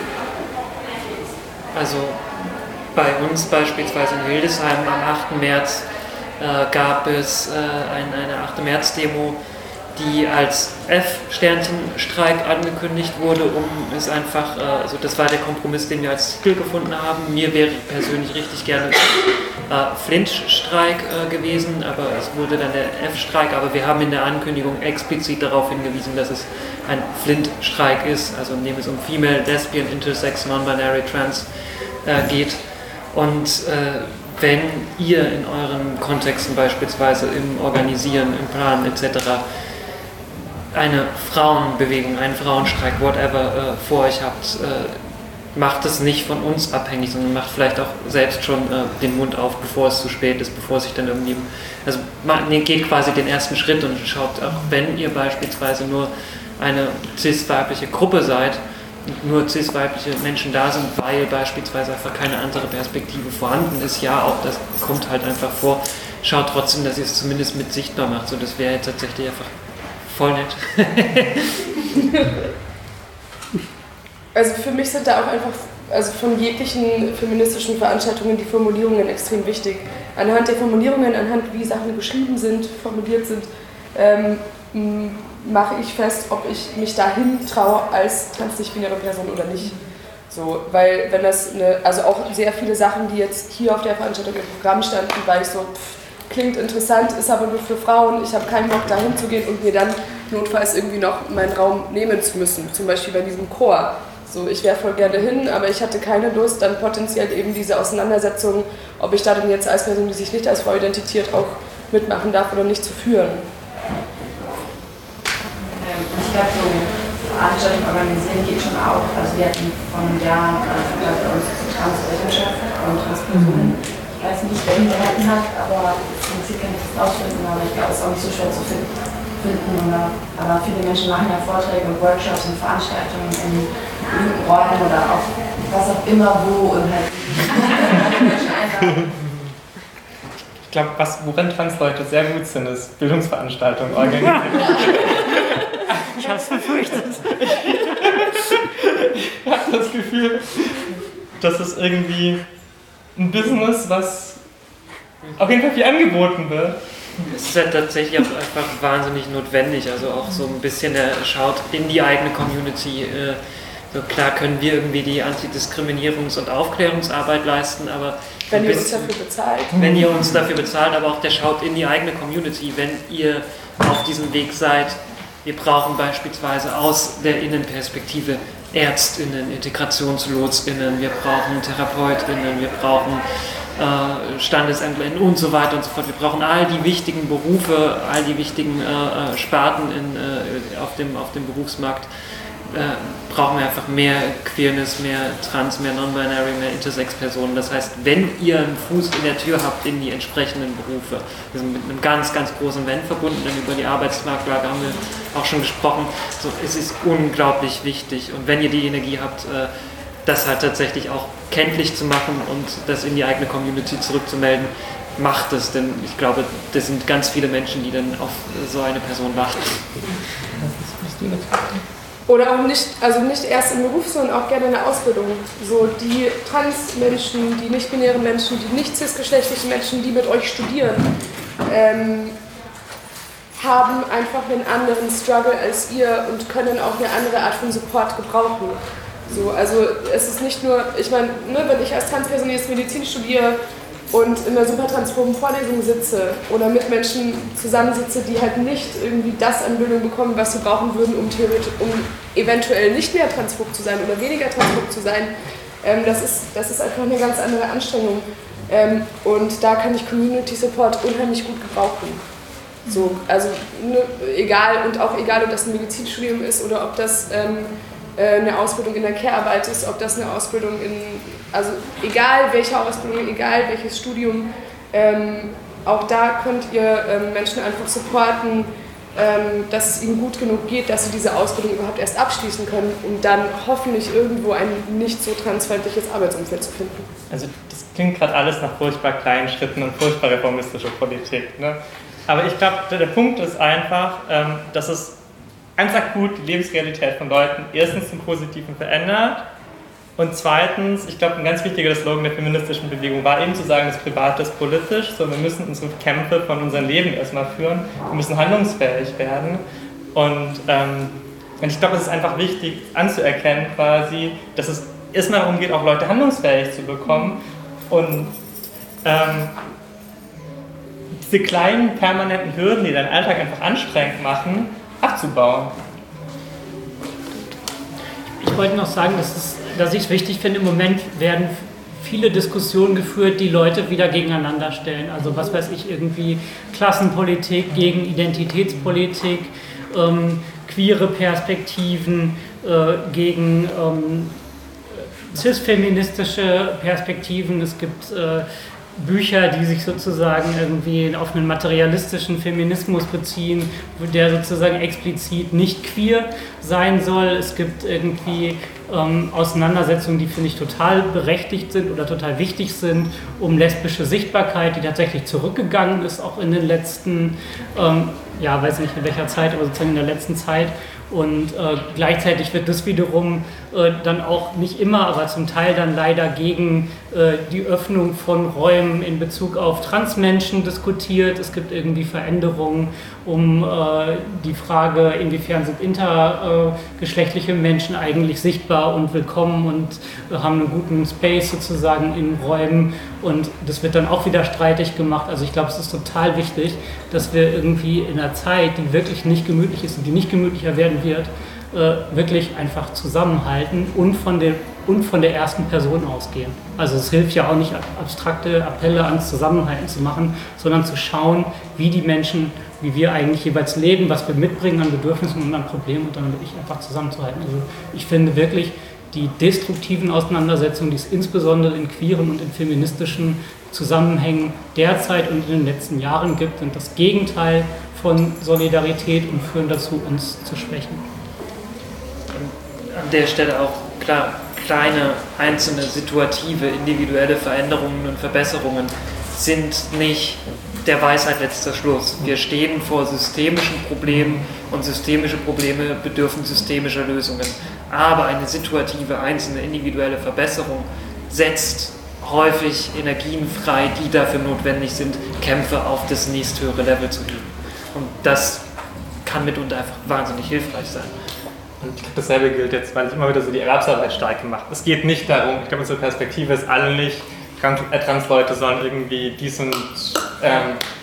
Also bei uns beispielsweise in Hildesheim am achten März äh, gab es äh, ein, eine achte März-Demo, die als F-Sternchen-Streik angekündigt wurde, um es einfach, äh, also das war der Kompromiss, den wir als Ziel gefunden haben. Mir wäre persönlich richtig gerne äh, Flint-Streik äh, gewesen, aber es wurde dann der F-Streik, aber wir haben in der Ankündigung explizit darauf hingewiesen, dass es ein Flint-Streik ist, also in dem es um Female, Lesbian, Intersex, Non-Binary, Trans äh, geht. Und äh, wenn ihr in euren Kontexten beispielsweise im Organisieren, im Planen et cetera eine Frauenbewegung, einen Frauenstreik, whatever, äh, vor euch habt, äh, macht es nicht von uns abhängig, sondern macht vielleicht auch selbst schon äh, den Mund auf, bevor es zu spät ist, bevor sich dann irgendwie, also man geht quasi den ersten Schritt und schaut auch, wenn ihr beispielsweise nur eine cis-weibliche Gruppe seid, nur cis-weibliche Menschen da sind, weil beispielsweise einfach keine andere Perspektive vorhanden ist, ja, auch das kommt halt einfach vor, schaut trotzdem, dass ihr es zumindest mit sichtbar macht, so das wäre jetzt tatsächlich einfach voll nett. Also für mich sind da auch einfach, also von jeglichen feministischen Veranstaltungen die Formulierungen extrem wichtig. Anhand der Formulierungen, anhand wie Sachen geschrieben sind, formuliert sind, ähm, mache ich fest, ob ich mich dahin traue als trans-nicht-binäre Person oder nicht. So, weil wenn das eine, also auch sehr viele Sachen, die jetzt hier auf der Veranstaltung im Programm standen, war ich so, pff, klingt interessant, ist aber nur für Frauen, ich habe keinen Bock dahin zu gehen und mir dann notfalls irgendwie noch meinen Raum nehmen zu müssen, zum Beispiel bei diesem Chor. So, ich wäre voll gerne hin, aber ich hatte keine Lust, dann potenziell eben diese Auseinandersetzung, ob ich da denn jetzt als Person, die sich nicht als Frau identifiziert, auch mitmachen darf oder nicht, zu führen. Ich glaube, so Veranstaltungen organisieren geht schon auch. Also wir hatten vor einem Jahr äh, bei uns Trans-Elternschaft und Transpersonen. Ich weiß nicht, wer ihn gehalten hat, aber im Prinzip kann ich das ausfinden, aber ich glaube, es ist auch nicht so schwer zu finden. Oder, aber viele Menschen machen ja Vorträge und Workshops und Veranstaltungen in bestimmten Räumen oder auch was auch immer wo und halt Menschen einladen. Ich glaube, was, worin Transleute sehr gut sind, ist Bildungsveranstaltungen organisieren. Ich hab's befürchtet. Ich habe das Gefühl, das ist irgendwie ein Business, was auf jeden Fall viel angeboten wird. Es ist halt tatsächlich auch einfach wahnsinnig notwendig, also auch so ein bisschen, er schaut in die eigene Community. Äh, so klar können wir irgendwie die Antidiskriminierungs- und Aufklärungsarbeit leisten, aber wenn ihr uns dafür bezahlt. Wenn ihr uns dafür bezahlt, aber auch der schaut in die eigene Community, wenn ihr auf diesem Weg seid, Wir brauchen beispielsweise aus der Innenperspektive ÄrztInnen, IntegrationslotsInnen, wir brauchen TherapeutInnen, wir brauchen äh, StandesämtlerInnen und so weiter und so fort. Wir brauchen all die wichtigen Berufe, all die wichtigen äh, Sparten in, äh, auf, dem, auf dem Berufsmarkt. Äh, brauchen wir einfach mehr Queerness, mehr Trans, mehr Non-Binary, mehr Intersex-Personen. Das heißt, wenn ihr einen Fuß in der Tür habt in die entsprechenden Berufe, wir sind mit einem ganz, ganz großen Wenn verbunden, denn über die Arbeitsmarktlage haben wir auch schon gesprochen, so, es ist unglaublich wichtig. Und wenn ihr die Energie habt, äh, das halt tatsächlich auch kenntlich zu machen und das in die eigene Community zurückzumelden, macht es, denn ich glaube, das sind ganz viele Menschen, die dann auf so eine Person warten. Oder auch nicht, also nicht erst im Beruf, sondern auch gerne in der Ausbildung. So die Trans-Menschen, die nicht-binären Menschen, die nicht cisgeschlechtlichen Menschen, die mit euch studieren, ähm, haben einfach einen anderen Struggle als ihr und können auch eine andere Art von Support gebrauchen. So, also es ist nicht nur, ich meine, ne, wenn ich als Transperson jetzt Medizin studiere und in einer super transphoben Vorlesung sitze oder mit Menschen zusammensitze, die halt nicht irgendwie das an Bildung bekommen, was sie brauchen würden, um, theoretisch, um eventuell nicht mehr transphob zu sein oder weniger transphob zu sein, ähm, das, ist, das ist einfach eine ganz andere Anstrengung. Ähm, und da kann ich Community Support unheimlich gut gebrauchen. So, also ne, egal, und auch egal, ob das ein Medizinstudium ist oder ob das ähm, eine Ausbildung in der Care-Arbeit ist, ob das eine Ausbildung in, also egal welche Ausbildung, egal welches Studium, ähm, auch da könnt ihr ähm, Menschen einfach supporten, ähm, dass es ihnen gut genug geht, dass sie diese Ausbildung überhaupt erst abschließen können, um dann hoffentlich irgendwo ein nicht so transfeindliches Arbeitsumfeld zu finden. Also das klingt gerade alles nach furchtbar kleinen Schritten und furchtbar reformistischer Politik, ne? Aber ich glaube, der, der Punkt ist einfach, ähm, dass es ganz akut die Lebensrealität von Leuten erstens zum Positiven verändert und zweitens, ich glaube, ein ganz wichtiger Slogan der feministischen Bewegung war eben zu sagen, das Private ist politisch, sondern wir müssen unsere Kämpfe von unserem Leben erstmal führen, wir müssen handlungsfähig werden und, ähm, und ich glaube, es ist einfach wichtig anzuerkennen quasi, dass es erstmal darum geht, auch Leute handlungsfähig zu bekommen und ähm, diese kleinen permanenten Hürden, die deinen Alltag einfach anstrengend machen, abzubauen. Ich wollte noch sagen, dass, es, dass ich es wichtig finde, im Moment werden viele Diskussionen geführt, die Leute wieder gegeneinander stellen. Also was weiß ich, irgendwie Klassenpolitik gegen Identitätspolitik, ähm, queere Perspektiven äh, gegen ähm, cis-feministische Perspektiven. Es gibt äh, Bücher, die sich sozusagen irgendwie auf einen materialistischen Feminismus beziehen, der sozusagen explizit nicht queer sein soll. Es gibt irgendwie ähm, Auseinandersetzungen, die, finde ich, total berechtigt sind oder total wichtig sind, um lesbische Sichtbarkeit, die tatsächlich zurückgegangen ist, auch in den letzten, ähm, ja, weiß nicht in welcher Zeit, aber sozusagen in der letzten Zeit. Und äh, gleichzeitig wird das wiederum äh, dann auch nicht immer, aber zum Teil dann leider gegen äh, die Öffnung von Räumen in Bezug auf Transmenschen diskutiert. Es gibt irgendwie Veränderungen um äh, die Frage, inwiefern sind intergeschlechtliche Menschen eigentlich sichtbar und willkommen und äh, haben einen guten Space sozusagen in Räumen. Und das wird dann auch wieder streitig gemacht. Also ich glaube, es ist total wichtig, dass wir irgendwie in einer Zeit, die wirklich nicht gemütlich ist und die nicht gemütlicher werden wird, äh, wirklich einfach zusammenhalten und von, der, und von der ersten Person ausgehen. Also es hilft ja auch nicht, abstrakte Appelle ans Zusammenhalten zu machen, sondern zu schauen, wie die Menschen, wie wir eigentlich jeweils leben, was wir mitbringen an Bedürfnissen und an Problemen und dann wirklich einfach zusammenzuhalten. Also ich finde wirklich, die destruktiven Auseinandersetzungen, die es insbesondere in queeren und in feministischen Zusammenhängen derzeit und in den letzten Jahren gibt, sind das Gegenteil von Solidarität und führen dazu, uns zu schwächen. An der Stelle auch klar, kleine, einzelne, situative, individuelle Veränderungen und Verbesserungen sind nicht der Weisheit letzter Schluss. Wir stehen vor systemischen Problemen und systemische Probleme bedürfen systemischer Lösungen. Aber eine situative, einzelne, individuelle Verbesserung setzt häufig Energien frei, die dafür notwendig sind, Kämpfe auf das nächsthöhere Level zu heben. Und das kann mitunter einfach wahnsinnig hilfreich sein. Und ich glaube, dasselbe gilt jetzt, weil ich immer wieder so die Erwerbsarbeit stark gemacht. Es geht nicht darum, ich glaube, unsere Perspektive ist alle nicht Trans-Leute, sondern irgendwie dies und ähm,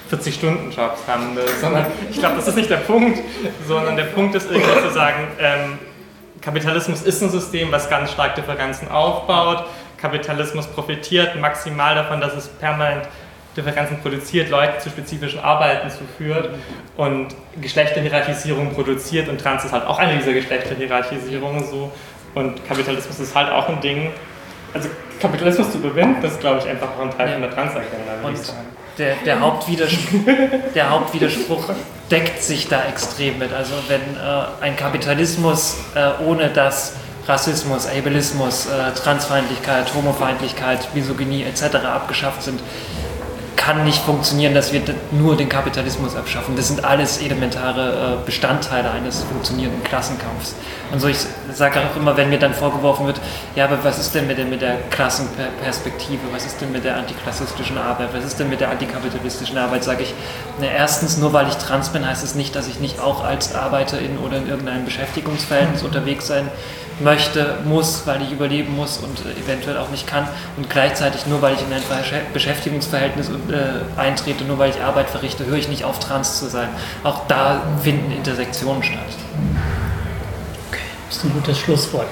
vierzig-Stunden-Jobs haben will, sondern ich glaube, das ist nicht der Punkt, sondern der Punkt ist irgendwie zu sagen, ähm, Kapitalismus ist ein System, was ganz stark Differenzen aufbaut. Kapitalismus profitiert maximal davon, dass es permanent Differenzen produziert, Leute zu spezifischen Arbeiten zuführt und Geschlechterhierarchisierung produziert, und Trans ist halt auch eine dieser Geschlechterhierarchisierungen so, und Kapitalismus ist halt auch ein Ding, also Kapitalismus zu überwinden, das ist, glaube ich, einfach auch ein Teil von der Trans-Agenda, würde ich sagen. Der, der, Hauptwiderspruch, der Hauptwiderspruch deckt sich da extrem mit. Also wenn äh, ein Kapitalismus äh, ohne das Rassismus, Ableismus, äh, Transfeindlichkeit, Homofeindlichkeit, Misogynie et cetera abgeschafft sind, kann nicht funktionieren, dass wir nur den Kapitalismus abschaffen. Das sind alles elementare äh, Bestandteile eines funktionierenden Klassenkampfs. Und so, ich sage auch immer, wenn mir dann vorgeworfen wird, ja, aber was ist denn mit der, mit der Klassenperspektive, was ist denn mit der antiklassistischen Arbeit, was ist denn mit der antikapitalistischen Arbeit, sage ich, na, erstens, nur weil ich trans bin, heißt es nicht, dass ich nicht auch als Arbeiterin oder in irgendeinem Beschäftigungsverhältnis unterwegs sein möchte, muss, weil ich überleben muss und eventuell auch nicht kann, und gleichzeitig nur weil ich in ein Beschäftigungsverhältnis äh, eintrete, nur weil ich Arbeit verrichte, höre ich nicht auf, trans zu sein. Auch da finden Intersektionen statt. Okay, das ist ein gutes Schlusswort.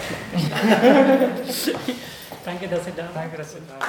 Danke, dass ihr da wart. Danke, dass ihr da wart.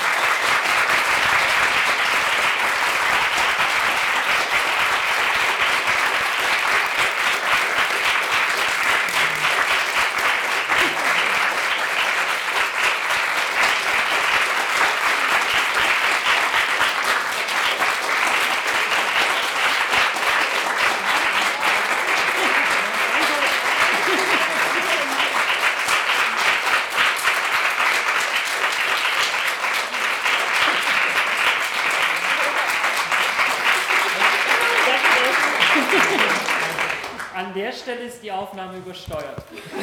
An der Stelle ist die Aufnahme übersteuert.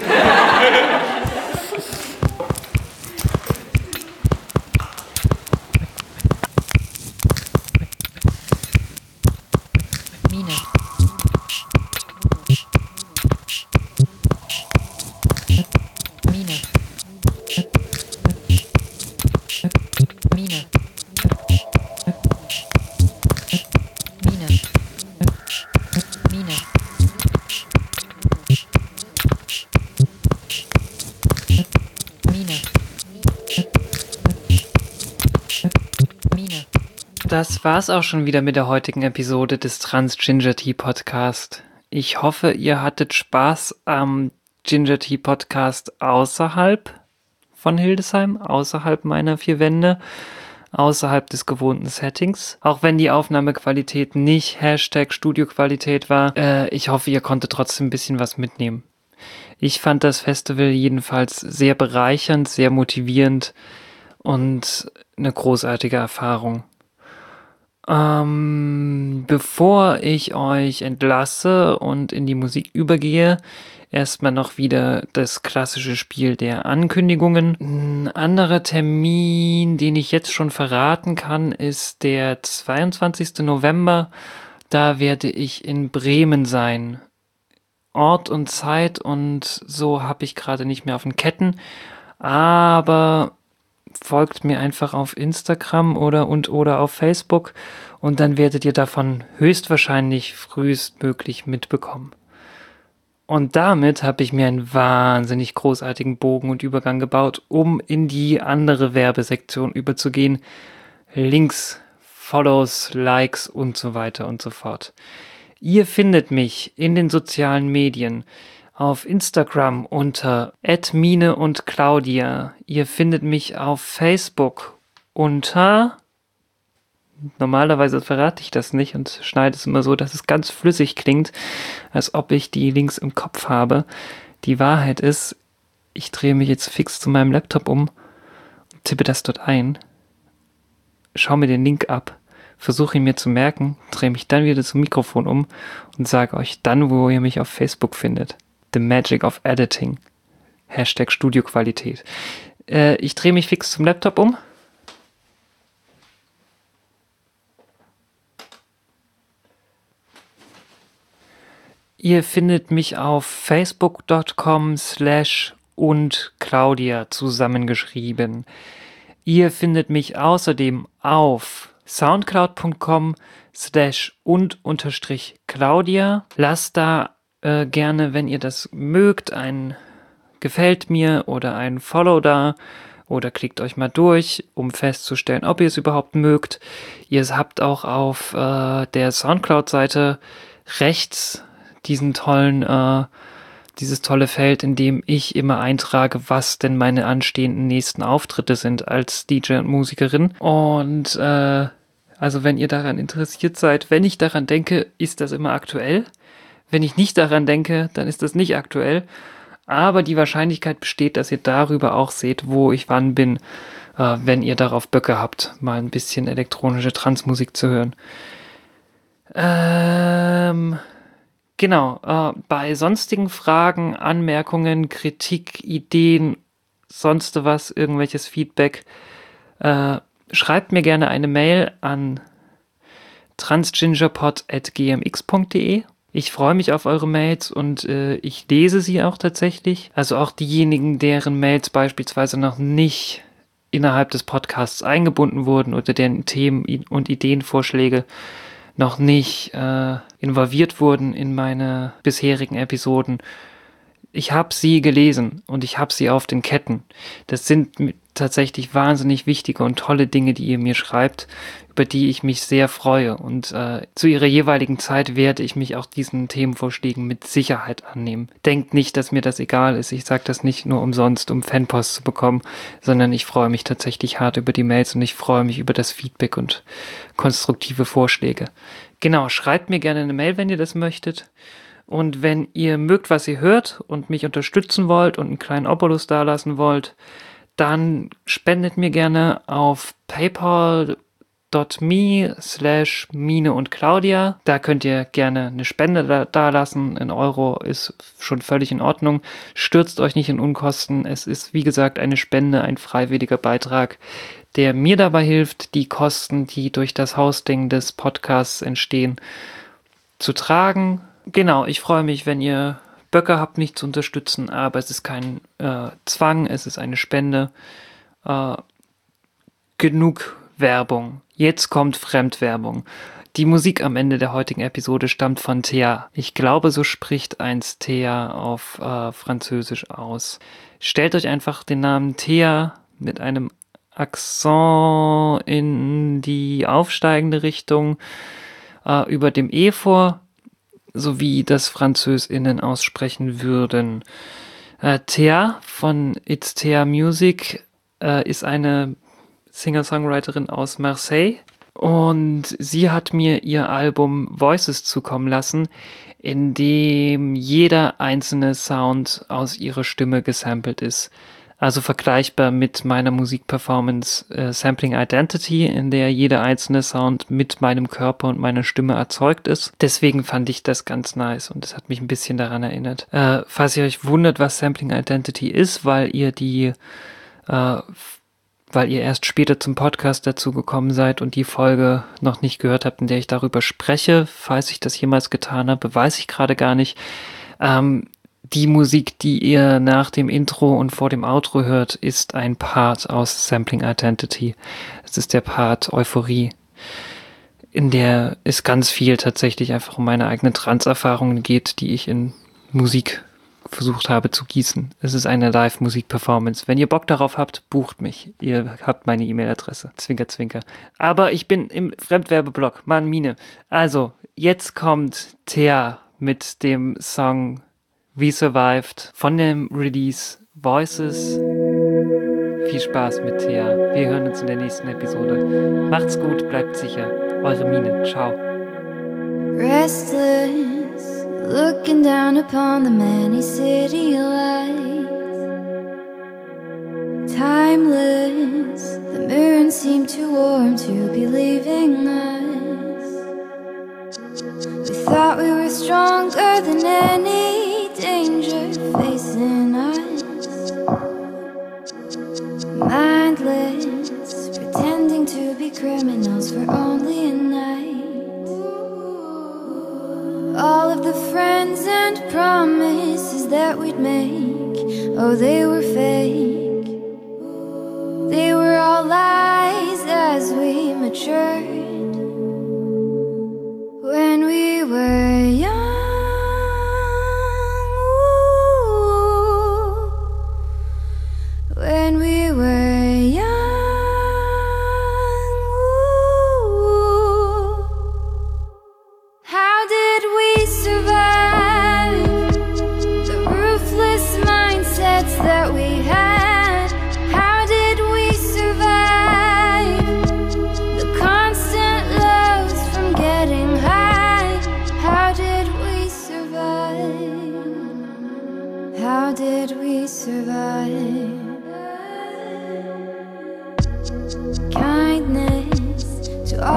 Mine. Mine. Mine. Mine. Mine. Das war's auch schon wieder mit der heutigen Episode des Trans Ginger Tea Podcast. Ich hoffe, ihr hattet Spaß am Ginger Tea Podcast außerhalb von Hildesheim, außerhalb meiner vier Wände, außerhalb des gewohnten Settings. Auch wenn die Aufnahmequalität nicht Hashtag Studioqualität war, äh, ich hoffe, ihr konntet trotzdem ein bisschen was mitnehmen. Ich fand das Festival jedenfalls sehr bereichernd, sehr motivierend und eine großartige Erfahrung. Ähm, bevor ich euch entlasse und in die Musik übergehe, erstmal noch wieder das klassische Spiel der Ankündigungen. Ein anderer Termin, den ich jetzt schon verraten kann, ist der zweiundzwanzigsten November. Da werde ich in Bremen sein. Ort und Zeit und so habe ich gerade nicht mehr auf den Ketten, aber folgt mir einfach auf Instagram oder und oder auf Facebook und dann werdet ihr davon höchstwahrscheinlich frühestmöglich mitbekommen. Und damit habe ich mir einen wahnsinnig großartigen Bogen und Übergang gebaut, um in die andere Werbesektion überzugehen. Links, Follows, Likes und so weiter und so fort. Ihr findet mich in den sozialen Medien auf Instagram unter at mine und claudia. Ihr findet mich auf Facebook unter, normalerweise verrate ich das nicht und schneide es immer so, dass es ganz flüssig klingt, als ob ich die Links im Kopf habe. Die Wahrheit ist, ich drehe mich jetzt fix zu meinem Laptop um, tippe das dort ein, schaue mir den Link ab, versuche ihn mir zu merken, drehe mich dann wieder zum Mikrofon um und sage euch dann, wo ihr mich auf Facebook findet. The Magic of Editing. Hashtag Studioqualität. Äh, ich drehe mich fix zum Laptop um. Ihr findet mich auf facebook dot com slash und Claudia zusammengeschrieben. Ihr findet mich außerdem auf soundcloud.com slash und unterstrich Claudia. Lasst da äh, gerne, wenn ihr das mögt, ein Gefällt mir oder ein Follow da oder klickt euch mal durch, um festzustellen, ob ihr es überhaupt mögt. Ihr habt auch auf äh, der Soundcloud-Seite rechts diesen tollen, äh, dieses tolle Feld, in dem ich immer eintrage, was denn meine anstehenden nächsten Auftritte sind als D J und Musikerin. Und äh, also wenn ihr daran interessiert seid, wenn ich daran denke, ist das immer aktuell. Wenn ich nicht daran denke, dann ist das nicht aktuell. Aber die Wahrscheinlichkeit besteht, dass ihr darüber auch seht, wo ich wann bin, äh, wenn ihr darauf Böcke habt, mal ein bisschen elektronische Transmusik zu hören. Ähm, genau, äh, bei sonstigen Fragen, Anmerkungen, Kritik, Ideen, sonst was, irgendwelches Feedback, äh, schreibt mir gerne eine Mail an transgingerpod at g m x punkt d e. Ich freue mich auf eure Mails und äh, ich lese sie auch tatsächlich. Also auch diejenigen, deren Mails beispielsweise noch nicht innerhalb des Podcasts eingebunden wurden oder deren Themen und Ideenvorschläge noch nicht äh, involviert wurden in meine bisherigen Episoden. Ich habe sie gelesen und ich habe sie auf den Ketten. Das sind tatsächlich wahnsinnig wichtige und tolle Dinge, die ihr mir schreibt, über die ich mich sehr freue. Und äh, zu ihrer jeweiligen Zeit werde ich mich auch diesen Themenvorschlägen mit Sicherheit annehmen. Denkt nicht, dass mir das egal ist. Ich sage das nicht nur umsonst, um Fanpost zu bekommen, sondern ich freue mich tatsächlich hart über die Mails und ich freue mich über das Feedback und konstruktive Vorschläge. Genau, schreibt mir gerne eine Mail, wenn ihr das möchtet. Und wenn ihr mögt, was ihr hört und mich unterstützen wollt und einen kleinen Obolus dalassen wollt, dann spendet mir gerne auf paypal dot me slash Mine und Claudia. Da könnt ihr gerne eine Spende da, da lassen. Ein Euro ist schon völlig in Ordnung. Stürzt euch nicht in Unkosten. Es ist, wie gesagt, eine Spende, ein freiwilliger Beitrag, der mir dabei hilft, die Kosten, die durch das Hosting des Podcasts entstehen, zu tragen. Genau, ich freue mich, wenn ihr Böcke habt, mich zu unterstützen, aber es ist kein äh, Zwang, es ist eine Spende. Äh, genug Werbung. Jetzt kommt Fremdwerbung. Die Musik am Ende der heutigen Episode stammt von Thea. Ich glaube, so spricht eins Thea auf äh, Französisch aus. Stellt euch einfach den Namen Thea mit einem Akzent in die aufsteigende Richtung äh, über dem E vor, so wie das FranzösInnen aussprechen würden. Äh, Thea von It's Thea Music äh, ist eine Singer-Songwriterin aus Marseille und sie hat mir ihr Album Voices zukommen lassen, in dem jeder einzelne Sound aus ihrer Stimme gesampelt ist. Also vergleichbar mit meiner Musikperformance äh, Sampling Identity, in der jeder einzelne Sound mit meinem Körper und meiner Stimme erzeugt ist. Deswegen fand ich das ganz nice und es hat mich ein bisschen daran erinnert. Äh, falls ihr euch wundert, was Sampling Identity ist, weil ihr die, äh, weil ihr erst später zum Podcast dazu gekommen seid und die Folge noch nicht gehört habt, in der ich darüber spreche, falls ich das jemals getan habe, weiß ich gerade gar nicht. Ähm, Die Musik, die ihr nach dem Intro und vor dem Outro hört, ist ein Part aus Sampling Identity. Es ist der Part Euphorie, in der es ganz viel tatsächlich einfach um meine eigenen Trans-Erfahrungen geht, die ich in Musik versucht habe zu gießen. Es ist eine Live-Musik-Performance. Wenn ihr Bock darauf habt, bucht mich. Ihr habt meine E-Mail-Adresse. Zwinker, zwinker. Aber ich bin im Fremdwerbeblock. Mann, Mine. Also, jetzt kommt Thea mit dem Song We Survived von dem Release Voices. Viel Spaß mit Thea. Wir hören uns in der nächsten Episode. Macht's gut, bleibt sicher. Eure Mine. Ciao. Restless, looking down upon the many city lights. Timeless, the moon seemed too warm to be leaving us. We thought we were stronger than any danger facing us. Mindless, pretending to be criminals for only a night. All of the friends and promises that we'd make, oh, they were fake. They were all lies as we matured.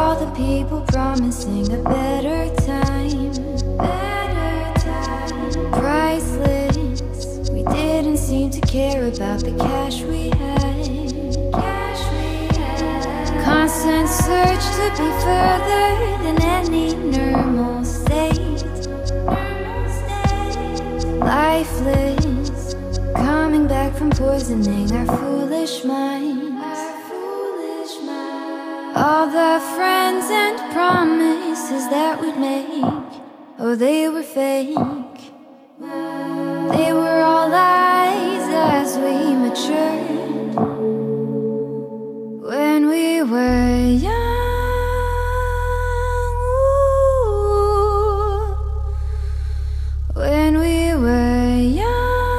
all the people promising a better time, better time. Priceless, we didn't seem to care about the cash we had, cash we had. Constant search to be further than any normal state, normal state. Lifeless, coming back from poisoning our foolish minds. All the friends and promises that we'd make, oh, they were fake. They were all lies as we matured. When we were young, ooh, when we were young.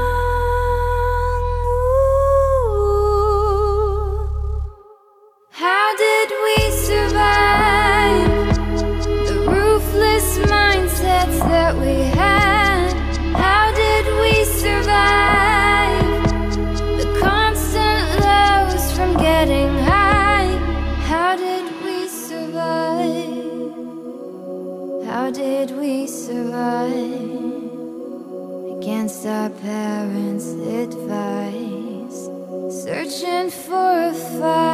That we had, how did we survive the constant lows from getting high? How did we survive? How did we survive against our parents' advice, searching for a fight?